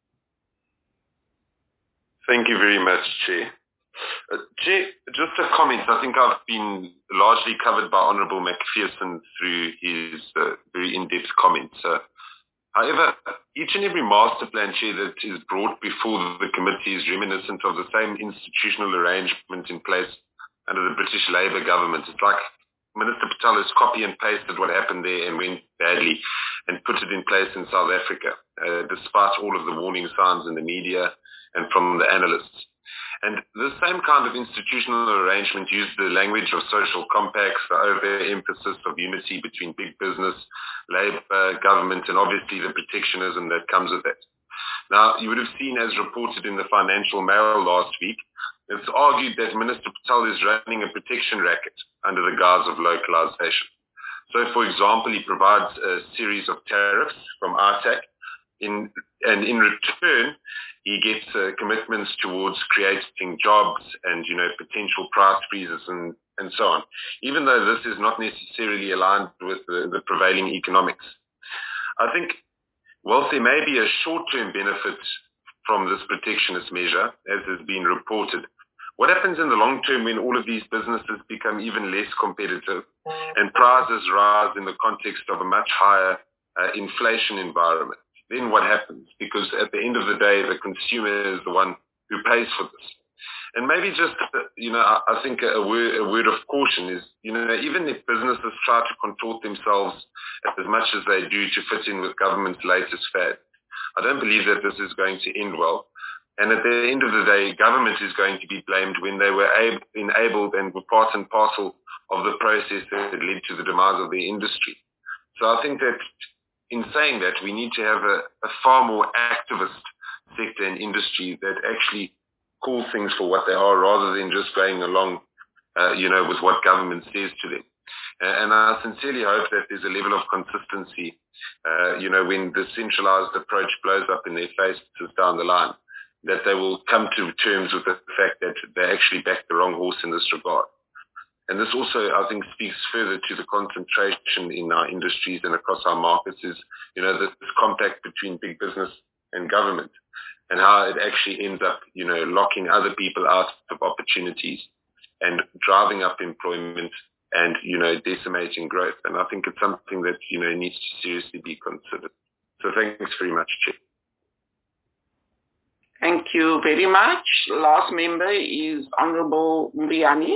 Thank you very much, Chair. Uh, Chair, just a comment. I think I've been largely covered by Honourable McPherson through his uh, very in-depth comments. Uh, however, each and every master plan, Chair, that is brought before the committee is reminiscent of the same institutional arrangement in place under the British Labour government. It's like Minister Patel has copy and pasted what happened there and went badly and put it in place in South Africa, uh, despite all of the warning signs in the media and from the analysts. And the same kind of institutional arrangement used the language of social compacts, the overemphasis of unity between big business, labour, government, and obviously the protectionism that comes with it. Now, you would have seen, as reported in the Financial Mail last week, it's argued that Minister Patel is running a protection racket under the guise of localization. So, for example, he provides a series of tariffs from I T A C, in, and in return, he gets uh, commitments towards creating jobs and, you know, potential price freezes and, and so on, even though this is not necessarily aligned with the, the prevailing economics. I think whilst there may be a short-term benefit from this protectionist measure, as has been reported, what happens in the long term when all of these businesses become even less competitive and prices rise in the context of a much higher uh, inflation environment? Then what happens? Because at the end of the day, the consumer is the one who pays for this. And maybe just, you know, I, I think a word, a word of caution is, you know, even if businesses try to contort themselves as much as they do to fit in with government's latest fad, I don't believe that this is going to end well. And at the end of the day, government is going to be blamed when they were able, enabled and were part and parcel of the process that led to the demise of the industry. So I think that in saying that, we need to have a, a far more activist sector and industry that actually call things for what they are rather than just going along, uh, you know, with what government says to them. Uh, and I sincerely hope that there's a level of consistency, uh, you know, when the centralized approach blows up in their faces down the line, that they will come to terms with the fact that they actually backed the wrong horse in this regard. And this also, I think, speaks further to the concentration in our industries and across our markets is, you know, this compact between big business and government and how it actually ends up, you know, locking other people out of opportunities and driving up employment and, you know, decimating growth. And I think it's something that, you know, needs to seriously be considered. So thanks very much, Chair. Thank you very much. Last member is Honorable Mriani.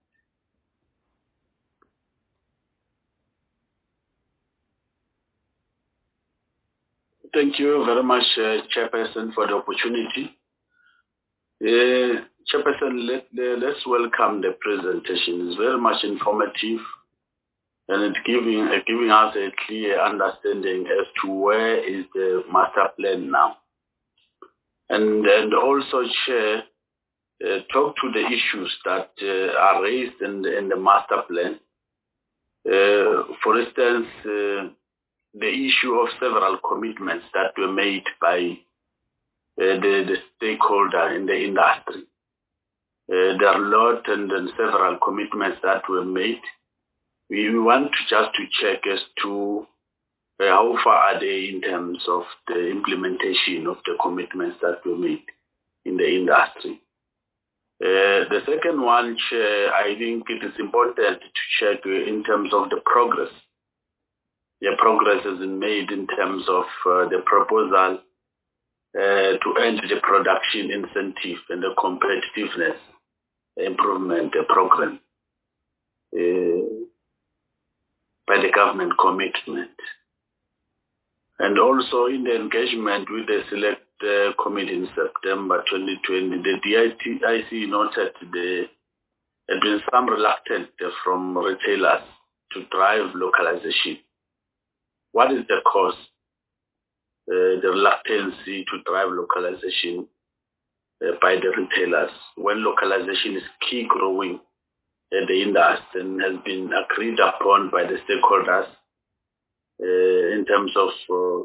Thank you very much, uh, Chairperson, for the opportunity. Uh, Chairperson, let, uh, let's welcome the presentation. It's very much informative and it's giving, uh, giving us a clear understanding as to where is the master plan now. And, and also, Chair, uh, talk to the issues that uh, are raised in the, in the master plan. Uh, for instance, uh, the issue of several commitments that were made by uh, the, the stakeholder in the industry. Uh, there are a lot and, and several commitments that were made. We, we want to just to check as to uh, how far are they in terms of the implementation of the commitments that were made in the industry. Uh, the second one, Chair, I think it is important to check uh, in terms of the progress. The progress has been made in terms of uh, the proposal uh, to end the production incentive and the competitiveness improvement uh, program uh, by the government commitment. And also in the engagement with the select uh, committee in September twenty twenty, the D I C noted there had been some reluctance from retailers to drive localization. What is the cause? Uh, the reluctance to drive localization uh, by the retailers when localization is key growing in the industry and has been agreed upon by the stakeholders uh, in terms of uh,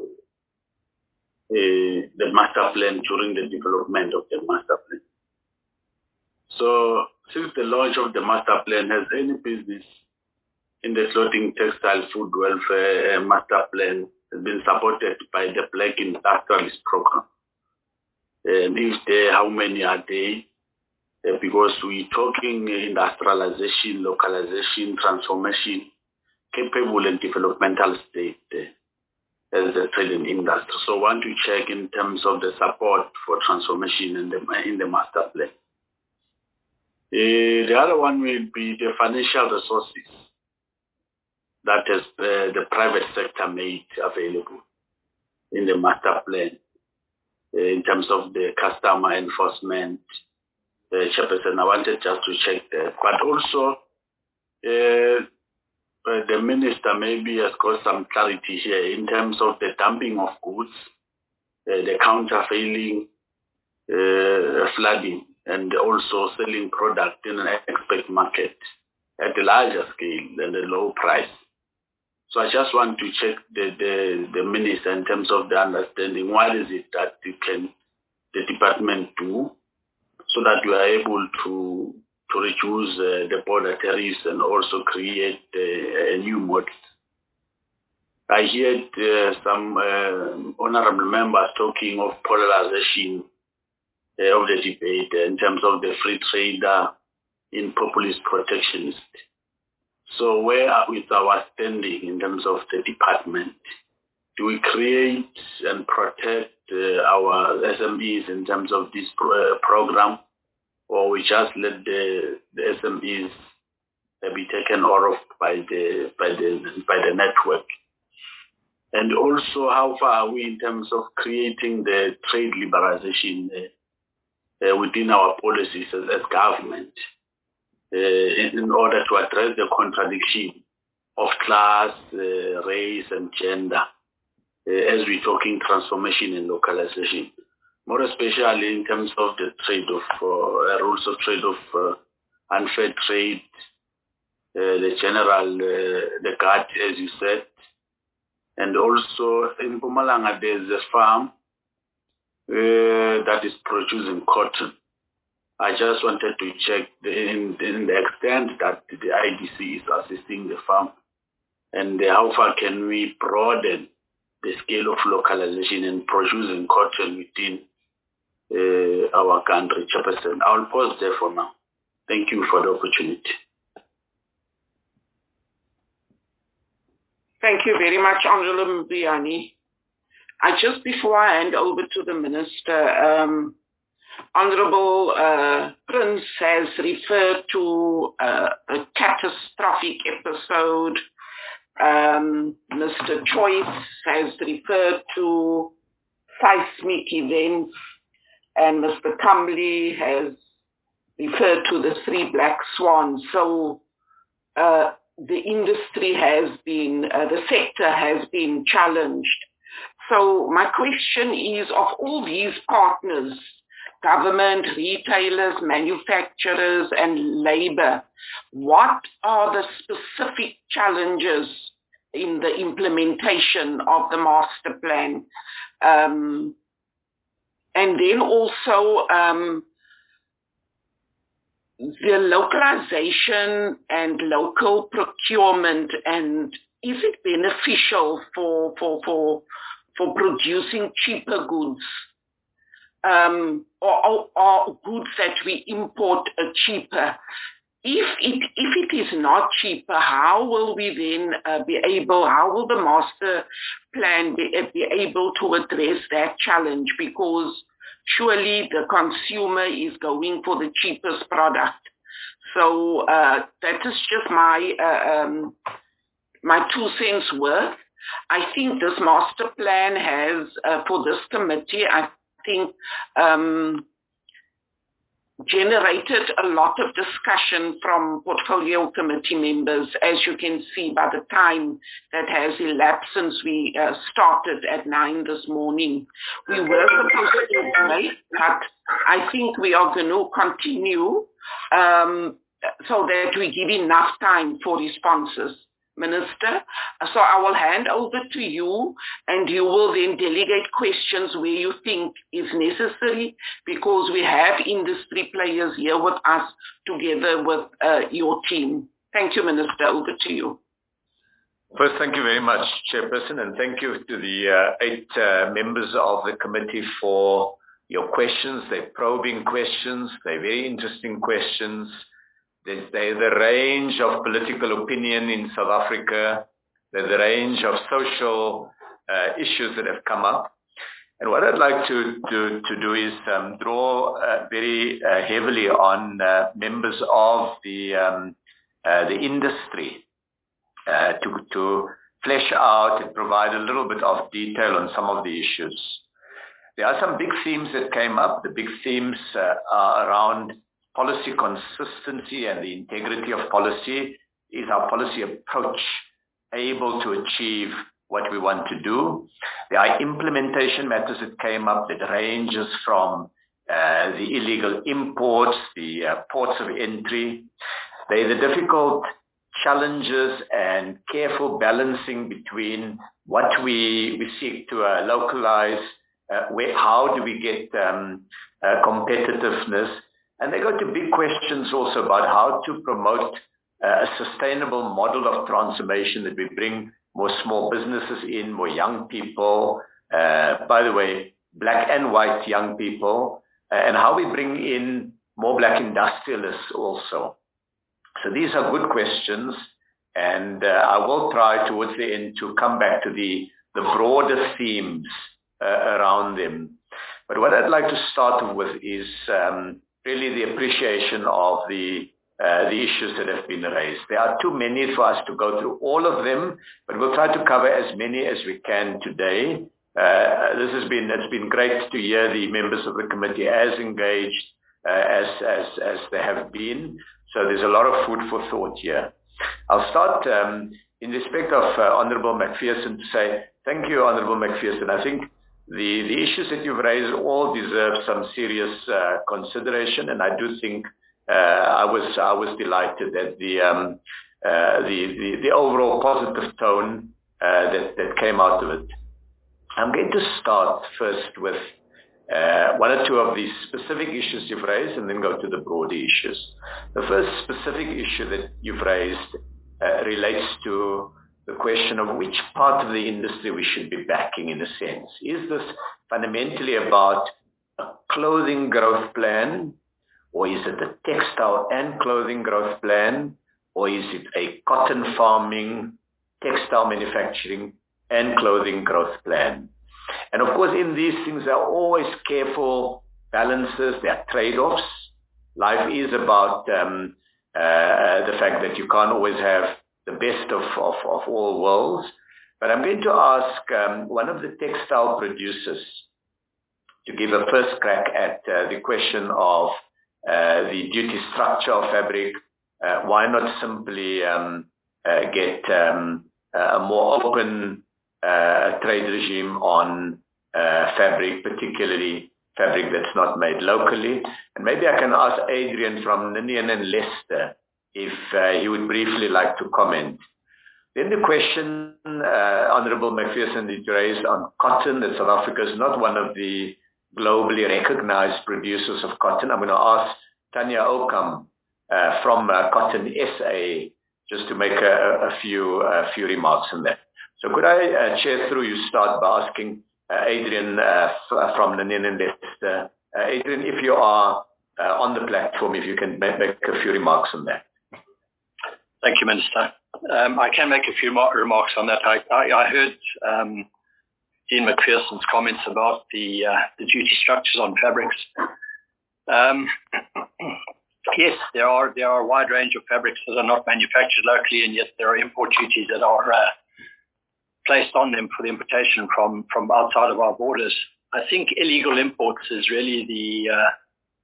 uh, the master plan during the development of the master plan. So since the launch of the master plan, has any business in the clothing, textile, food welfare uh, master plan has been supported by the Black Industrialist Program? And if they, how many are they? Uh, because we're talking industrialization, localization, transformation, capable and developmental state uh, as a trading industry. So I want to check in terms of the support for transformation in the, in the master plan. Uh, the other one will be the financial resources that is uh, the private sector made available in the master plan uh, in terms of the customer enforcement. Uh, Chairperson, I wanted just to check that. But also, uh, uh, the minister maybe has got some clarity here in terms of the dumping of goods, uh, the counterfeiting, uh, flooding, and also selling product in an export market at a larger scale than a low price. So I just want to check the, the, the minister in terms of the understanding. What is it that you can, the department do so that you are able to to reduce uh, the border tariffs and also create uh, a new model? I heard uh, some uh, honorable members talking of polarization uh, of the debate in terms of the free trader in populist protectionist. So where are we with our standing in terms of the department? Do we create and protect uh, our S M Es in terms of this pro- uh, program, or we just let the, the S M Es uh, be taken off by the by the by the network? And also, how far are we in terms of creating the trade liberalization uh, uh, within our policies as, as government uh, in, in order to address the contradiction of class, uh, race, and gender uh, as we're talking transformation and localization, more especially in terms of the trade of uh, rules of trade of uh, unfair trade, uh, the general, uh, the G A T, as you said. And also in Mpumalanga, there's a farm uh, that is producing cotton. I just wanted to check the, in, in the extent that the I D C is assisting the farm, and how far can we broaden the scale of localization and producing cotton within uh, our country, Chairperson. I'll pause there for now. Thank you for the opportunity. Thank you very much, Honorable Mbiani. I just before I hand over to the Minister, um, Honorable uh, Prince has referred to uh, a catastrophic episode. Um, Mister Choice has referred to seismic events, and Mister Kamli has referred to the three black swans. So uh, the industry has been, uh, the sector has been challenged. So my question is, of all these partners, government, retailers, manufacturers, and labor, what are the specific challenges in the implementation of the master plan? Um, and then also um, the localization and local procurement, and is it beneficial for, for, for, for producing cheaper goods? Um, or, or, or goods that we import are cheaper. If it, if it is not cheaper, how will we then uh, be able, how will the master plan be, uh, be able to address that challenge? Because surely the consumer is going for the cheapest product. So uh, that is just my, uh, um, my two cents worth. I think this master plan has, uh, for this committee, I think um, generated a lot of discussion from portfolio committee members, as you can see by the time that has elapsed since we uh, started at nine this morning. We were supposed to wait, but I think we are going to continue um, so that we give enough time for responses. Minister, so I will hand over to you, and you will then delegate questions where you think is necessary, because we have industry players here with us together with uh, your team. Thank you, Minister. Over to you. First, thank you very much, Chairperson, and thank you to the uh, eight uh, members of the committee for your questions. They're probing questions. They're very interesting questions. There's, there's a range of political opinion in South Africa. There's a range of social uh, issues that have come up. And what I'd like to, to, to do is um, draw uh, very uh, heavily on uh, members of the, um, uh, the industry uh, to, to flesh out and provide a little bit of detail on some of the issues. There are some big themes that came up. The big themes uh, are around policy consistency and the integrity of policy. Is our policy approach able to achieve what we want to do? There are implementation matters that came up that ranges from uh, the illegal imports, the uh, ports of entry. There is a difficult challenges and careful balancing between what we, we seek to uh, localize, uh, where, how do we get um, uh, competitiveness. And they go to big questions also about how to promote uh, a sustainable model of transformation, that we bring more small businesses in, more young people, uh, by the way, black and white young people, uh, and how we bring in more black industrialists also. So these are good questions, and uh, I will try towards the end to come back to the, the broader themes uh, around them. But what I'd like to start with is um, really the appreciation of the uh, the issues that have been raised. There are too many for us to go through all of them, but we'll try to cover as many as we can today. Uh, this has been, it's been great to hear the members of the committee as engaged uh, as, as, as they have been. So there's a lot of food for thought here. I'll start um, in respect of uh, Honourable McPherson to say, thank you, Honourable McPherson. I think the, the issues that you've raised all deserve some serious uh, consideration, and I do think uh, I was I was delighted at the um, uh, the, the the overall positive tone uh, that that came out of it. I'm going to start first with uh, one or two of these specific issues you've raised, and then go to the broader issues. The first specific issue that you've raised uh, relates to the question of which part of the industry we should be backing, in a sense. Is this fundamentally about a clothing growth plan, or is it a textile and clothing growth plan, or is it a cotton farming, textile manufacturing, and clothing growth plan? And of course, in these things, there are always careful balances, there are trade-offs. Life is about um, uh, the fact that you can't always have the best of, of, of all worlds. But I'm going to ask um, one of the textile producers to give a first crack at uh, the question of uh, the duty structure of fabric. Uh, why not simply um, uh, get um, a more open uh, trade regime on uh, fabric, particularly fabric that's not made locally? And maybe I can ask Adrian from Ninian and Leicester if uh, he would briefly like to comment. Then the question, uh, Honourable McPherson, that you raised on cotton, that South Africa is not one of the globally recognized producers of cotton. I'm going to ask Tanya Okam uh, from uh, Cotton S A just to make a, a few a few remarks on that. So could I, uh, Chair, through you, start by asking uh, Adrian uh, from Ninian and Leicester. Uh, Adrian, if you are uh, on the platform, if you can make, make a few remarks on that. Thank you, Minister. Um, I can make a few more remarks on that. I, I, I heard um, Dean McPherson's comments about the, uh, the duty structures on fabrics. Um, yes, there are there are a wide range of fabrics that are not manufactured locally, and yet there are import duties that are uh, placed on them for the importation from, from outside of our borders. I think illegal imports is really the uh,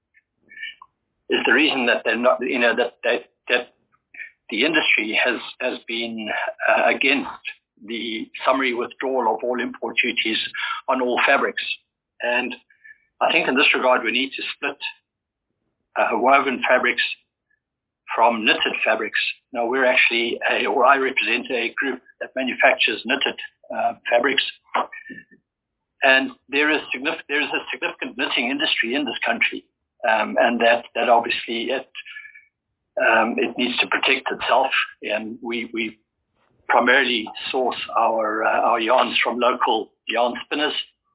is the reason that they're not, you know, that they, that the industry has has been uh, against the summary withdrawal of all import duties on all fabrics. And I think in this regard, we need to split uh, woven fabrics from knitted fabrics. Now, we're actually, a, or I represent a group that manufactures knitted uh, fabrics. And there is, signif- there is a significant knitting industry in this country. Um, and that, that obviously it, um, it needs to protect itself. And we, we primarily source our, uh, our yarns from local yarn spinners.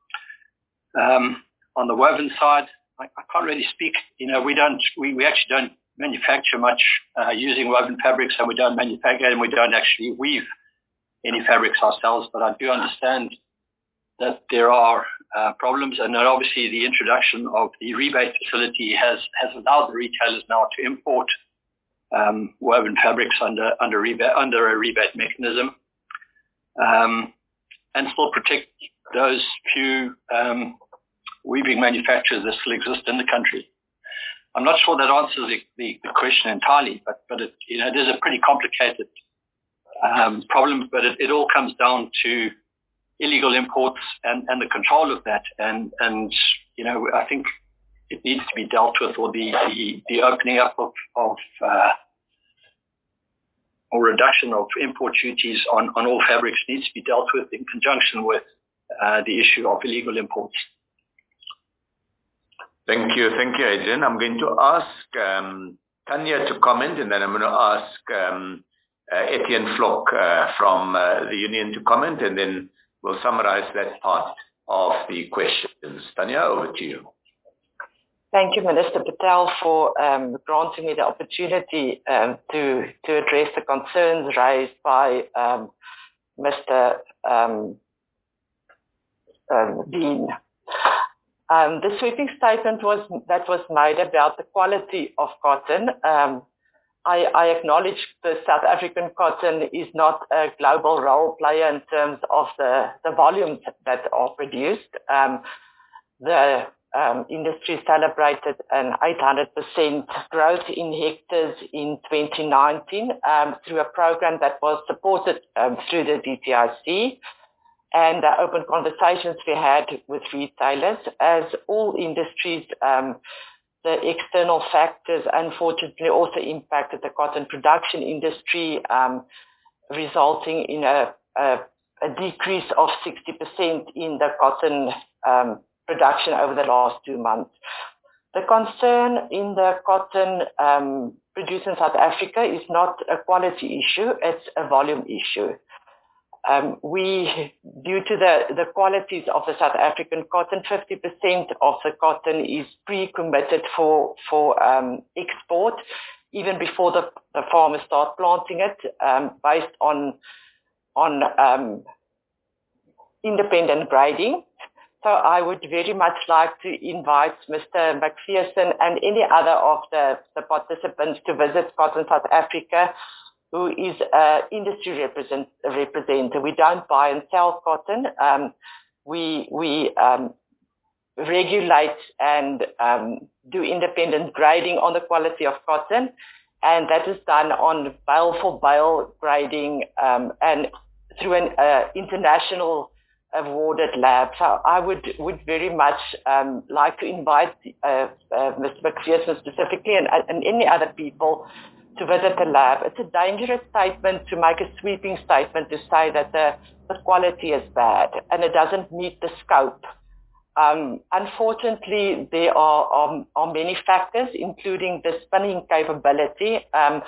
Um, on the woven side, I, I can't really speak. You know, we don't, we, we actually don't manufacture much uh, using woven fabrics, and we don't manufacture and we don't actually weave any fabrics ourselves. But I do understand that there are uh, problems, and that obviously the introduction of the rebate facility has, has allowed the retailers now to import um, woven fabrics under under rebate under a rebate mechanism, um, and still protect those few um, weaving manufacturers that still exist in the country. I'm not sure that answers the, the, the question entirely, but but it, you know, it is a pretty complicated um, problem. But it, it all comes down to illegal imports and, and the control of that, and and you know, I think it needs to be dealt with, or the the, the opening up of of, uh, or reduction of import duties on, on all fabrics needs to be dealt with in conjunction with uh, the issue of illegal imports. Thank you. Thank you, Adrian. I'm going to ask um, Tanya to comment, and then I'm going to ask um, uh, Etienne Flock uh, from uh, the union to comment, and then we'll summarize that part of the questions. Tanya, over to you. Thank you, Minister Patel, for um, granting me the opportunity um, to, to address the concerns raised by um, Mister Um, um, Dean. Um, the sweeping statement was that was made about the quality of cotton. Um, I, I acknowledge the South African cotton is not a global role player in terms of the, the volumes that are produced. Um, the um, industry celebrated an eight hundred percent growth in hectares in twenty nineteen um, through a program that was supported um, through the D T I C. And the open conversations we had with retailers. As all industries, um, the external factors unfortunately also impacted the cotton production industry, um, resulting in a, a, a decrease of sixty percent in the cotton um, production over the last two months. The concern in the cotton um, produced in South Africa is not a quality issue, it's a volume issue. Um, we, due to the, the qualities of the South African cotton, fifty percent of the cotton is pre-committed for, for um, export, even before the, the farmers start planting it, um, based on, on um, independent grading. So I would very much like to invite Mister McPherson and any other of the, the participants to visit Cotton South Africa, who is an industry represent, representative. We don't buy and sell cotton. Um, we we um, regulate and um, do independent grading on the quality of cotton, and that is done on bale for bale grading um, and through an uh, international awarded lab. So I would would very much um, like to invite uh, uh, Mister McPherson specifically and, and any other people to visit the lab. It's a dangerous statement to make a sweeping statement to say that the, the quality is bad and it doesn't meet the scope. Um, unfortunately, there are, are, are many factors, including the spinning capability. Um,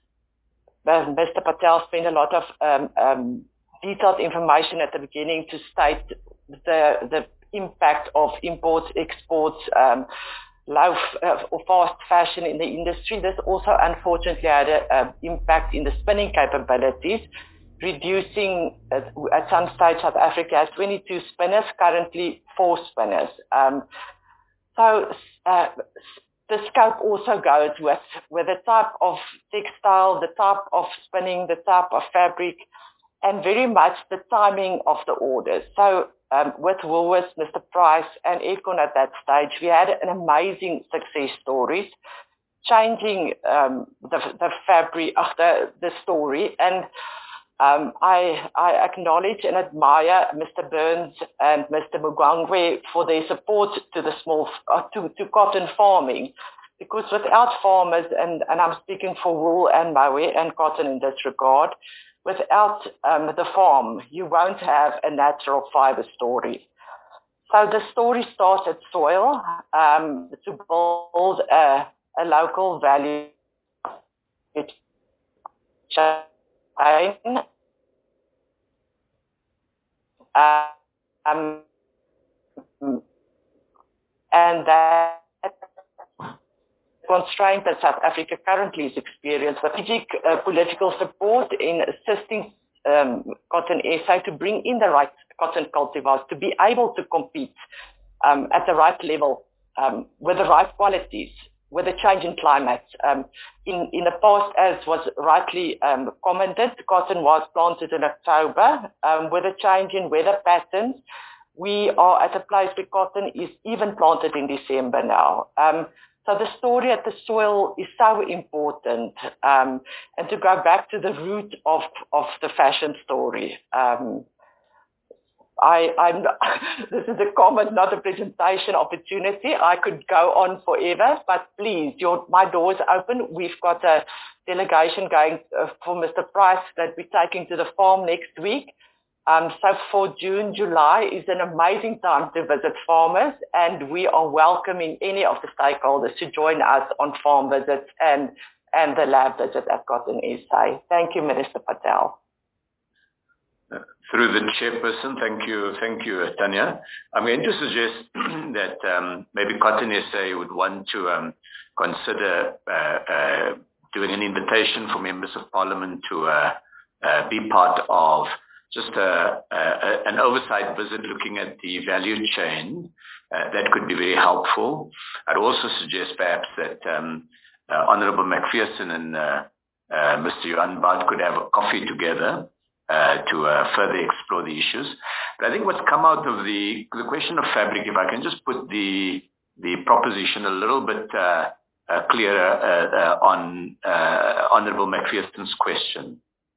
Mister Patel spent a lot of um, um, detailed information at the beginning to state the, the impact of imports, exports, um, low uh, or fast fashion in the industry. This also unfortunately had an impact in the spinning capabilities, reducing uh, at some stage South Africa has twenty-two spinners, currently four spinners. Um, so uh, the scope also goes with, with the type of textile, the type of spinning, the type of fabric, and very much the timing of the orders. So um, with Woolworths, Mister Price, and Econ at that stage, we had an amazing success stories, changing um, the, the fabric of the, the story. And um, I, I acknowledge and admire Mister Burns and Mister Mugwangwe for their support to the small, uh, to, to cotton farming. Because without farmers, and, and I'm speaking for wool and mower and cotton in this regard, without um, the farm, you won't have a natural fiber story. So the story starts at soil um, to build a, a local value chain. Um, and that constraint that South Africa currently is experiencing, strategic uh, political support in assisting um, Cotton S A to bring in the right cotton cultivars to be able to compete um, at the right level um, with the right qualities, with a change in climate. Um, in, in the past, as was rightly um, commented, cotton was planted in October. Um, with a change in weather patterns, we are at a place where cotton is even planted in December now. Um, So the story at the soil is so important, um, and to go back to the root of, of the fashion story. Um, I, I'm, this is a comment, not a presentation opportunity. I could go on forever, but please, your, my door is open. We've got a delegation going uh, for Mister Price that we're taking to the farm next week. Um, so for June, July is an amazing time to visit farmers, and we are welcoming any of the stakeholders to join us on farm visits and, and the lab visit at Cotton S A. Thank you, Minister Patel. Through the chairperson, thank you, thank you, Tanya. I'm going to suggest that um, maybe Cotton S A would want to um, consider uh, uh, doing an invitation for members of parliament to uh, uh, be part of just a, a, an oversight visit looking at the value chain. Uh, that could be very helpful. I'd also suggest perhaps that um, uh, Honourable Macpherson and uh, uh, Mister Johan Bart could have a coffee together Uh, to uh, further explore the issues. But I think what's come out of the, the question of fabric, if I can just put the the proposition a little bit uh, uh, clearer uh, uh, on uh, Honourable Macpherson's question.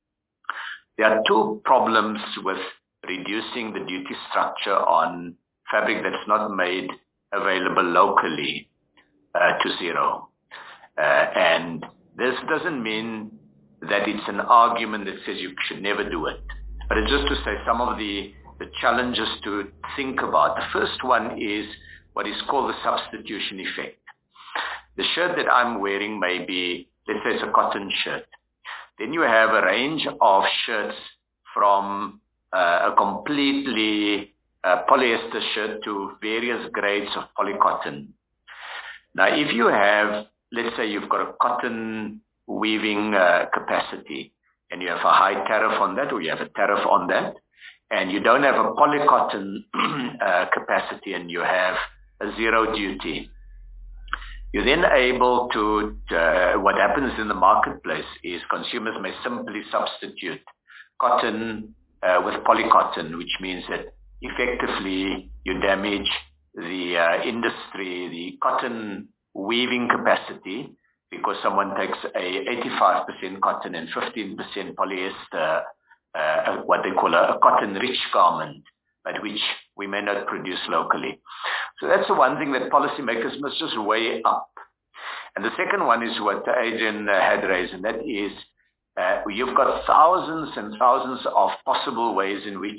There are two problems with reducing the duty structure on fabric that's not made available locally uh, to zero. Uh, and this doesn't mean that it's an argument that says you should never do it. But it's just to say some of the, the challenges to think about. The first one is what is called the substitution effect. The shirt that I'm wearing may be, let's say it's a cotton shirt. Then you have a range of shirts from uh, a completely uh, polyester shirt to various grades of polycotton. Now, if you have, let's say you've got a cotton weaving uh, capacity, and you have a high tariff on that, or you have a tariff on that, and you don't have a polycotton uh, capacity, and you have a zero duty, you're then able to, uh, what happens in the marketplace is consumers may simply substitute cotton uh, with polycotton, which means that effectively you damage the uh, industry, the cotton weaving capacity, because someone takes a eighty-five percent cotton and fifteen percent polyester, uh, what they call a, a cotton-rich garment, but which we may not produce locally. So that's the one thing that policymakers must just weigh up. And the second one is what Adrian uh, had raised, and that is uh, you've got thousands and thousands of possible ways in which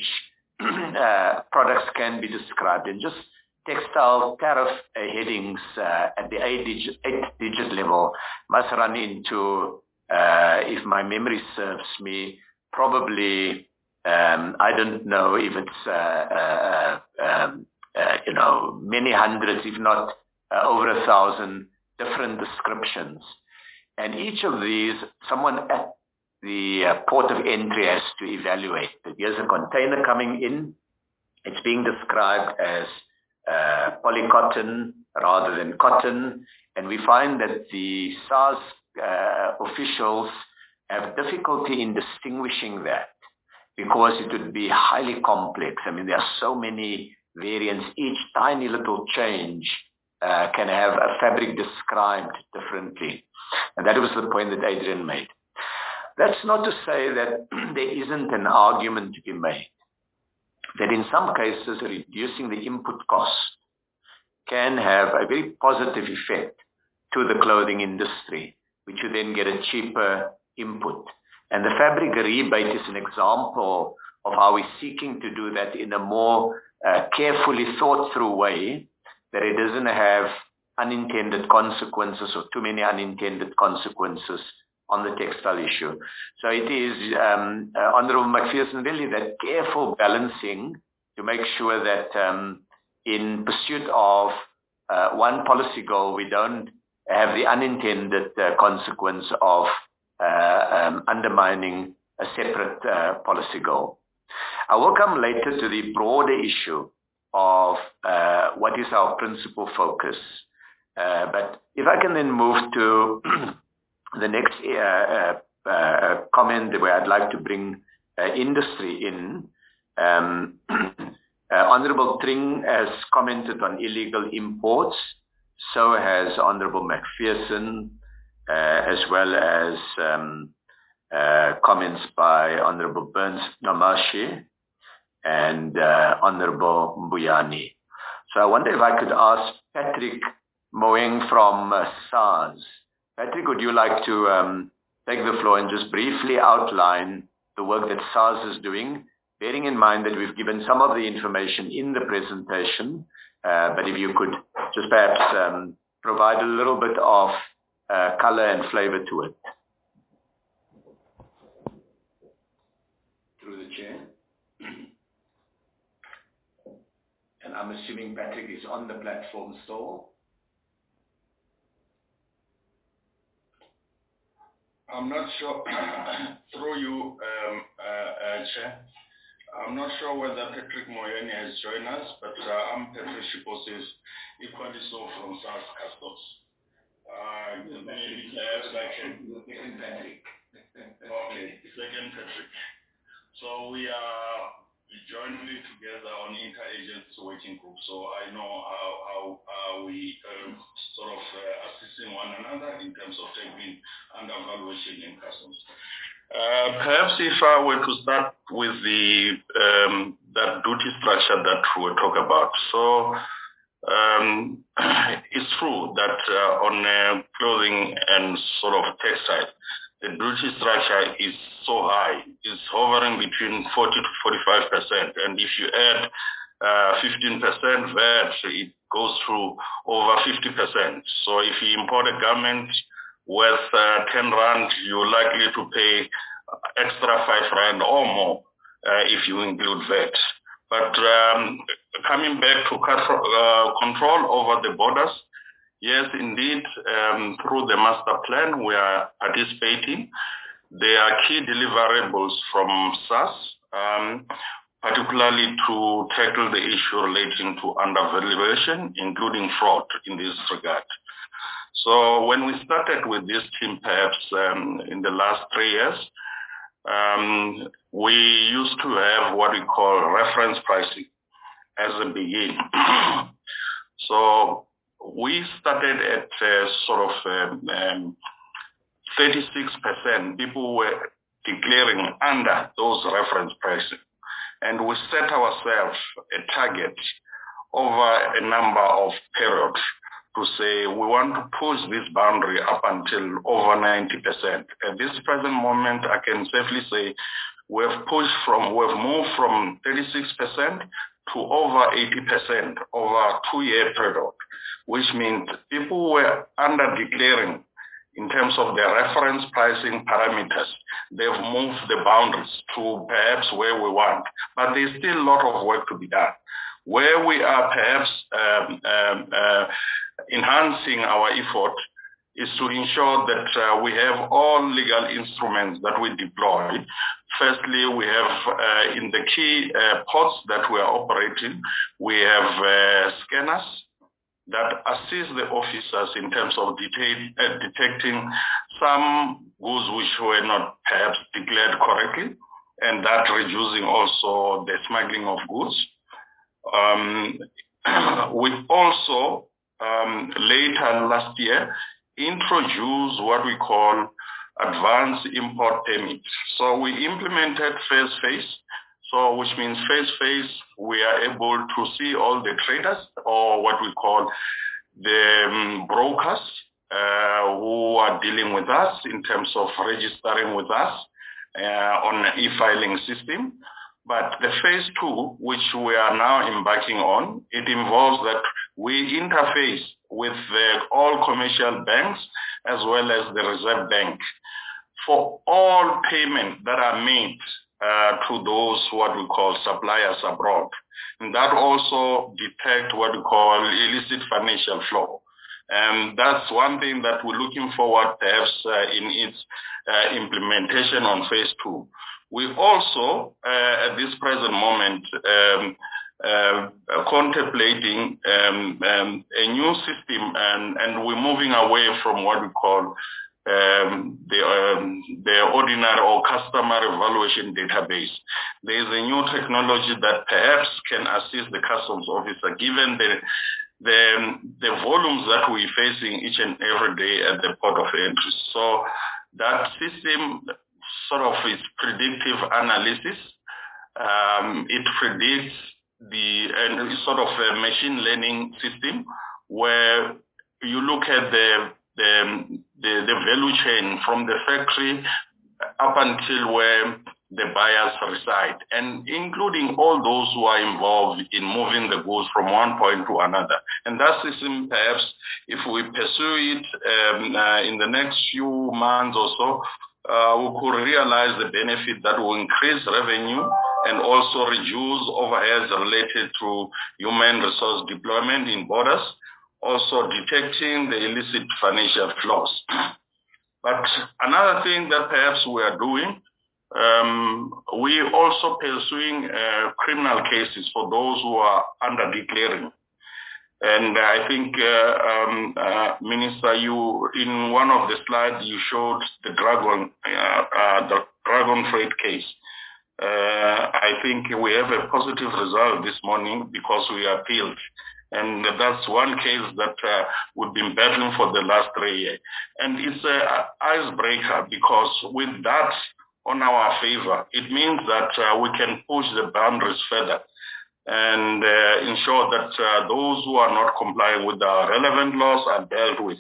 uh, products can be described. And just textile tariff uh, headings uh, at the eight-digit eight level must run into, uh, if my memory serves me, probably, um, I don't know if it's, uh, uh, um, uh, you know, many hundreds, if not uh, over a thousand different descriptions. And each of these, someone at the uh, port of entry has to evaluate. Here's a container coming in. It's being described as Uh, polycotton rather than cotton, and we find that the SARS uh, officials have difficulty in distinguishing that because it would be highly complex. I mean, there are so many variants. Each tiny little change uh, can have a fabric described differently, and that was the point that Adrian made. That's not to say that there isn't an argument to be made that in some cases reducing the input cost can have a very positive effect to the clothing industry, which you then get a cheaper input. And the fabric rebate is an example of how we're seeking to do that in a more uh, carefully thought through way, that it doesn't have unintended consequences or too many unintended consequences on the textile issue. So it is, um, uh, Honourable Macpherson, really that careful balancing to make sure that um, in pursuit of uh, one policy goal, we don't have the unintended uh, consequence of uh, um, undermining a separate uh, policy goal. I will come later to the broader issue of uh, what is our principal focus. Uh, but if I can then move to the next uh, uh, uh, comment where I'd like to bring uh, industry in. Um, uh, Honourable Tring has commented on illegal imports. So has Honourable Macpherson, uh, as well as um, uh, comments by Honourable Burns Namashi. and uh, Honorable Mbuyane. So I wonder if I could ask Patrick Moeng from uh, SARS. Patrick, would you like to um, take the floor and just briefly outline the work that SARS is doing, bearing in mind that we've given some of the information in the presentation, uh, but if you could just perhaps um, provide a little bit of uh, color and flavor to it. Through the chair. And I'm assuming Patrick is on the platform still. I'm not sure, through you, um, uh, uh, Chair, I'm not sure whether Patrick Moyane has joined us, but uh, I'm Patrick Shiposis, equally so from SARS Customs. Uh, maybe perhaps I can... The second Patrick. Okay, second Patrick. So we are jointly together on interagency working group, so I know how, how uh, we uh, sort of uh, assisting one another in terms of taking under evaluation in customs. Uh, perhaps if I were to start with the um, that duty structure that we talk about. So um, it's true that uh, on uh, clothing and sort of textile, the duty structure is so high. It's hovering between forty to forty-five percent. And if you add uh, fifteen percent V A T, it goes through over fifty percent. So if you import a garment worth uh, ten rand, you're likely to pay extra five rand or more uh, if you include V A T. But um, coming back to uh, control over the borders, yes, indeed, um, through the master plan, we are participating. There are key deliverables from SARS, um, particularly to tackle the issue relating to undervaluation, including fraud in this regard. So when we started with this team, perhaps um, in the last three years, um, we used to have what we call reference pricing as a beginning. So we started at uh, sort of um, um, thirty-six percent. People were declaring under those reference pricing. And we set ourselves a target over a number of periods to say we want to push this boundary up until over ninety percent. At this present moment, I can safely say we have pushed from, we have moved from thirty-six percent to over eighty percent over a two-year period, which means people were under-declaring in terms of their reference pricing parameters. They've moved the boundaries to perhaps where we want, but there's still a lot of work to be done. Where we are perhaps um, um, uh, enhancing our effort is to ensure that uh, we have all legal instruments that we deploy. Firstly, we have uh, in the key uh, ports that we are operating, we have uh, scanners that assist the officers in terms of detail, uh, detecting some goods which were not perhaps declared correctly, and that reducing also the smuggling of goods. Um, we also, um, later last year, introduced what we call advanced import permit. So we implemented phase phase. So which means phase phase, we are able to see all the traders, or what we call the um, brokers uh, who are dealing with us in terms of registering with us uh, on an e-filing system. But the phase two, which we are now embarking on, it involves that we interface with the, all commercial banks as well as the Reserve Bank for all payments that are made uh, to those what we call suppliers abroad. And that also detect what we call illicit financial flow. And that's one thing that we're looking forward perhaps uh, in its uh, implementation on phase two. We also, uh, at this present moment, um, uh, contemplating um, um, a new system, and, and we're moving away from what we call um, the, um, the ordinary or customer evaluation database. There is a new technology that perhaps can assist the customs officer, given the the, the volumes that we're facing each and every day at the port of entry. So that system sort of is predictive analysis Um, it predicts the, and it's sort of a machine learning system where you look at the, the, the, the value chain from the factory up until where the buyers reside, and including all those who are involved in moving the goods from one point to another. And that system, perhaps, if we pursue it um, uh, in the next few months or so, uh, we could realize the benefit that will increase revenue and also reduce overheads related to human resource deployment in borders, also detecting the illicit financial flows. But another thing that perhaps we are doing, um, we also pursuing uh, criminal cases for those who are under declaring. And I think, uh, um, uh, Minister, you in one of the slides you showed the dragon, uh, uh, the dragon freight case. Uh, I think we have a positive result this morning because we appealed. And that's one case that uh, we've been battling for the last three years. And it's an icebreaker because with that on our favor, it means that uh, we can push the boundaries further and uh, ensure that uh, those who are not complying with the relevant laws are dealt with,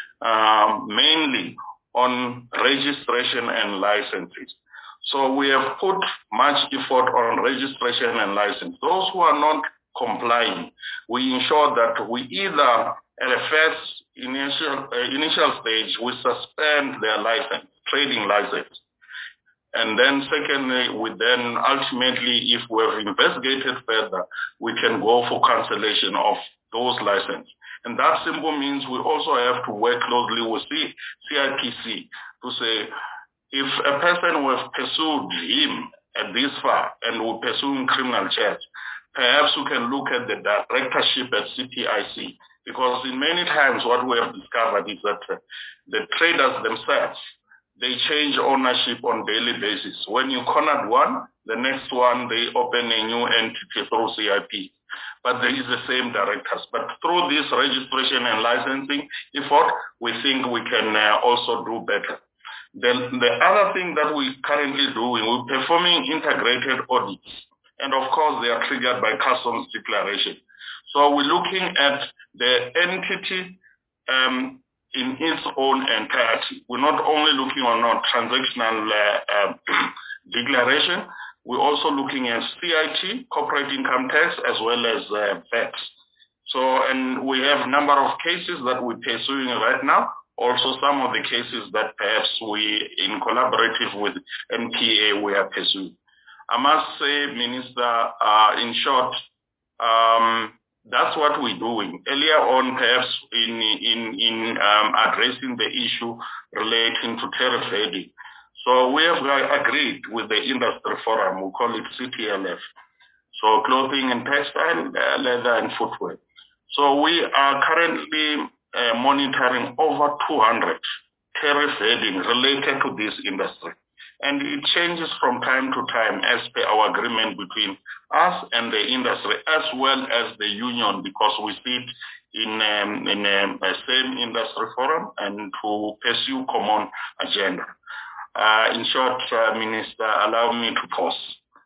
um, mainly on registration and licenses. So we have put much effort on registration and license. Those who are not complying, we ensure that we either at a first initial uh, initial stage we suspend their license, trading license, and then secondly, we then ultimately, if we have investigated further, we can go for cancellation of those licenses. And that simple means we also have to work closely with C I P C to say, if a person who has pursued him at this far and will pursue criminal charge, perhaps we can look at the directorship at C P I C, because in many times what we have discovered is that uh, the traders themselves, they change ownership on daily basis. When you cornered one, the next one, they open a new entity through C I P. But there is the same directors. But through this registration and licensing effort, we think we can uh, also do better. Then the other thing that we're currently doing, we're performing integrated audits. And of course, they are triggered by customs declaration. So we're looking at the entity um, in its own entirety. We're not only looking on our transactional uh, uh, declaration, we're also looking at C I T, corporate income tax, as well as uh, V A T. So, and we have a number of cases that we're pursuing right now. Also, some of the cases that perhaps we, in collaborative with N P A, we are pursuing. I must say, Minister, uh, in short, um, that's what we're doing. Earlier on, perhaps in in in um, addressing the issue relating to tariff heading. So we have agreed with the industry forum. We call it C T L F. So clothing and textile, uh, leather and footwear. So we are currently uh, monitoring over two hundred tariff headings related to this industry. And it changes from time to time as per our agreement between us and the industry, as well as the union, because we sit in, um, in um, a same industry forum and to pursue common agenda. Uh, in short, uh, Minister, allow me to pause.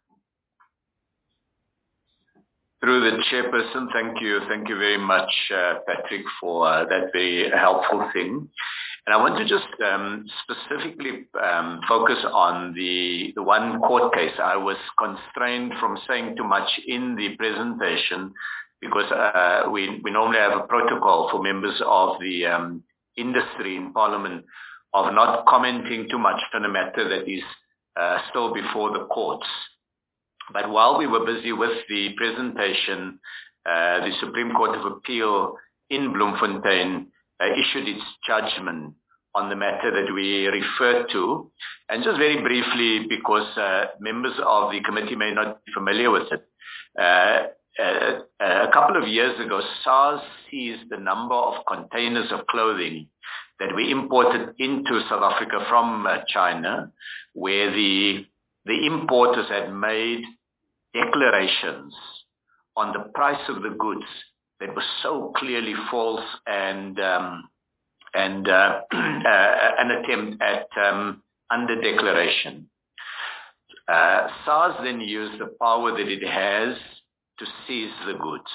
Through the chairperson, thank you. Thank you very much, uh, Patrick, for uh, that very helpful thing. And I want to just um, specifically um, focus on the, the one court case. I was constrained from saying too much in the presentation because uh, we, we normally have a protocol for members of the um, industry in Parliament of not commenting too much on a matter that is uh, still before the courts. But while we were busy with the presentation, uh, the Supreme Court of Appeal in Bloemfontein uh, issued its judgment on the matter that we referred to. And just very briefly, because uh, members of the committee may not be familiar with it, uh, uh, a couple of years ago, SARS seized the number of containers of clothing that we imported into South Africa from uh, China, where the, the importers had made declarations on the price of the goods that were so clearly false and um, and uh, uh, an attempt at um, under-declaration. Uh, SARS then used the power that it has to seize the goods.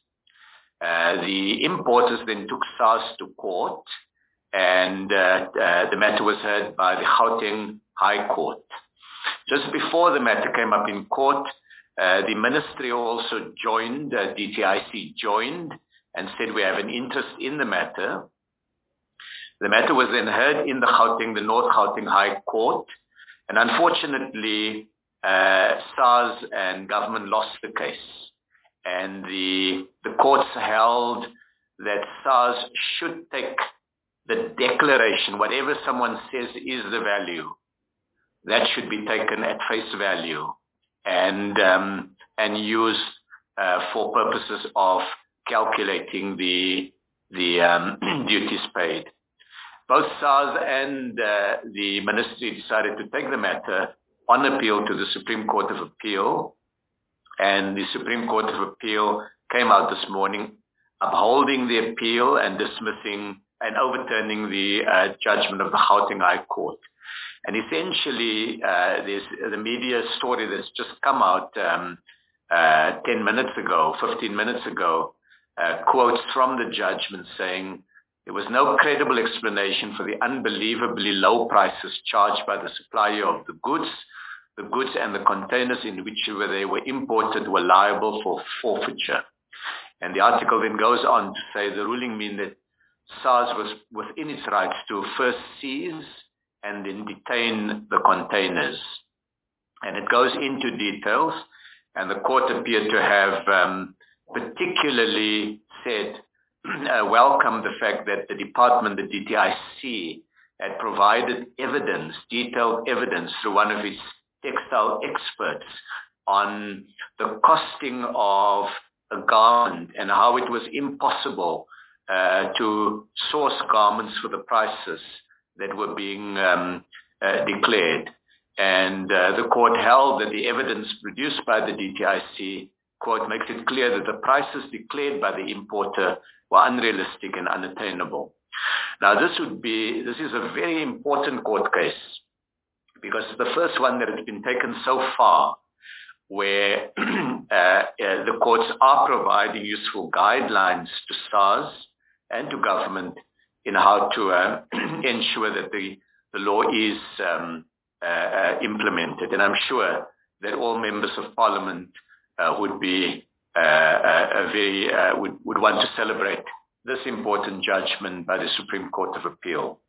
Uh, the importers then took SARS to court, and uh, uh, the matter was heard by the Gauteng High Court. Just before the matter came up in court, uh, the ministry also joined, uh, D T I C joined, and said we have an interest in the matter. The matter was then heard in the Gauteng, the North Gauteng High Court, and unfortunately, uh, SARS and government lost the case. And the, the courts held that SARS should take the declaration, whatever someone says is the value, that should be taken at face value and um, and used uh, for purposes of calculating the the um, duties paid. Both SARS and uh, the ministry decided to take the matter on appeal to the Supreme Court of Appeal, and the Supreme Court of Appeal came out this morning upholding the appeal and dismissing and overturning the uh, judgment of the Gauteng High Court. And essentially, uh, there's the media story that's just come out um, uh, ten minutes ago, fifteen minutes ago, uh, quotes from the judgment saying there was no credible explanation for the unbelievably low prices charged by the supplier of the goods. The goods and the containers in which they were imported were liable for forfeiture. And the article then goes on to say the ruling means that SARS was within its rights to first seize and then detain the containers. And it goes into details, and the court appeared to have um, particularly said, uh, welcomed the fact that the department, the D T I C, had provided evidence, detailed evidence through one of its textile experts on the costing of a garment and how it was impossible uh, to source garments for the prices that were being um, uh, declared. And uh, the court held that the evidence produced by the D T I C, quote, makes it clear that the prices declared by the importer were unrealistic and unattainable. Now this would be, this is a very important court case because it's the first one that has been taken so far where uh, uh, the courts are providing useful guidelines to SARS and to government in how to uh, ensure that the, the law is um, uh, uh, implemented. And I'm sure that all members of parliament uh, would be uh, uh, very, uh, would, would want to celebrate this important judgment by the Supreme Court of Appeal.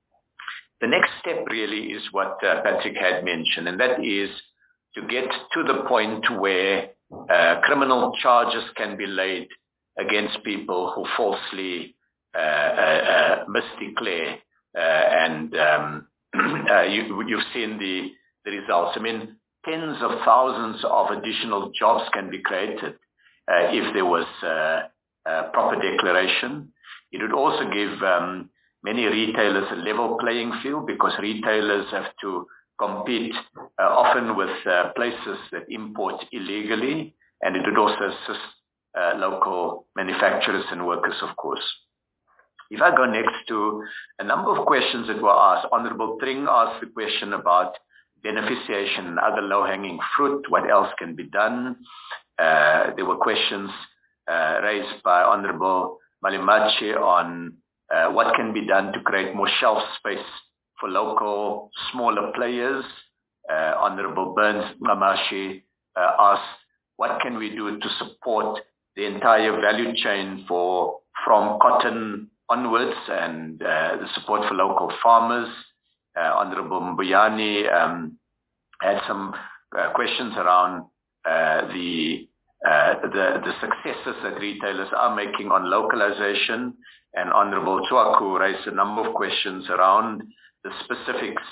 The next step really is what uh, Patrick had mentioned, and that is to get to the point where uh, criminal charges can be laid against people who falsely uh, uh, uh, misdeclare, uh, and um, uh, you, you've seen the, the results. I mean, tens of thousands of additional jobs can be created uh, if there was uh, uh, proper declaration. It would also give um, many retailers a level playing field because retailers have to compete uh, often with uh, places that import illegally, and it would also assist uh, local manufacturers and workers, of course. If I go next to a number of questions that were asked, Honorable Tring asked the question about beneficiation and other low-hanging fruit, what else can be done? Uh, there were questions uh, raised by Honorable Malimachi on uh, what can be done to create more shelf space for local smaller players. Uh, Honorable Burns Mamashi uh, asked, what can we do to support the entire value chain for from cotton onwards and uh, the support for local farmers? Uh, Honorable Mbuyani um, had some uh, questions around uh, the, uh, the the successes that retailers are making on localization, and Honorable Tswaku raised a number of questions around the specifics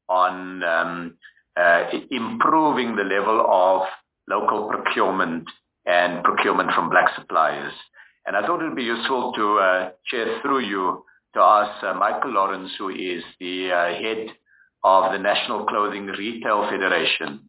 on um, uh, improving the level of local procurement and procurement from black suppliers. And I thought it would be useful to uh, share through you to ask uh, Michael Lawrence, who is the uh, head of the National Clothing Retail Federation,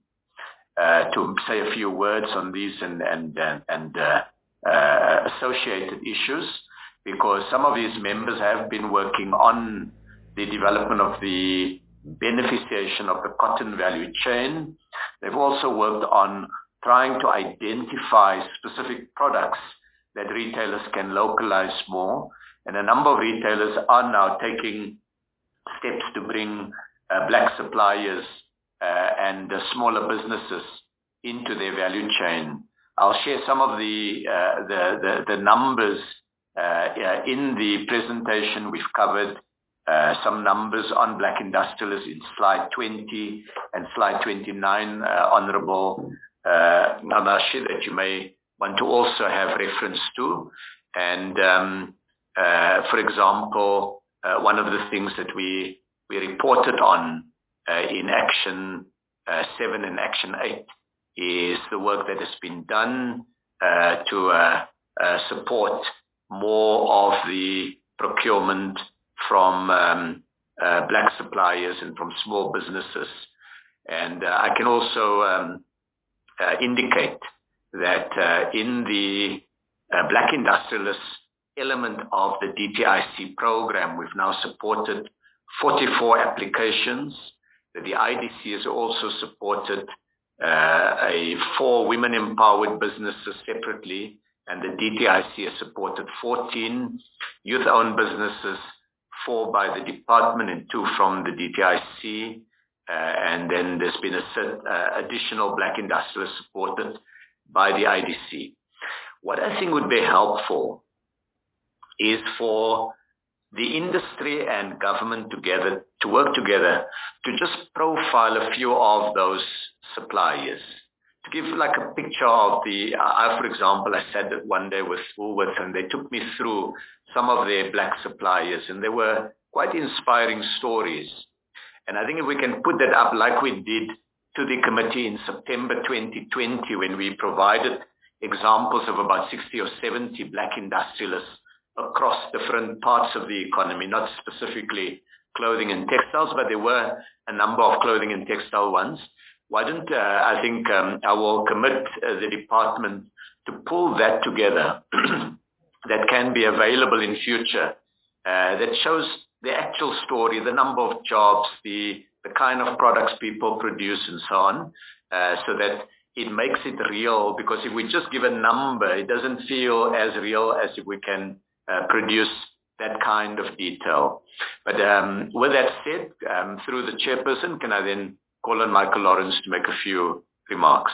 uh, to say a few words on these and, and, and, and uh, uh, associated issues, because some of his members have been working on the development of the beneficiation of the cotton value chain. They've also worked on trying to identify specific products that retailers can localize more. And a number of retailers are now taking steps to bring uh, black suppliers uh, and uh, smaller businesses into their value chain. I'll share some of the uh, the, the, the numbers uh, in the presentation. We've covered uh, some numbers on black industrialists in slide twenty and slide twenty-nine, uh, Honorable uh, Namashi, that you may want to also have reference to. And um, uh, for example, uh, one of the things that we, we reported on uh, in Action uh, seven and Action eight is the work that has been done uh, to uh, uh, support more of the procurement from um, uh, black suppliers and from small businesses. And uh, I can also um, uh, indicate that uh, in the uh, black industrialists element of the D T I C program, we've now supported forty-four applications. The I D C has also supported uh, a four women-empowered businesses separately, and the D T I C has supported fourteen youth-owned businesses, four by the department and two from the D T I C. Uh, and then there's been a uh, additional black industrialists supported by the I D C. What I think would be helpful is for the industry and government together to work together to just profile a few of those suppliers. To give like a picture of the, I, for example, I sat one day with Woolworths and they took me through some of their black suppliers, and they were quite inspiring stories. And I think if we can put that up like we did to the committee in September twenty twenty, when we provided examples of about sixty or seventy black industrialists across different parts of the economy, not specifically clothing and textiles, but there were a number of clothing and textile ones. Why don't uh, I think um, I will commit uh, the department to pull that together that can be available in future, uh, that shows the actual story, the number of jobs, the, the kind of products people produce and so on, uh, so that it makes it real, because if we just give a number, it doesn't feel as real as if we can uh, produce that kind of detail. But um, with that said, um, through the chairperson, can I then call on Michael Lawrence to make a few remarks?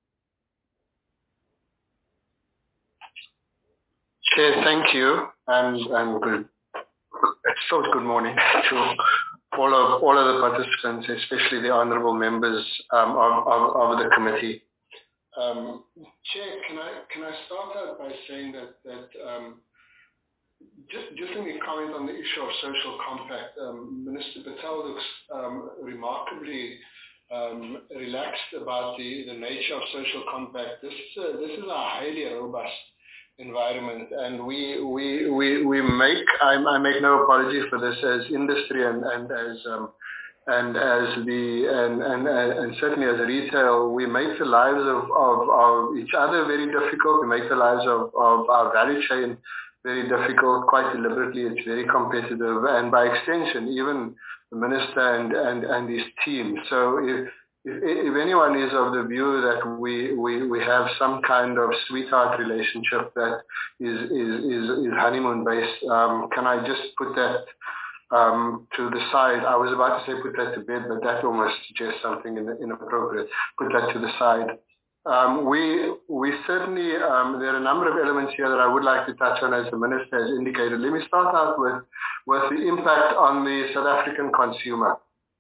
Chair, thank you, and, and good. It's still good morning to all of all of the participants, especially the honourable members um, of, of, of the committee. Um, Chair, can I can I start out by saying that that um, just just let me comment on the issue of social compact. Um, Minister Patel looks um, remarkably um, relaxed about the, the nature of social compact. This uh, this is a highly robust environment, and we we we we make I, I make no apology for this as industry and and as um, and as the and, and and certainly as a retail, we make the lives of, of, of each other very difficult. We make the lives of, of our value chain very difficult, quite deliberately. It's very competitive, and by extension, even the minister and and, and his team. So if If, if anyone is of the view that we, we, we have some kind of sweetheart relationship that is, is, is, is honeymoon based, um, can I just put that um, to the side? I was about to say put that to bed, but that almost suggests something inappropriate. Put that to the side. Um, we, we certainly, um, there are a number of elements here that I would like to touch on, as the Minister has indicated. Let me start out with, with the impact on the South African consumer.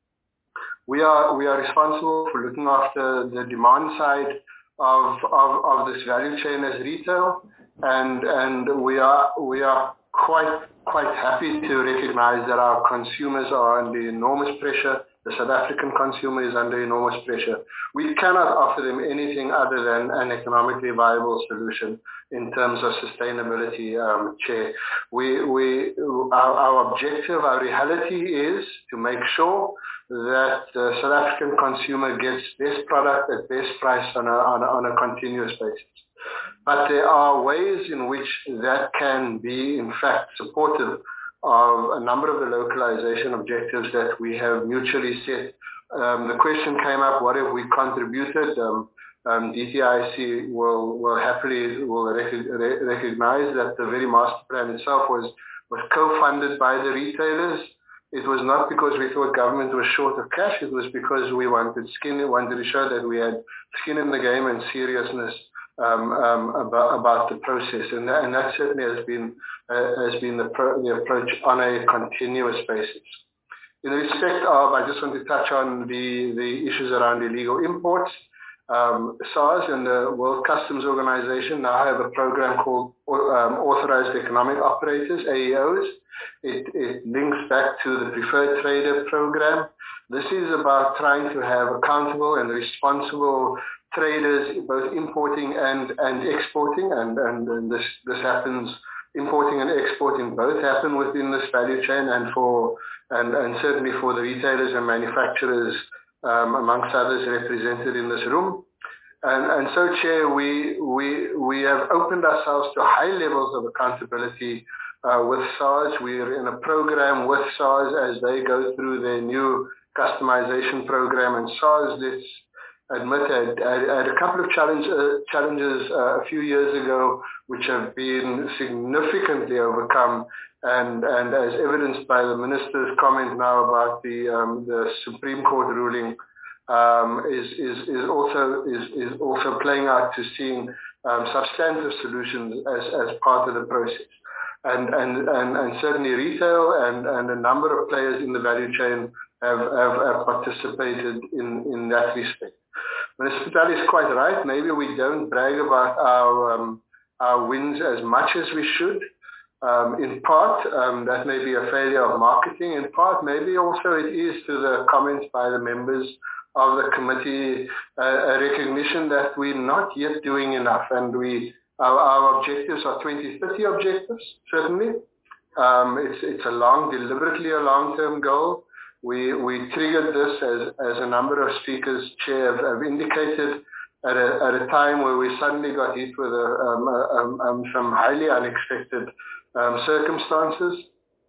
We are we are responsible for looking after the demand side of, of, of this value chain as retail, and and we are we are quite quite happy to recognize that our consumers are under enormous pressure. The South African consumer is under enormous pressure. We cannot offer them anything other than an economically viable solution in terms of sustainability, um, Chair. We, we, our, our objective, our reality is to make sure that the South African consumer gets best product at best price on a, on a, on a continuous basis. But there are ways in which that can be, in fact, supported of a number of the localization objectives that we have mutually set. Um, the question came up, what have we contributed? Um, um, D T I C will, will happily will rec recognize that the very master plan itself was, was co-funded by the retailers. It was not because we thought government was short of cash, it was because we wanted skin, wanted to show that we had skin in the game and seriousness um, um, about, about the process. And that, and that certainly has been, uh, has been the, pro, the approach on a continuous basis. In respect of, I just want to touch on the, the issues around illegal imports. Um, SARS and the World Customs Organization now have a program called um, Authorized Economic Operators, A E Os. It, it links back to the Preferred Trader program. This is about trying to have accountable and responsible traders, both importing and, and exporting, and, and, and this, this happens, importing and exporting both happen within this value chain, and for and, and certainly for the retailers and manufacturers, um, amongst others represented in this room. And, and so, Chair, we, we, we have opened ourselves to high levels of accountability uh, with SARS. We're in a program with SARS as they go through their new customization program, and SARS, let's admit, had, had, had a couple of challenge, uh, challenges uh, a few years ago, which have been significantly overcome, and, and as evidenced by the Minister's comment now about the, um, the Supreme Court ruling, um, is, is, is, also, is, is also playing out to seeing um, substantive solutions as, as part of the process. And, and, and, and certainly retail and, and a number of players in the value chain have, have, have participated in, in that respect. Mister Patel is quite right. Maybe we don't brag about our, um, our wins as much as we should. Um, in part, um, that may be a failure of marketing. In part, maybe also it is to the comments by the members of the committee, uh, a recognition that we're not yet doing enough, and we our, our objectives are twenty thirty objectives, certainly. Um, it's, it's a long, deliberately a long-term goal. We, we triggered this, as, as a number of speakers, Chair, have, have indicated, at a, at a time where we suddenly got hit with a, um, um, um, some highly unexpected um, circumstances,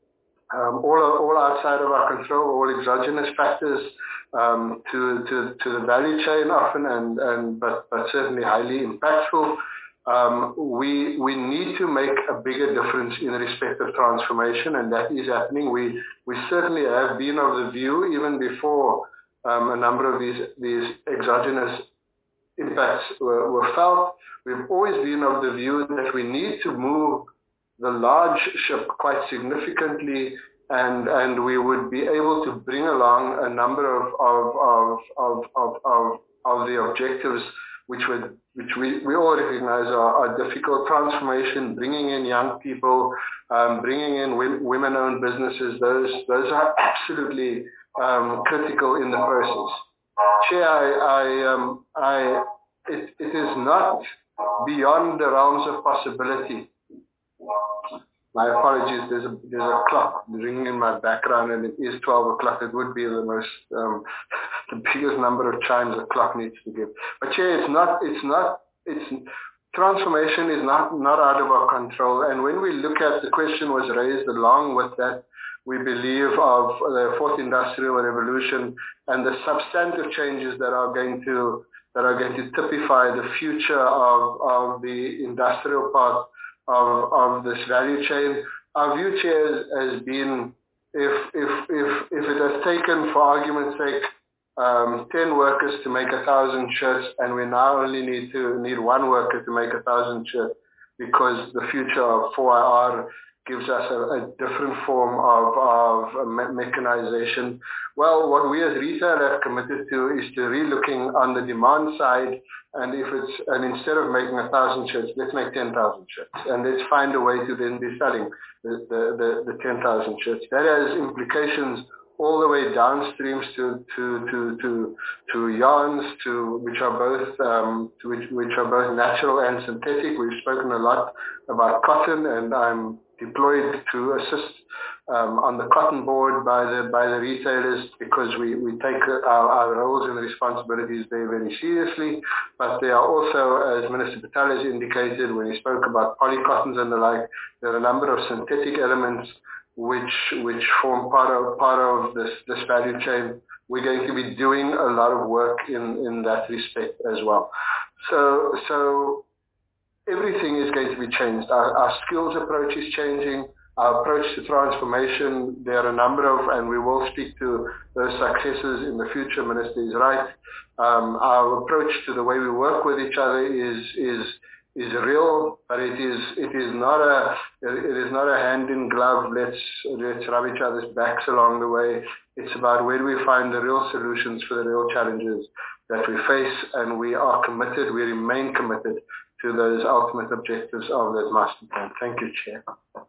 um, all, all outside of our control, all exogenous factors um, to, to, to the value chain often, and, and, but, but certainly highly impactful. Um, we, we need to make a bigger difference in respect of transformation, and that is happening. We, we certainly have been of the view, even before um, a number of these, these exogenous impacts were, were felt, we've always been of the view that we need to move the large ship quite significantly, and, and we would be able to bring along a number of, of, of, of, of, of the objectives which would which we, we all recognize are, are difficult. Transformation, bringing in young people, um, bringing in women-owned businesses, those those are absolutely um, critical in the process. Chair, I, I, um, I, it, it is not beyond the realms of possibility. My apologies, there's a, there's a clock ringing in my background, and it is twelve o'clock. It would be the most, um, the biggest number of chimes a clock needs to give. But Chair, it's not, it's not, it's, transformation is not, not out of our control. And when we look at, the question was raised along with that, we believe of the fourth industrial revolution and the substantive changes that are going to, that are going to typify the future of, of the industrial part Of, of this value chain. Our view, Chair, has been, if, if, if, if it has taken, for argument's sake, um, ten workers to make a thousand shirts, and we now only need to need one worker to make a thousand shirts, because the future of four I R gives us a, a different form of, of me mechanization. Well, what we as retail have committed to is to re-looking on the demand side, and if it's, and instead of making a thousand shirts, let's make ten thousand shirts, and let's find a way to then be selling the, the, the, the ten thousand shirts. That has implications all the way downstreams to, to, to, to, to yarns, to, which are both, um, to which, which are both natural and synthetic. We've spoken a lot about cotton, and I'm deployed to assist um, on the cotton board by the by the retailers, because we, we take our, our roles and responsibilities very, very seriously. But there are also, as Minister Patel has indicated when he spoke about polycottons and the like, there are a number of synthetic elements which which form part of part of this this value chain. We're going to be doing a lot of work in, in that respect as well. So so everything is going to be changed. Our, our skills approach is changing. Our approach to transformation, there are a number of, and we will speak to those successes in the future, Minister is right. Um, our approach to the way we work with each other is is is real, but it is it is not a it is not a hand in glove. Let's let's rub each other's backs along the way. It's about where do we find the real solutions for the real challenges that we face, and we are committed. We remain committed to those ultimate objectives of that master plan. Thank you, Chair.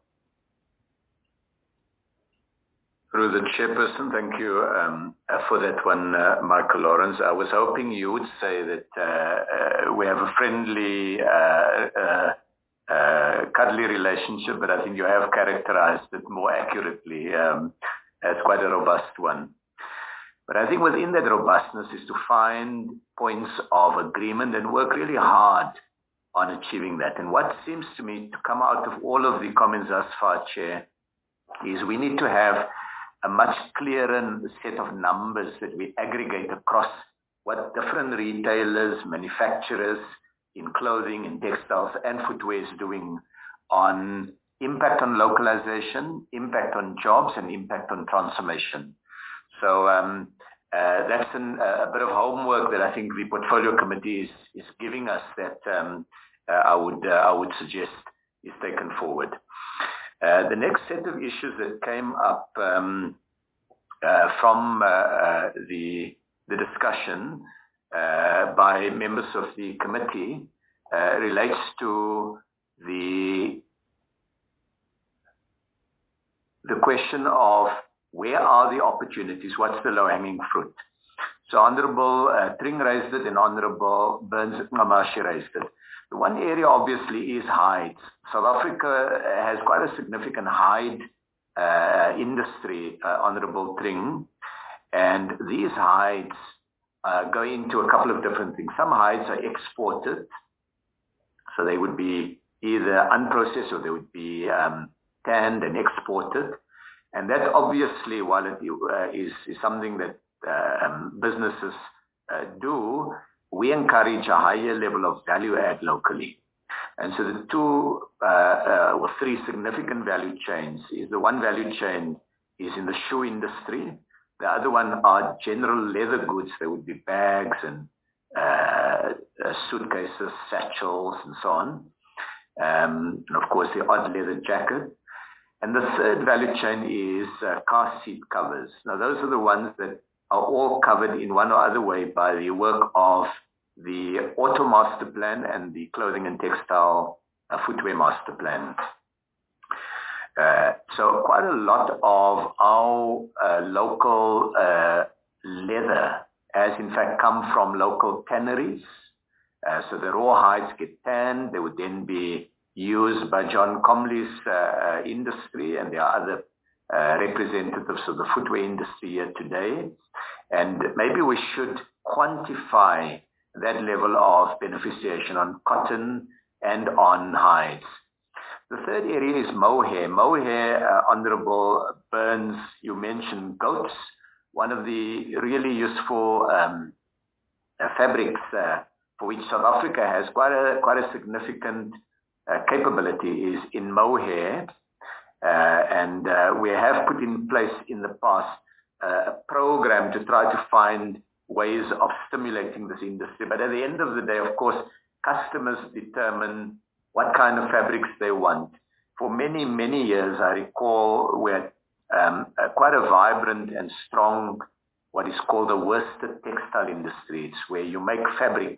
Through the chairperson, thank you um, for that one, uh, Michael Lawrence. I was hoping you would say that uh, uh, we have a friendly, uh, uh, uh, cuddly relationship, but I think you have characterized it more accurately um, as quite a robust one. But I think within that robustness is to find points of agreement and work really hard on achieving that. And what seems to me to come out of all of the comments thus far, Chair, is we need to have a much clearer set of numbers that we aggregate across what different retailers, manufacturers in clothing, in textiles and footwear is doing on impact on localization, impact on jobs, and impact on transformation. So um, uh, that's an, uh, a bit of homework that I think the portfolio committee is, is giving us that um, uh, I would uh, I would suggest is taken forward. Uh, the next set of issues that came up um, uh, from uh, uh, the, the discussion uh, by members of the committee uh, relates to the, the question of where are the opportunities, what's the low-hanging fruit. So Honourable uh, Tring raised it and Honourable Burns Ngamashi raised it. The one area obviously is hides. South Africa has quite a significant hide uh, industry, uh, Honourable Tring, and these hides uh, go into a couple of different things. Some hides are exported, so they would be either unprocessed or they would be um, tanned and exported. And that obviously, while it uh, is, is something that uh, um, businesses uh, do, we encourage a higher level of value add locally. And so the two uh, uh, or three significant value chains is the one value chain is in the shoe industry. The other one are general leather goods. There would be bags and uh, uh, suitcases, satchels, and so on. Um, and of course, the odd leather jacket. And the third value chain is uh, car seat covers. Now, those are the ones that are all covered in one or other way by the work of the Auto Master Plan and the Clothing and Textile uh, Footwear Master Plan. Uh, so quite a lot of our uh, local uh, leather has in fact come from local tanneries. Uh, so the raw hides get tanned. They would then be used by John Comley's uh, industry, and there are other uh, representatives of the footwear industry here today. And maybe we should quantify that level of beneficiation on cotton and on hides. The third area is mohair. Mohair, uh, Honourable Burns, you mentioned goats. One of the really useful um, uh, fabrics uh, for which South Africa has quite a, quite a significant uh, capability is in mohair. Uh, and uh, we have put in place in the past uh, a program to try to find ways of stimulating this industry. But at the end of the day, of course, customers determine what kind of fabrics they want. For many, many years, I recall we had um, uh, quite a vibrant and strong, what is called a worsted textile industry. It's where you make fabric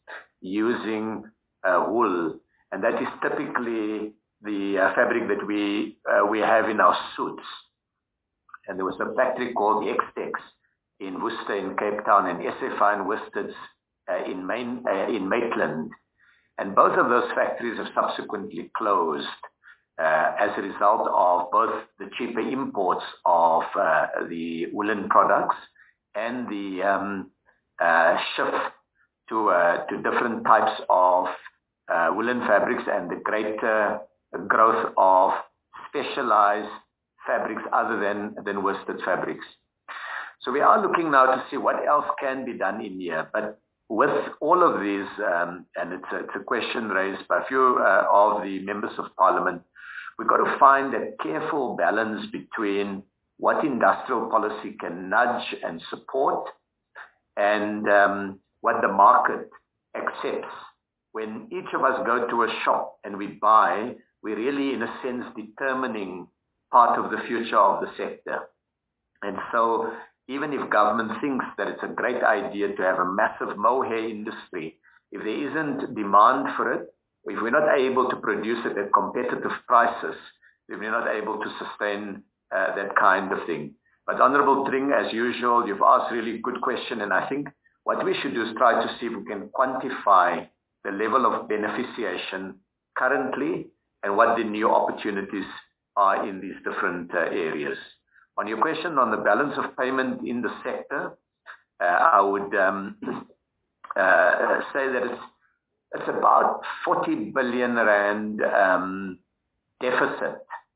using uh, wool, and that is typically the uh, fabric that we uh, we have in our suits. And there was a factory called X-Tex in Worcester in Cape Town and S F I in Worcester uh, in, Main, uh, in Maitland. And both of those factories have subsequently closed uh, as a result of both the cheaper imports of uh, the woolen products and the um, uh, shift to, uh, to different types of uh, woolen fabrics and the greater growth of specialized fabrics other than, than worsted fabrics. So we are looking now to see what else can be done in here. But with all of these, um, and it's a, it's a question raised by a few uh, of the members of parliament, we've got to find a careful balance between what industrial policy can nudge and support and um, what the market accepts. When each of us go to a shop and we buy, we're really, in a sense, determining part of the future of the sector. And so even if government thinks that it's a great idea to have a massive mohair industry, if there isn't demand for it, if we're not able to produce it at competitive prices, if we're not able to sustain uh, that kind of thing. But Honorable Tring, as usual, you've asked really good question, and I think what we should do is try to see if we can quantify the level of beneficiation currently and what the new opportunities are in these different uh, areas. On your question on the balance of payment in the sector, uh, I would um, uh, say that it's it's about forty billion rand um, deficit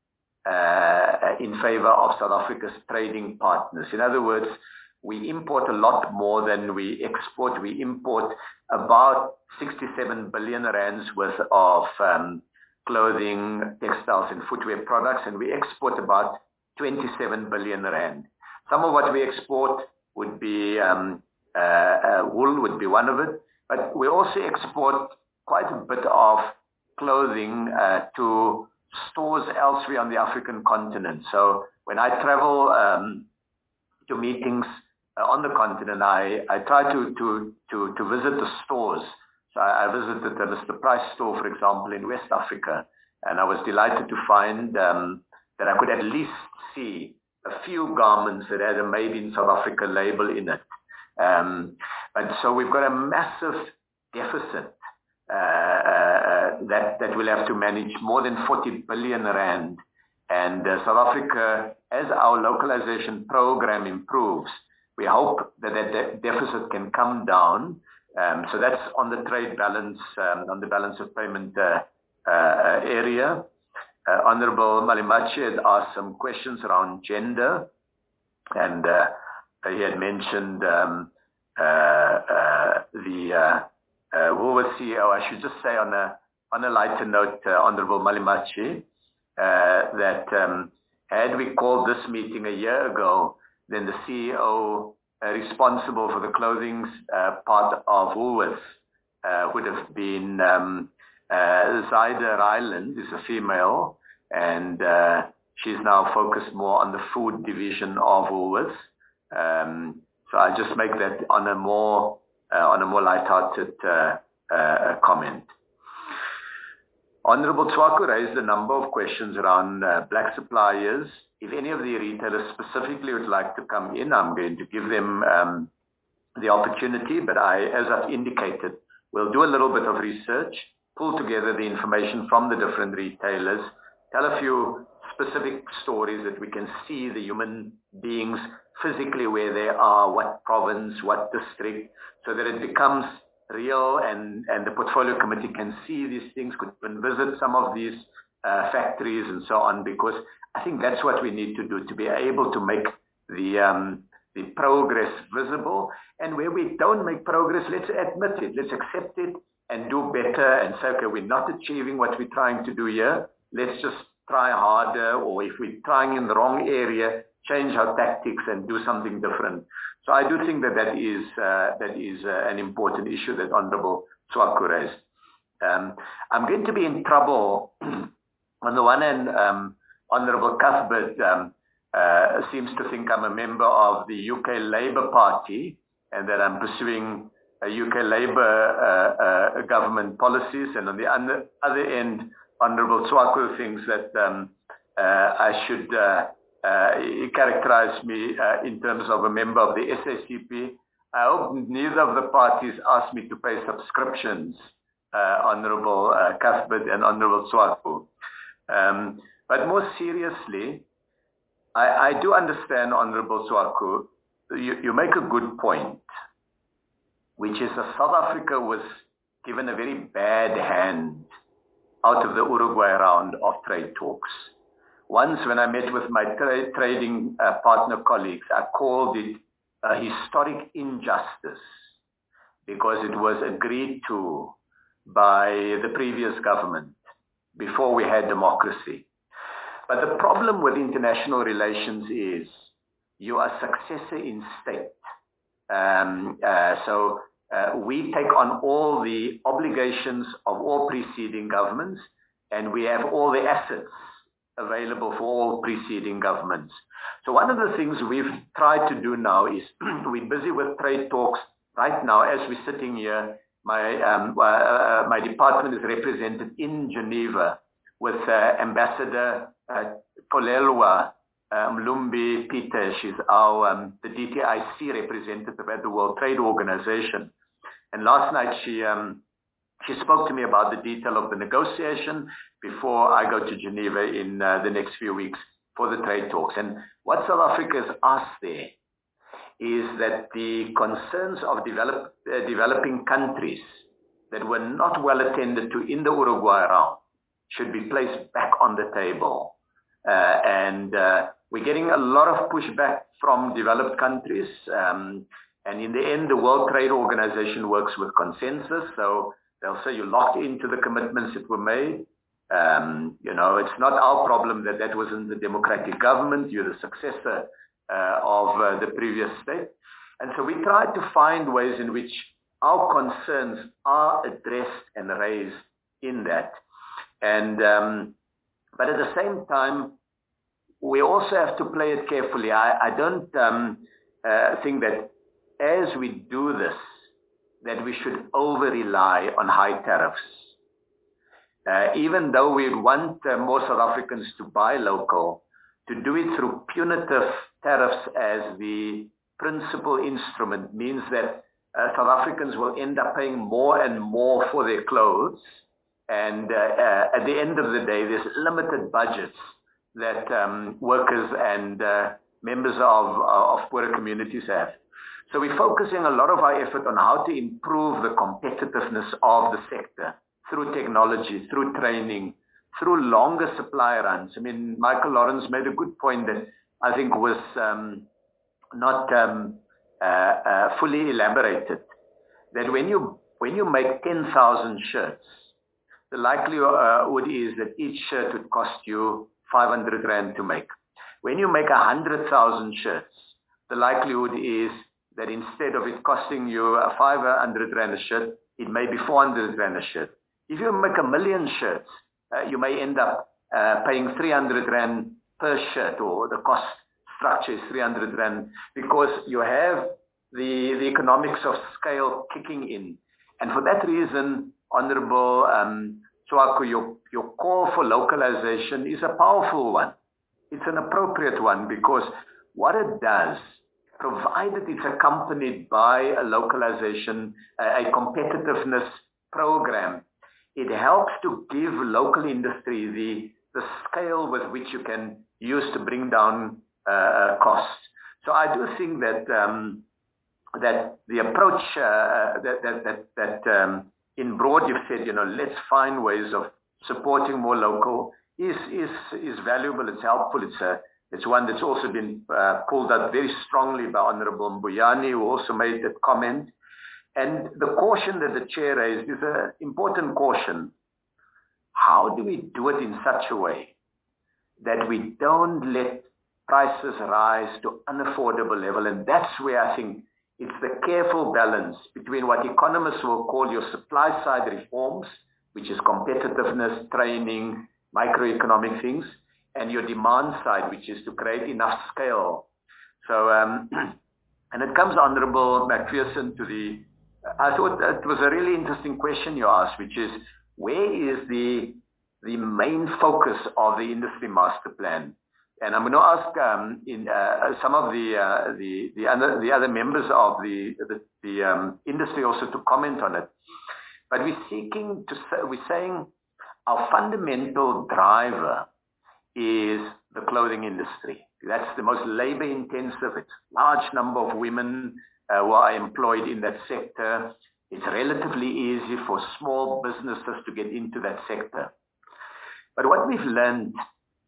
uh, in favor of South Africa's trading partners. In other words, we import a lot more than we export. We import about sixty-seven billion rands worth of um, clothing, textiles, and footwear products, and we export about twenty-seven billion rand. Some of what we export would be um, uh, uh, wool would be one of it, but we also export quite a bit of clothing uh, to stores elsewhere on the African continent. So when I travel um, to meetings uh, on the continent, I, I try to, to, to, to visit the stores. So I, I visited the Mister Price store, for example, in West Africa, and I was delighted to find um, that I could at least see a few garments that had a Made in South Africa label in it. Um, and so we've got a massive deficit uh, uh, that, that we'll have to manage, more than forty billion rand. And uh, South Africa, as our localization program improves, we hope that that de- deficit can come down. Um, so that's on the trade balance, um, on the balance of payment uh, uh, area. Uh, Honorable Malimachi had asked some questions around gender, and uh, he had mentioned um, uh, uh, the uh, uh, Woolworths C E O. I should just say on a on a lighter note, uh, Honorable Malimachi, uh, that um, had we called this meeting a year ago, then the C E O uh, responsible for the clothing uh, part of Woolworths uh, would have been um, uh, Zyda Ryland, is a female, and uh, she's now focused more on the food division of Woolworths. Um, so I just make that on a more uh, on a more light-hearted uh, uh, comment. Honorable Tswaku raised a number of questions around uh, black suppliers. If any of the retailers specifically would like to come in, I'm going to give them um, the opportunity, but I, as I've indicated, we'll do a little bit of research, pull together the information from the different retailers, tell a few specific stories that we can see the human beings physically where they are, what province, what district, so that it becomes real and, and the portfolio committee can see these things, could even visit some of these uh, factories and so on, because I think that's what we need to do, to be able to make the um, the progress visible. And where we don't make progress, let's admit it, let's accept it and do better and say, okay, we're not achieving what we're trying to do here. Let's just try harder, or if we're trying in the wrong area, change our tactics and do something different. So I do think that that is, uh, that is uh, an important issue that Honorable Tswaku raised. Um, I'm going to be in trouble. On the one hand, um, Honorable Cuthbert um, uh, seems to think I'm a member of the U K Labour Party and that I'm pursuing a U K Labour uh, uh, government policies. And on the other, other end, Honorable Tswaku thinks that um, uh, I should uh, uh, characterize me uh, in terms of a member of the S A C P. I hope neither of the parties ask me to pay subscriptions, uh, Honorable uh, Cuthbert and Honorable Tswaku. Um, but more seriously, I, I do understand, Honorable Tswaku, you, you make a good point, which is that South Africa was given a very bad hand out of the Uruguay round of trade talks. Once when I met with my tra trading uh, partner colleagues, I called it a historic injustice because it was agreed to by the previous government before we had democracy. But the problem with international relations is you are successor in state. Um, uh, so uh, we take on all the obligations of all preceding governments, and we have all the assets available for all preceding governments. So one of the things we've tried to do now is we're busy with trade talks right now as we're sitting here. My, um, uh, my department is represented in Geneva with uh, Ambassador uh, Kolelwa um, Mlumbi Peter. She's our um, the D T I C representative at the World Trade Organization. And last night she um, she spoke to me about the detail of the negotiation before I go to Geneva in uh, the next few weeks for the trade talks. And what South Africa has asked there is that the concerns of develop, uh, developing countries that were not well attended to in the Uruguay round should be placed back on the table. Uh, and uh, we're getting a lot of pushback from developed countries. Um, and in the end, the World Trade Organization works with consensus. So they'll say you locked into the commitments that were made. Um, you know, it's not our problem that that wasn't the democratic government. You're the successor uh, of uh, the previous state. And so we try to find ways in which our concerns are addressed and raised in that. And, um, but at the same time, we also have to play it carefully. I, I don't um, uh, think that as we do this, that we should over-rely on high tariffs. Uh, even though we want uh, more South Africans to buy local, to do it through punitive tariffs as the principal instrument means that uh, South Africans will end up paying more and more for their clothes. And uh, uh, at the end of the day, there's limited budgets that um, workers and uh, members of, of poorer communities have. So we're focusing a lot of our effort on how to improve the competitiveness of the sector through technology, through training, through longer supply runs. I mean, Michael Lawrence made a good point that I think was um, not um, uh, uh, fully elaborated, that when you, when you make ten thousand shirts, the likelihood is that each shirt would cost you five hundred rand to make. When you make one hundred thousand shirts, the likelihood is that instead of it costing you five hundred rand a shirt, it may be four hundred rand a shirt. If you make a million shirts, uh, you may end up uh, paying three hundred rand per shirt, or the cost structure is three hundred rand, because you have the, the economics of scale kicking in. And for that reason, Honorable um, Tswako, your, your call for localization is a powerful one. It's an appropriate one, because what it does, provided it's accompanied by a localization, a, a competitiveness program, it helps to give local industry the, the scale with which you can use to bring down uh, costs. So I do think that um, that the approach uh, that that that, that um, in broad you've said, you know, let's find ways of supporting more local is is is valuable. It's helpful. It's a it's one that's also been uh, pulled out very strongly by Honorable Mbuyani, who also made that comment. And the caution that the chair raised is an important caution. How do we do it in such a way that we don't let prices rise to unaffordable level? And that's where I think it's the careful balance between what economists will call your supply side reforms, which is competitiveness, training, microeconomic things, and your demand side, which is to create enough scale. So, um, and it comes, Honorable McPherson, to the, I thought that was a really interesting question you asked, which is, where is the, the main focus of the industry master plan? And I'm going to ask um, in uh, some of the uh, the the other the other members of the the, the um, industry also to comment on it. But we're seeking to say, we're saying our fundamental driver is the clothing industry. That's the most labor intensive. It's a large number of women uh, who are employed in that sector. It's relatively easy for small businesses to get into that sector. But what we've learned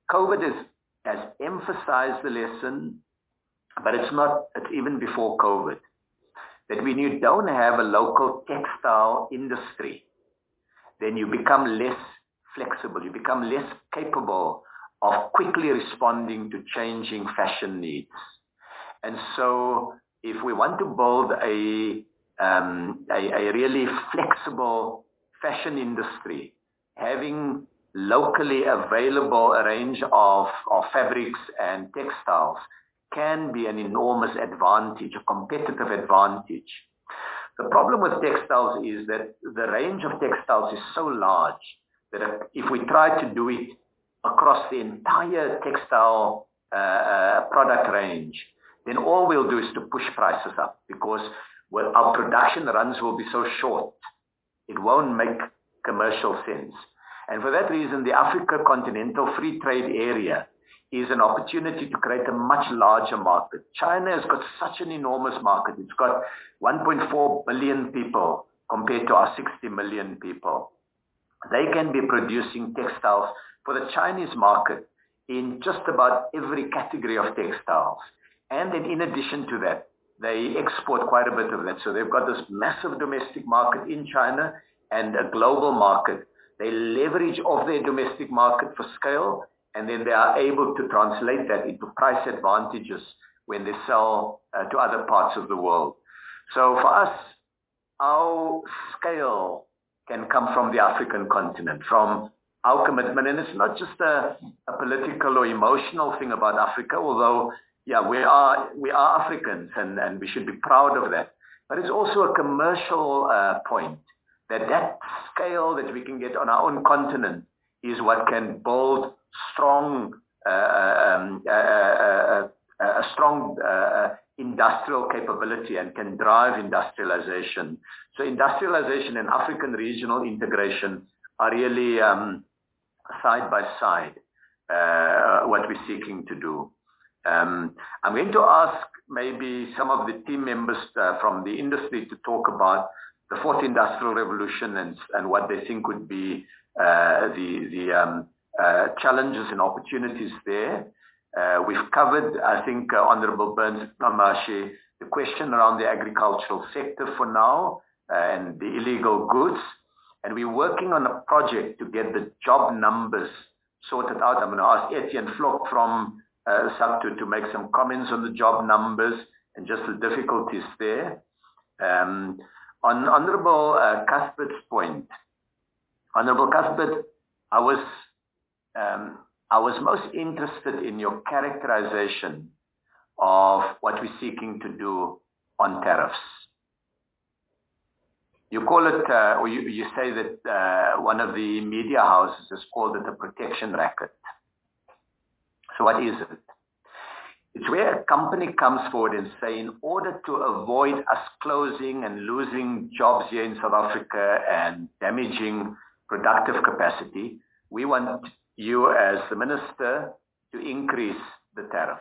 COVID is, has emphasized the lesson, but it's not, it's even before COVID, that when you don't have a local textile industry, then you become less flexible, you become less capable of quickly responding to changing fashion needs. And so if we want to build a, um, a, a really flexible fashion industry, having locally available a range of, of fabrics and textiles can be an enormous advantage, a competitive advantage. The problem with textiles is that the range of textiles is so large that if we try to do it across the entire textile uh, uh, product range, then all we'll do is to push prices up, because well, our production runs will be so short, it won't make commercial sense. And for that reason, the Africa Continental Free Trade Area is an opportunity to create a much larger market. China has got such an enormous market. It's got one point four billion people compared to our sixty million people. They can be producing textiles for the Chinese market in just about every category of textiles. And then in addition to that, they export quite a bit of that. So they've got this massive domestic market in China and a global market. They leverage off their domestic market for scale, and then they are able to translate that into price advantages when they sell uh, to other parts of the world. So for us, our scale can come from the African continent, from our commitment. And it's not just a, a political or emotional thing about Africa, although, yeah, we are, we are Africans and, and we should be proud of that. But it's also a commercial uh, point, that that scale that we can get on our own continent is what can build strong, uh, um, uh, uh, uh, a strong uh, industrial capability and can drive industrialization. So industrialization and African regional integration are really um, side by side uh, what we're seeking to do. Um, I'm going to ask maybe some of the team members uh, from the industry to talk about the fourth industrial revolution and, and what they think would be uh, the, the um, uh, challenges and opportunities there. Uh, we've covered, I think, uh, Honorable Burns Namashi, the question around the agricultural sector for now uh, and the illegal goods. And we're working on a project to get the job numbers sorted out. I'm going to ask Etienne Flock from uh, SAPTU to make some comments on the job numbers and just the difficulties there. Um, on Honorable uh, Cuthbert's point, Honorable Cuthbert, I was um, I was most interested in your characterization of what we're seeking to do on tariffs. You call it, uh, or you, you say that uh, one of the media houses has called it a protection racket. So what is it? It's where a company comes forward and say, in order to avoid us closing and losing jobs here in South Africa and damaging productive capacity, we want you as the minister to increase the tariffs.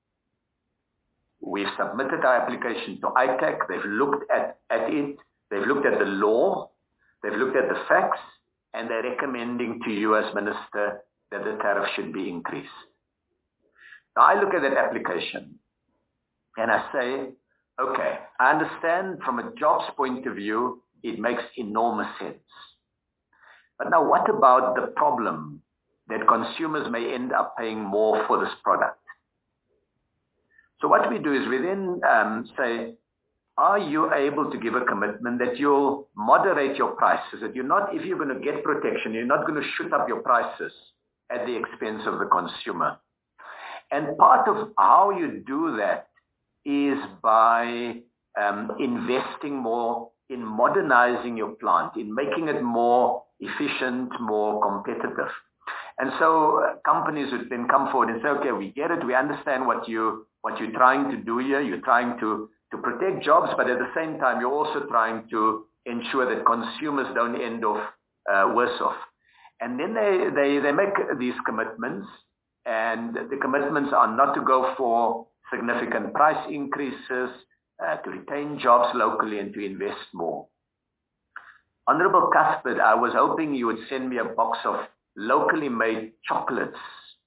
We've submitted our application to I T A C. They've looked at, at it. They've looked at the law. They've looked at the facts. And they're recommending to you as minister that the tariff should be increased. Now, I look at that application and I say, okay, I understand from a jobs point of view, it makes enormous sense. But now what about the problem that consumers may end up paying more for this product? So what we do is we then um, say, are you able to give a commitment that you'll moderate your prices, that you're not, if you're going to get protection, you're not going to shoot up your prices at the expense of the consumer? And part of how you do that is by um, investing more in modernizing your plant, in making it more efficient, more competitive. And so uh, companies would then come forward and say, okay, we get it, we understand what, you, what you're trying to do here. You're trying to, to protect jobs, but at the same time, you're also trying to ensure that consumers don't end off uh, worse off. And then they, they, they make these commitments, and the commitments are not to go for significant price increases, uh, to retain jobs locally, and to invest more. Honorable Cuthbert, I was hoping you would send me a box of locally made chocolates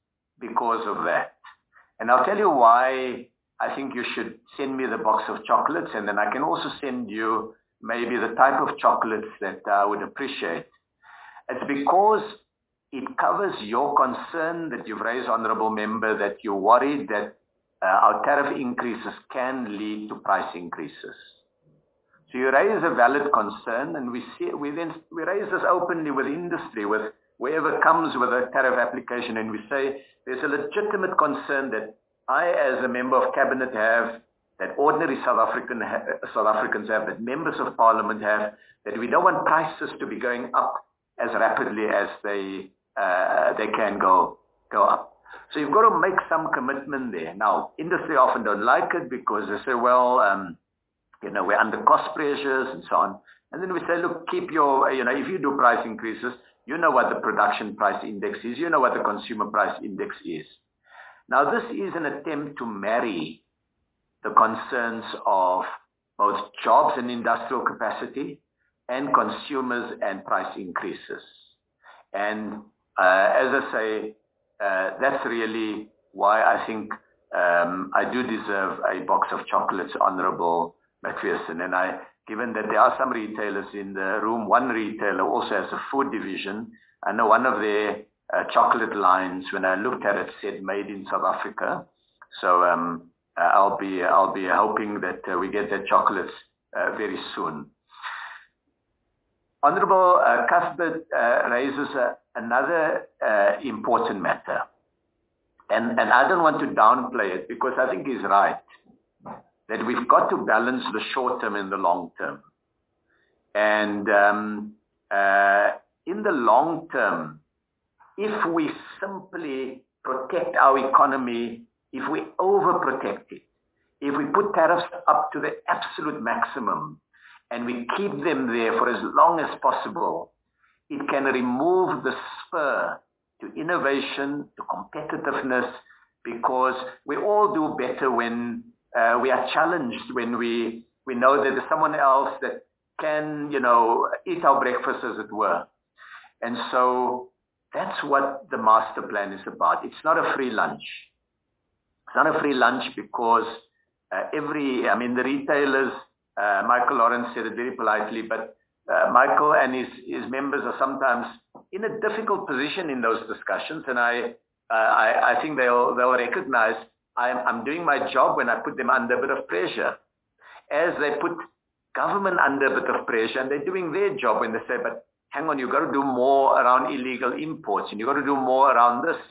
because of that. And I'll tell you why I think you should send me the box of chocolates, and then I can also send you maybe the type of chocolates that I would appreciate. It's because it covers your concern that you've raised, Honourable Member, that you're worried that uh, our tariff increases can lead to price increases. So you raise a valid concern, and we see we then we raise this openly with industry, with whoever comes with a tariff application, and we say there's a legitimate concern that I, as a member of cabinet, have, that ordinary South African ha South Africans have, that members of parliament have, that we don't want prices to be going up as rapidly as they uh, they can go go up. So you've got to make some commitment there. Now, industry often don't like it because they say, well, um, you know, we're under cost pressures and so on. And then we say, look, keep your, you know, if you do price increases, you know what the production price index is, you know what the consumer price index is. Now, this is an attempt to marry the concerns of both jobs and industrial capacity and consumers and price increases. And uh, as I say, uh, that's really why I think um, I do deserve a box of chocolates, Honourable McPherson. And I, given that there are some retailers in the room, one retailer also has a food division. I know one of their uh, chocolate lines, when I looked at it, said made in South Africa. So um, uh, I'll be I'll be hoping that uh, we get that chocolates uh, very soon. Honourable uh, Cuthbert uh, raises uh, another uh, important matter, and and I don't want to downplay it because I think he's right, that we've got to balance the short term and the long term. And um, uh, in the long term, if we simply protect our economy, if we overprotect it, if we put tariffs up to the absolute maximum, and we keep them there for as long as possible, it can remove the spur to innovation, to competitiveness, because we all do better when uh, we are challenged, when we, we know that there's someone else that can, you know, eat our breakfast, as it were. And so that's what the master plan is about. It's not a free lunch. It's not a free lunch because uh, every, I mean, the retailers, Uh, Michael Lawrence said it very politely, but uh, Michael and his, his members are sometimes in a difficult position in those discussions, and I uh, I, I think they'll they'll recognize I'm, I'm doing my job when I put them under a bit of pressure, as they put government under a bit of pressure, and they're doing their job when they say, but hang on, you've got to do more around illegal imports, and you've got to do more around this,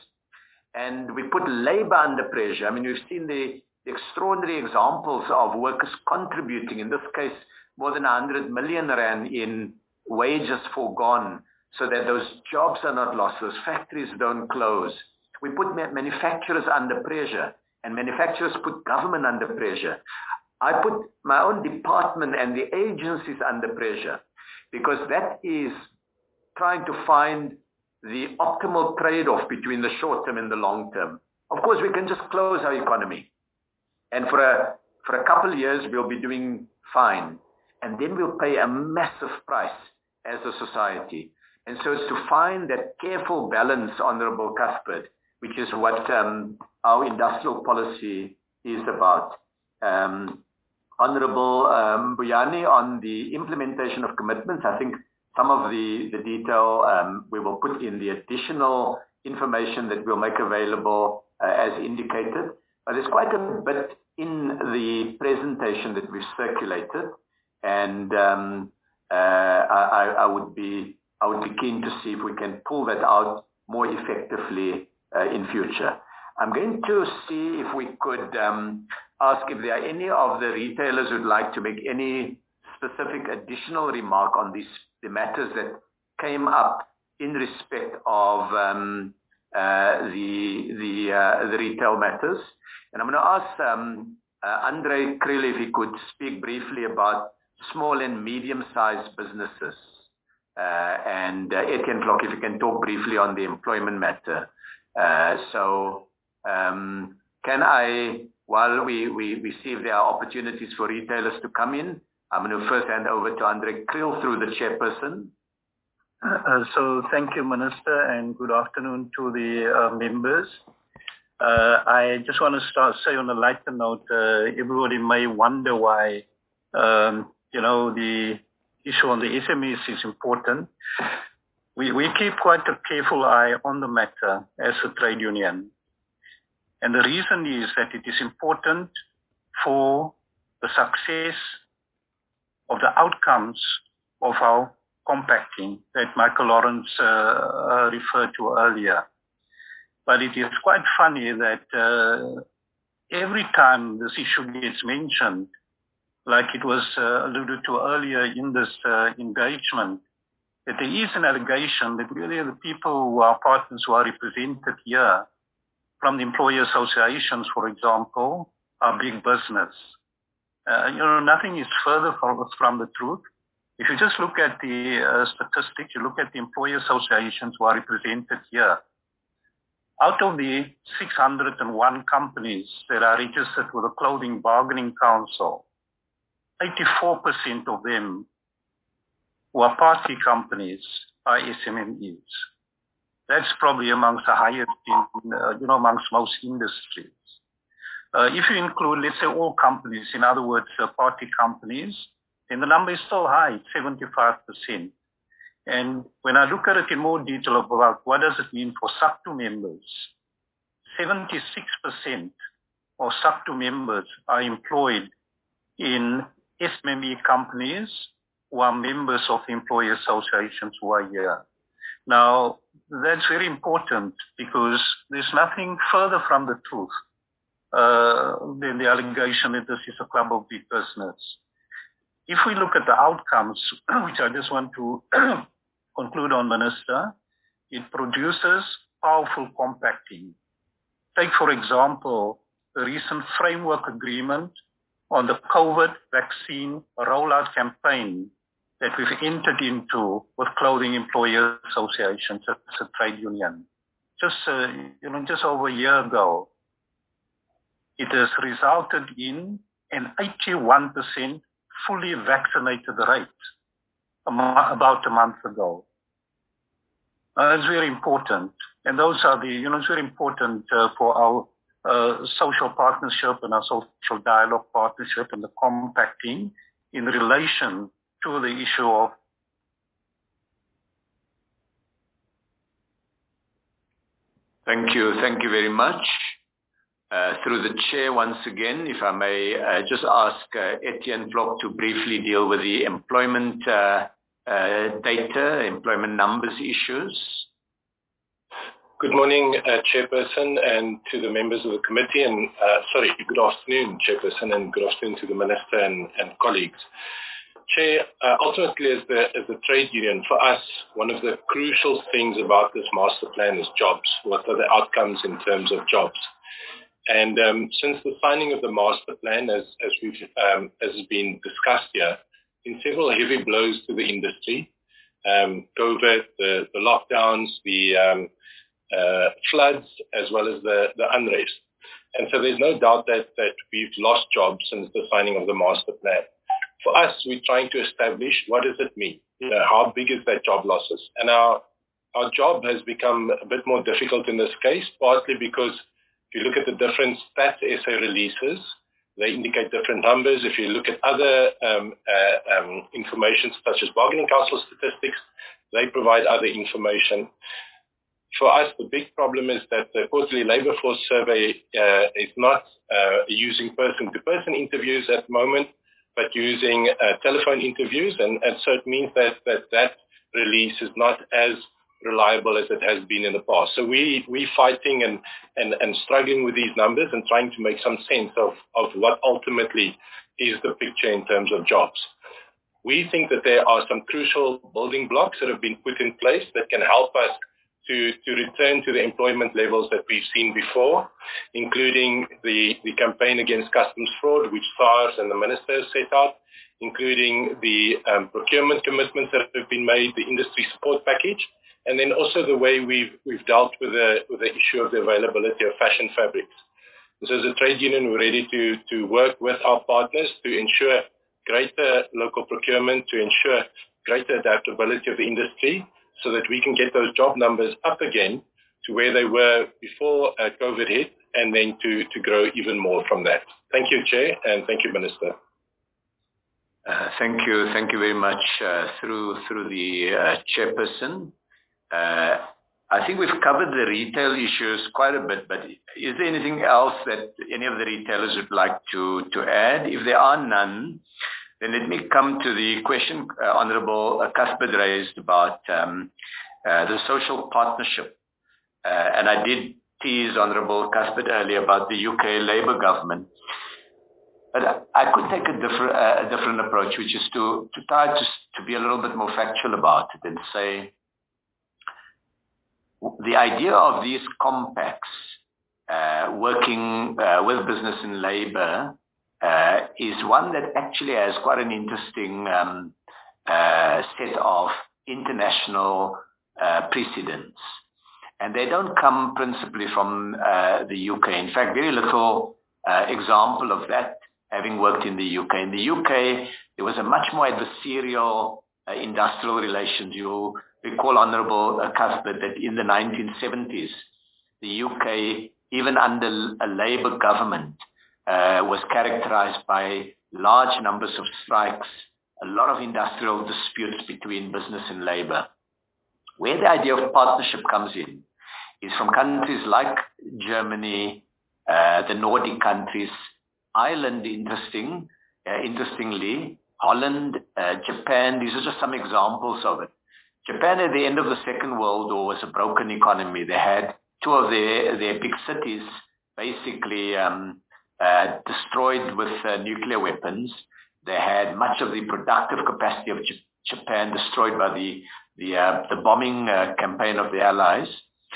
and we put labor under pressure. I mean, we've seen the The extraordinary examples of workers contributing, in this case, more than one hundred million rand in wages forgone, so that those jobs are not lost, those factories don't close. We put manufacturers under pressure, and manufacturers put government under pressure. I put my own department and the agencies under pressure, because that is trying to find the optimal trade-off between the short term and the long term. Of course, we can just close our economy. And for a, for a couple of years, we'll be doing fine. And then we'll pay a massive price as a society. And so it's to find that careful balance, Honourable Cuthbert, which is what um, our industrial policy is about. Um, Honourable um, Buyani, on the implementation of commitments, I think some of the, the detail um, we will put in the additional information that we'll make available uh, as indicated. But there's quite a bit in the presentation that we've circulated, and um, uh, I, I would be I would be keen to see if we can pull that out more effectively uh, in future. I'm going to see if we could um, ask if there are any of the retailers who'd like to make any specific additional remark on these the matters that came up in respect of um, uh, the the uh, the retail matters. And I'm going to ask um, uh, Andre Kriel if he could speak briefly about small and medium-sized businesses. Uh, and uh, Etienne Flock, if you can talk briefly on the employment matter. Uh, so um, can I, while we, we, we see if there are opportunities for retailers to come in, I'm going to first hand over to Andre Kriel through the chairperson. Uh, so thank you, Minister, and good afternoon to the uh, members. Uh, I just want to start say on a lighter note, uh, everybody may wonder why, um, you know, the issue on the S M Es is important. We, we keep quite a careful eye on the matter as a trade union. And the reason is that it is important for the success of the outcomes of our compacting that Michael Lawrence uh, uh, referred to earlier. But it is quite funny that uh, every time this issue gets mentioned, like it was uh, alluded to earlier in this uh, engagement, that there is an allegation that really the people who are partners who are represented here from the employer associations, for example, are big business. Uh, you know, nothing is further from, from the truth. If you just look at the uh, statistics, you look at the employer associations who are represented here, out of the six hundred one companies that are registered with the Clothing Bargaining Council, eighty-four percent of them who are party companies are S M Es. That's probably amongst the highest in, uh, you know, amongst most industries. Uh, if you include, let's say, all companies, in other words, uh, party companies, then the number is still high, seventy-five percent. And when I look at it in more detail about what does it mean for SACTU members, seventy-six percent of SACTU members are employed in S M E companies who are members of the employee associations who are here. Now, that's very important because there's nothing further from the truth uh, than the allegation that this is a club of big business. If we look at the outcomes, which I just want to conclude on, Minister, it produces powerful compacting. Take, for example, the recent framework agreement on the COVID vaccine rollout campaign that we've entered into with clothing employer associations as a trade union. Just, uh, you know, just over a year ago, it has resulted in an eighty-one percent fully vaccinated rate a mo- about a month ago. Uh, it's very important. And those are the, you know, it's very important uh, for our uh, social partnership and our social dialogue partnership and the compacting in relation to the issue of Thank you. Thank you very much. Uh, through the chair once again, if I may uh, just ask uh, Etienne Flock to briefly deal with the employment uh, uh, data, employment numbers issues. Good morning, uh, Chairperson, and to the members of the committee, and uh, sorry, good afternoon, Chairperson, and good afternoon to the Minister and, and colleagues. Chair, uh, ultimately as the, as the trade union, for us, one of the crucial things about this master plan is jobs. What are the outcomes in terms of jobs? And um, since the signing of the master plan, as, as, we've, um, as has been discussed here, in several heavy blows to the industry, um, COVID, the, the lockdowns, the um, uh, floods, as well as the, the unrest. And so there's no doubt that, that we've lost jobs since the signing of the master plan. For us, we're trying to establish what does it mean? You know, how big is that job losses? And our, our job has become a bit more difficult in this case, partly because if you look at the different stats essay releases, they indicate different numbers. If you look at other um, uh, um, information such as bargaining council statistics, they provide other information. For us, the big problem is that the quarterly labor force survey uh, is not uh, using person-to-person interviews at the moment, but using uh, telephone interviews, and, and so it means that, that that release is not as reliable as it has been in the past. So we, we're fighting and, and, and struggling with these numbers and trying to make some sense of, of what ultimately is the picture in terms of jobs. We think that there are some crucial building blocks that have been put in place that can help us to, to return to the employment levels that we've seen before, including the, the campaign against customs fraud, which SARS and the minister set out, including the um, procurement commitments that have been made, the industry support package, and then also the way we've, we've dealt with the, with the issue of the availability of fashion fabrics. And so as a trade union, we're ready to, to work with our partners to ensure greater local procurement, to ensure greater adaptability of the industry, so that we can get those job numbers up again to where they were before uh, COVID hit, and then to, to grow even more from that. Thank you, Chair, and thank you, Minister. Uh, thank you. Thank you very much uh, through through the uh, chairperson. Uh, I think we've covered the retail issues quite a bit, but is there anything else that any of the retailers would like to, to add? If there are none, then let me come to the question uh, Honourable uh, Cuthbert raised about um, uh, the social partnership. Uh, and I did tease Honourable Cuthbert earlier about the U K Labour government. But I could take a different, uh, a different approach, which is to, to try to, to be a little bit more factual about it and say the idea of these compacts uh, working uh, with business and labor uh, is one that actually has quite an interesting um, uh, set of international uh, precedents. And they don't come principally from uh, the U K. In fact, very little uh, example of that having worked in the U K. In the U K, there was a much more adversarial uh, industrial relations. You'll recall, Honourable uh, Cuthbert, that in the nineteen seventies, the U K, even under a Labour government, uh, was characterized by large numbers of strikes, a lot of industrial disputes between business and labour. Where the idea of partnership comes in is from countries like Germany, uh, the Nordic countries, Ireland, interesting, uh, interestingly, Holland, uh, Japan. These are just some examples of it. Japan at the end of the Second World War was a broken economy. They had two of their, their big cities basically um, uh, destroyed with uh, nuclear weapons. They had much of the productive capacity of J- Japan destroyed by the the, uh, the bombing uh, campaign of the Allies.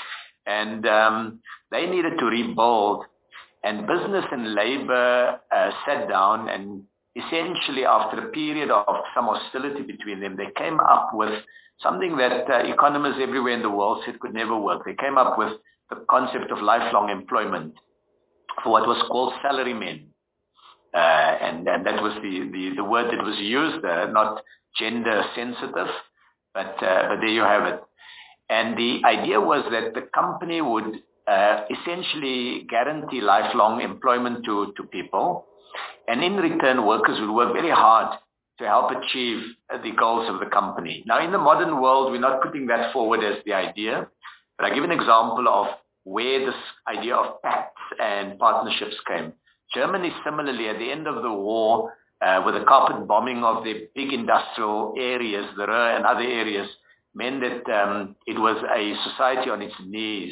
And um, they needed to rebuild. And business and labor uh, sat down, and essentially after a period of some hostility between them, they came up with something that uh, economists everywhere in the world said could never work. They came up with the concept of lifelong employment for what was called salarymen. Uh, and, and that was the, the, the word that was used, uh, not gender sensitive, but, uh, but there you have it. And the idea was that the company would uh, essentially guarantee lifelong employment to, to people, and in return workers would work very hard to help achieve the goals of the company. Now, in the modern world, we're not putting that forward as the idea, but I give an example of where this idea of pacts and partnerships came. Germany, similarly, at the end of the war, uh, with the carpet bombing of the big industrial areas, the Ruhr and other areas, meant that um, it was a society on its knees.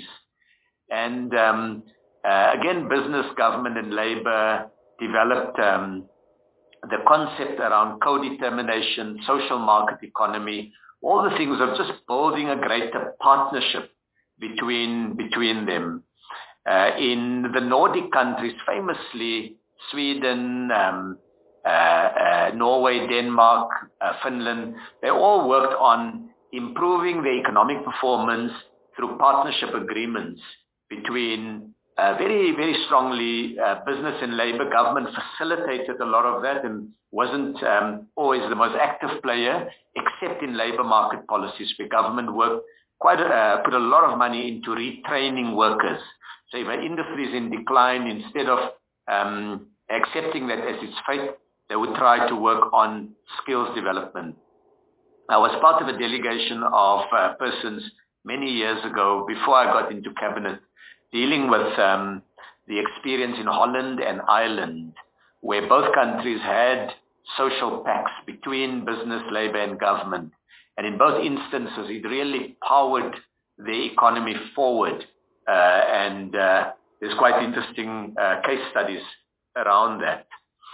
And um, uh, again, business, government, and labor developed um, the concept around co-determination, social market economy, all the things of just building a greater partnership between between them. Uh, in the Nordic countries, famously Sweden, um, uh, uh, Norway, Denmark, uh, Finland, they all worked on improving their economic performance through partnership agreements between uh, very, very strongly uh, business and labor. Government facilitated a lot of that and wasn't um, always the most active player, except in labor market policies, where government worked quite a, uh, put a lot of money into retraining workers. So if an industry is in decline, instead of um, accepting that as its fate, they would try to work on skills development. I was part of a delegation of uh, persons many years ago, before I got into cabinet, dealing with um, the experience in Holland and Ireland, where both countries had social pacts between business, labor, and government. And in both instances, it really powered the economy forward. Uh, and uh, there's quite interesting uh, case studies around that.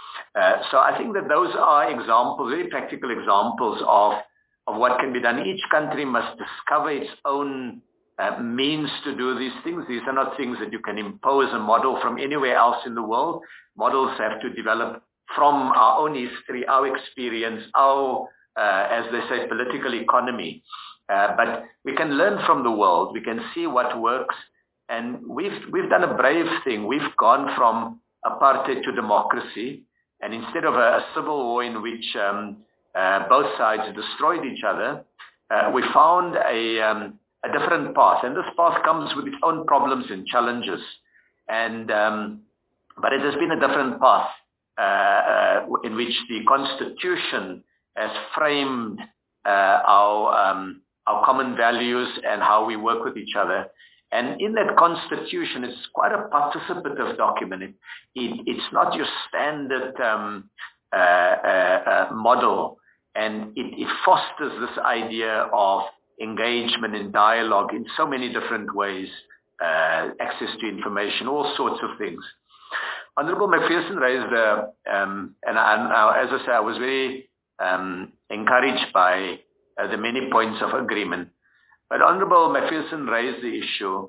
Uh, so I think that those are examples, very practical examples of, of what can be done. Each country must discover its own uh, means to do these things. These are not things that you can impose a model from anywhere else in the world. Models have to develop from our own history, our experience, our, uh, as they say, political economy. Uh, but we can learn from the world. We can see what works. And we've, we've done a brave thing. We've gone from apartheid to democracy. And instead of a, a civil war in which um, uh, both sides destroyed each other, uh, we found a, um, a different path. And this path comes with its own problems and challenges. And um, but it has been a different path uh, uh, in which the Constitution has framed uh, our um, our common values and how we work with each other. And in that Constitution, it's quite a participative document. It, it, it's not your standard um, uh, uh, uh, model, and it, it fosters this idea of engagement and dialogue in so many different ways, uh, access to information, all sorts of things. Honorable McPherson raised, uh, um, and, I, and I, as I say, I was very um, encouraged by uh, the many points of agreement. But Honorable McPherson raised the issue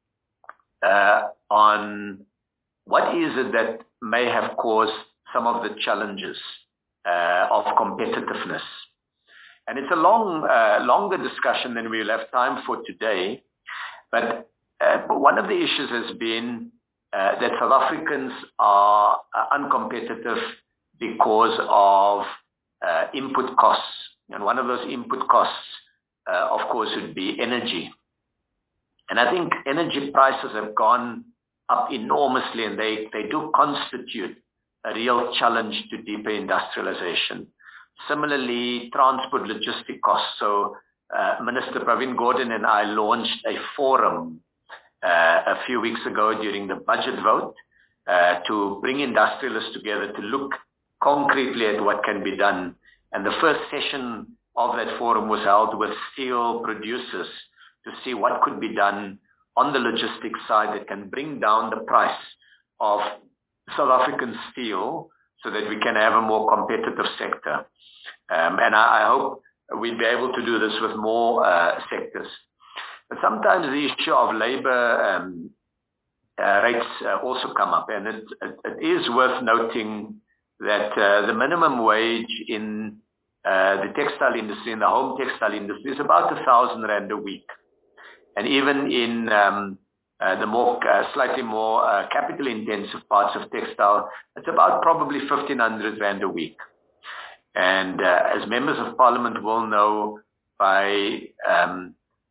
uh, on what is it that may have caused some of the challenges uh, of competitiveness. And it's a long, uh, longer discussion than we'll have time for today. But, uh, but one of the issues has been uh, that South Africans are uh, uncompetitive because of uh, input costs. And one of those input costs, uh, of course, would be energy. And I think energy prices have gone up enormously, and they, they do constitute a real challenge to deeper industrialization. Similarly, transport logistic costs. So uh, Minister Pravin Gordhan and I launched a forum uh, a few weeks ago during the budget vote uh, to bring industrialists together to look concretely at what can be done. And the first session of that forum was held with steel producers to see what could be done on the logistics side that can bring down the price of South African steel so that we can have a more competitive sector. Um, and I, I hope we'll be able to do this with more uh, sectors. But sometimes the issue of labor um, uh, rates uh, also come up, and it, it, it is worth noting that uh, the minimum wage in uh, the textile industry, in the home textile industry, is about a thousand rand a week. And even in um, uh, the more uh, slightly more uh, capital-intensive parts of textile, it's about probably fifteen hundred rand a week. And uh, as members of parliament will know, by um,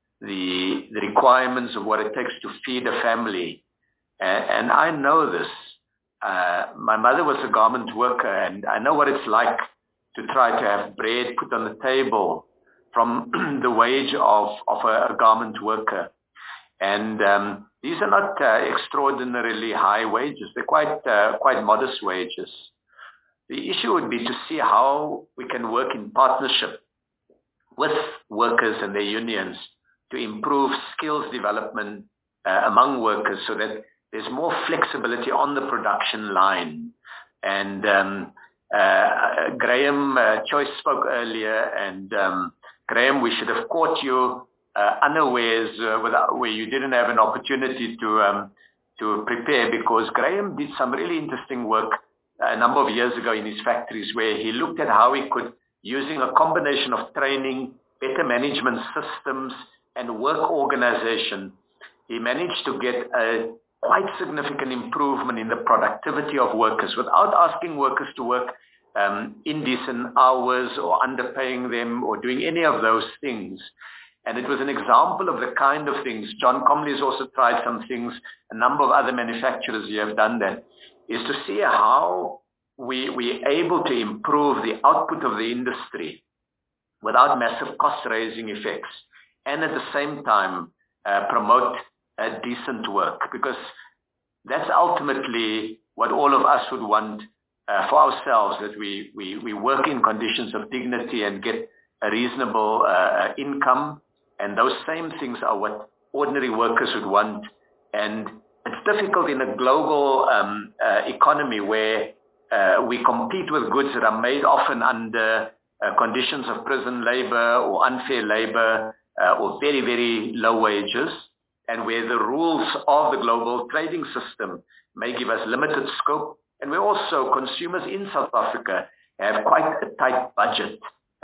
the, the requirements of what it takes to feed a family, and, and I know this. Uh, my mother was a garment worker, and I know what it's like to try to have bread put on the table from the wage of, of a, a garment worker. And um, these are not uh, extraordinarily high wages. They're quite, uh, quite modest wages. The issue would be to see how we can work in partnership with workers and their unions to improve skills development uh, among workers so that there's more flexibility on the production line. And um, uh, Graham uh, Choice spoke earlier, and um, Graham, we should have caught you uh, unawares uh, without, where you didn't have an opportunity to um, to prepare, because Graham did some really interesting work a number of years ago in his factories, where he looked at how he could, using a combination of training, better management systems, and work organization, he managed to get a quite significant improvement in the productivity of workers without asking workers to work um, indecent hours or underpaying them or doing any of those things. And it was an example of the kind of things. John Comley has also tried some things. A number of other manufacturers here have done that, is to see how we, we're able to improve the output of the industry without massive cost-raising effects, and at the same time uh, promote uh, decent work, because that's ultimately what all of us would want uh, for ourselves, that we, we, we work in conditions of dignity and get a reasonable uh, income, and those same things are what ordinary workers would want. And it's difficult in a global um, uh, economy where uh, we compete with goods that are made often under uh, conditions of prison labor or unfair labor uh, or very, very low wages, and where the rules of the global trading system may give us limited scope. And we also, consumers in South Africa, have quite a tight budget.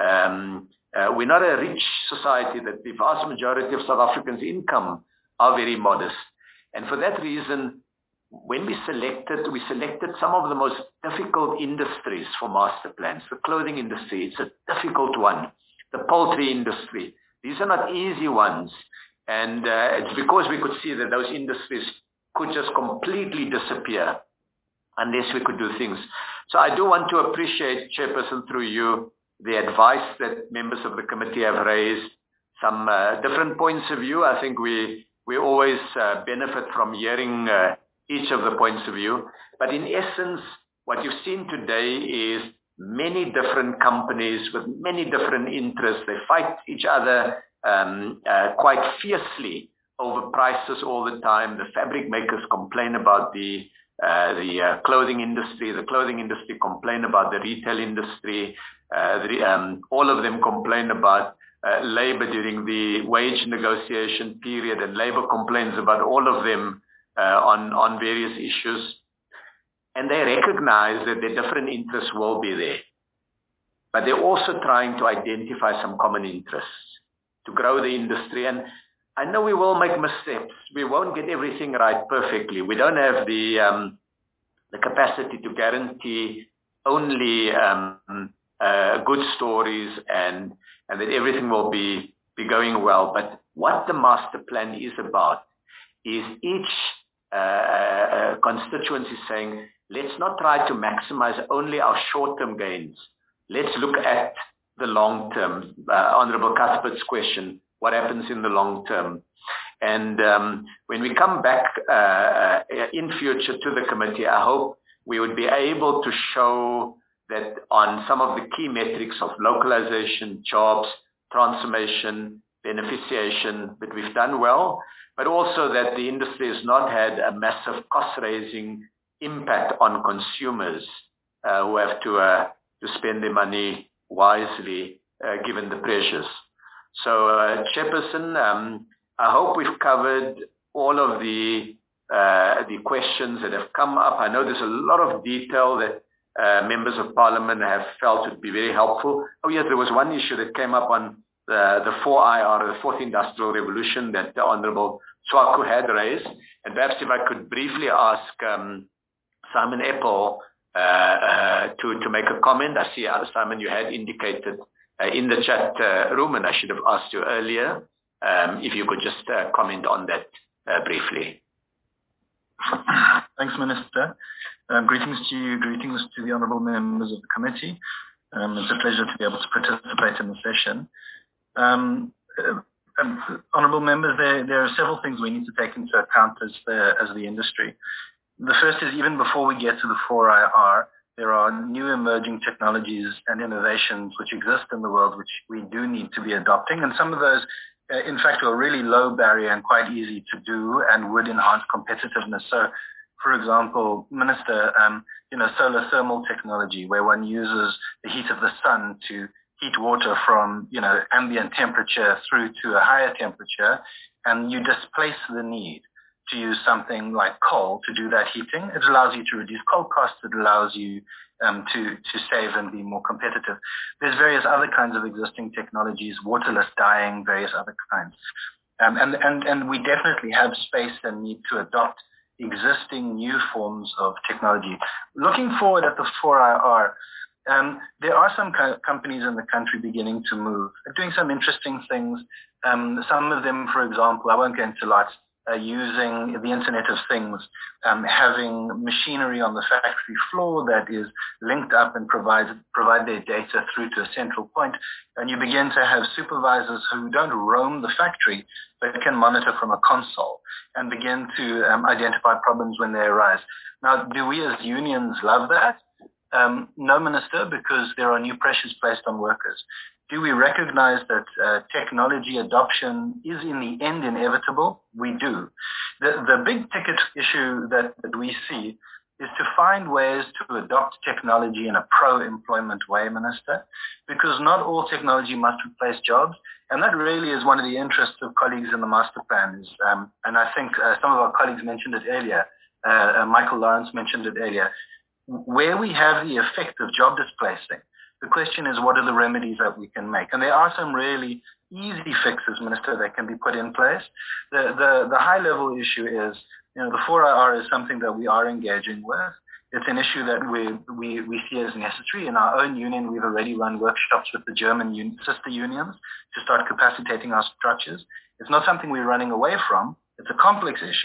Um, uh, we're not a rich society, that the vast majority of South Africans' income are very modest. And for that reason, when we selected, we selected some of the most difficult industries for master plans. The clothing industry, it's a difficult one. The poultry industry, these are not easy ones. And uh, it's because we could see that those industries could just completely disappear unless we could do things. So I do want to appreciate, Chairperson, through you, the advice that members of the committee have raised, some uh, different points of view. I think we, we always uh, benefit from hearing uh, each of the points of view. But in essence, what you've seen today is many different companies with many different interests. They fight each other um, uh, quite fiercely over prices all the time. The fabric makers complain about the uh, the uh, clothing industry. The clothing industry complain about the retail industry. Uh, the, um, all of them complain about uh, labor during the wage negotiation period, and labor complains about all of them uh, on, on various issues. And they recognize that their different interests will be there. But they're also trying to identify some common interests to grow the industry. And I know we will make missteps. We won't get everything right perfectly. We don't have the um, the capacity to guarantee only um, uh, good stories and, and that everything will be, be going well. But what the master plan is about is each uh, uh, constituency saying, let's not try to maximize only our short-term gains. Let's look at the long term. Uh, Honorable Cuthbert's question, what happens in the long term? And um, when we come back uh, in future to the committee, I hope we would be able to show that on some of the key metrics of localization, jobs, transformation, beneficiation, that we've done well, but also that the industry has not had a massive cost-raising impact on consumers uh, who have to, uh, to spend their money wisely uh, given the pressures. So, uh, Chairperson, um, I hope we've covered all of the uh, the questions that have come up. I know there's a lot of detail that uh, members of Parliament have felt would be very helpful. Oh yes, there was one issue that came up on the, the four I R, the Fourth Industrial Revolution, that the Honourable Tswaku had raised. And perhaps if I could briefly ask um, Simon Epple uh, uh, to, to make a comment. I see, uh, Simon, you had indicated uh, in the chat uh, room, and I should have asked you earlier, um, if you could just uh, comment on that uh, briefly. Thanks, Minister. Um, greetings to you, greetings to the honourable members of the committee. Um, it's a pleasure to be able to participate in the session. Um, uh, um, honourable members, there, there are several things we need to take into account as the, as the industry. The first is, even before we get to the four I R, there are new emerging technologies and innovations which exist in the world which we do need to be adopting, and some of those Uh, in fact, are really low barrier and quite easy to do and would enhance competitiveness. So, for example, Minister, um, you know, solar thermal technology, where one uses the heat of the sun to heat water from, you know, ambient temperature through to a higher temperature, and you displace the need to use something like coal to do that heating. It allows you to reduce coal costs. It allows you um, to, to save and be more competitive. There's various other kinds of existing technologies, waterless dyeing, various other kinds. Um, and, and, and we definitely have space and need to adopt existing new forms of technology. Looking forward at the four I R, um, there are some co companies in the country beginning to move, doing some interesting things. Um, some of them, for example, I won't go into lots, Uh, using the Internet of Things, um, having machinery on the factory floor that is linked up and provides provide their data through to a central point, and you begin to have supervisors who don't roam the factory but can monitor from a console and begin to um, identify problems when they arise. Now, do we as unions love that? Um, no, Minister, because there are new pressures placed on workers. Do we recognize that uh, technology adoption is in the end inevitable? We do. The, the big ticket issue that, that we see is to find ways to adopt technology in a pro-employment way, Minister, because not all technology must replace jobs. And that really is one of the interests of colleagues in the master plan. Is, um, and I think uh, some of our colleagues mentioned it earlier. Uh, uh, Michael Lawrence mentioned it earlier. Where we have the effect of job displacing, the question is, what are the remedies that we can make? And there are some really easy fixes, Minister, that can be put in place. The, the, the high-level issue is, you know, the four I R is something that we are engaging with. It's an issue that we, we, we see as necessary. In our own union, we've already run workshops with the German un sister unions to start capacitating our structures. It's not something we're running away from. It's a complex issue,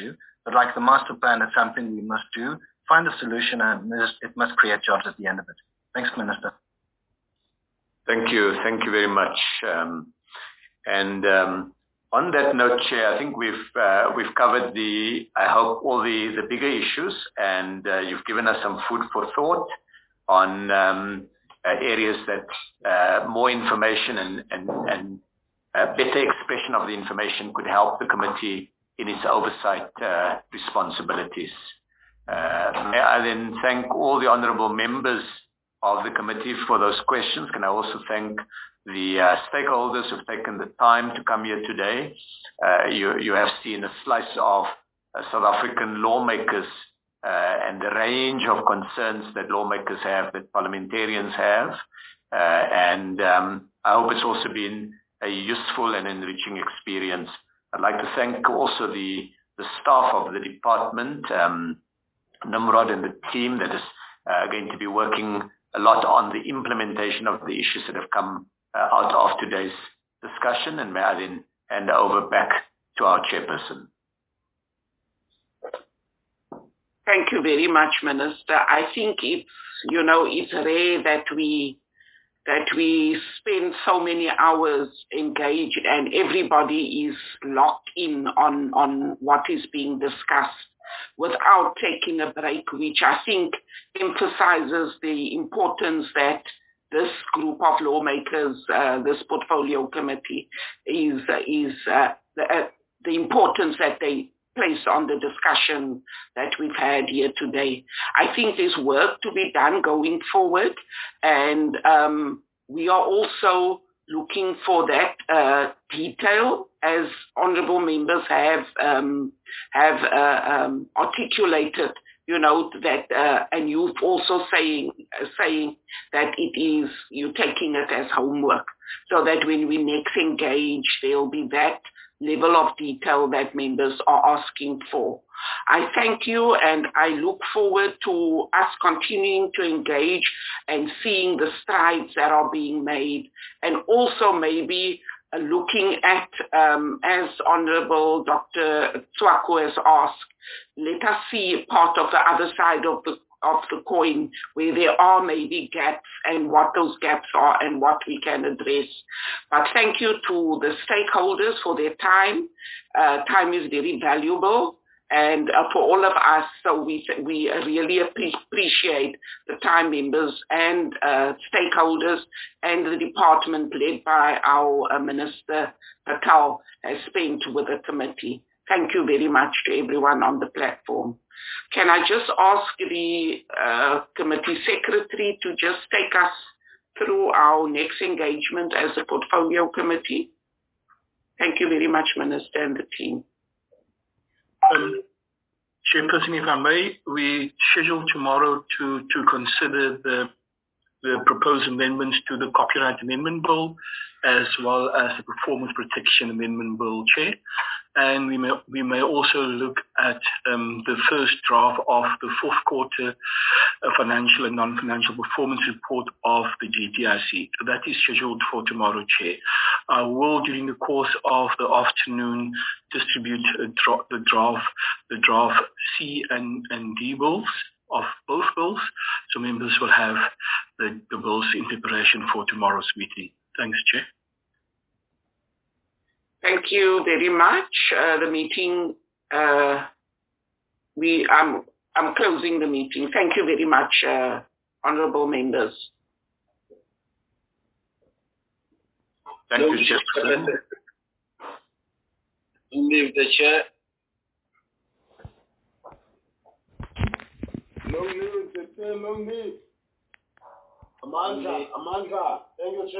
But like the master plan, it's something we must do, find a solution, and it must create jobs at the end of it. Thanks, Minister. Thank you. Thank you very much. Um, and um, on that note, Chair, I think we've uh, we've covered the, I hope, all the, the bigger issues, and uh, you've given us some food for thought on um, uh, areas that uh, more information and, and, and uh, better expression of the information could help the committee in its oversight uh, responsibilities. Uh, may I then thank all the honourable members of the committee for those questions. Can I also thank the uh, stakeholders who have taken the time to come here today. Uh, you, you have seen a slice of uh, South African lawmakers uh, and the range of concerns that lawmakers have, that parliamentarians have. Uh, and um, I hope it's also been a useful and enriching experience. I'd like to thank also the, the staff of the department, um, Nimrod and the team that is uh, going to be working a lot on the implementation of the issues that have come uh, out of today's discussion. And may I then hand over back to our chairperson. Thank you very much, Minister. I think it's, you know, it's rare that we that we spend so many hours engaged and everybody is locked in on, on what is being discussed without taking a break, which I think emphasizes the importance that this group of lawmakers, uh, this portfolio committee, is, is uh, the, uh, the importance that they place on the discussion that we've had here today. I think there's work to be done going forward, and um, we are also looking for that uh, detail, as honourable members have um, have uh, um, articulated. You know that, uh, and you've also saying uh, saying that it is you taking it as homework, so that when we next engage, there'll be that level of detail that members are asking for. I thank you, and I look forward to us continuing to engage and seeing the strides that are being made, and also maybe uh, looking at, um, as Honourable Doctor Tswako has asked, let us see part of the other side of the of the coin, where there are maybe gaps, and what those gaps are and what we can address. But thank you to the stakeholders for their time. Uh, time is very valuable, and uh, for all of us, so we we really appreciate the time members and uh, stakeholders and the department led by our uh, Minister Patel has spent with the committee. Thank you very much to everyone on the platform. Can I just ask the uh, committee secretary to just take us through our next engagement as a portfolio committee? Thank you very much, Minister and the team. Um, Chairperson, if I may, we scheduled tomorrow to, to consider the, the proposed amendments to the Copyright Amendment Bill, as well as the Performance Protection Amendment Bill, Chair. And we may, we may also look at um, the first draft of the fourth quarter uh, financial and non-financial performance report of the G T I C. So that is scheduled for tomorrow, Chair. I will, during the course of the afternoon, distribute a dra the draft, the draft C and, and D bills of both bills, so members will have the, the bills in preparation for tomorrow's meeting. Thanks, Chair. Thank you very much. Uh, the meeting, uh, we, I'm, I'm closing the meeting. Thank you very much, uh, honourable members. Thank you, Chairperson. Leave the chair. No need, no need. Amanda, Amanda, thank you, Chair.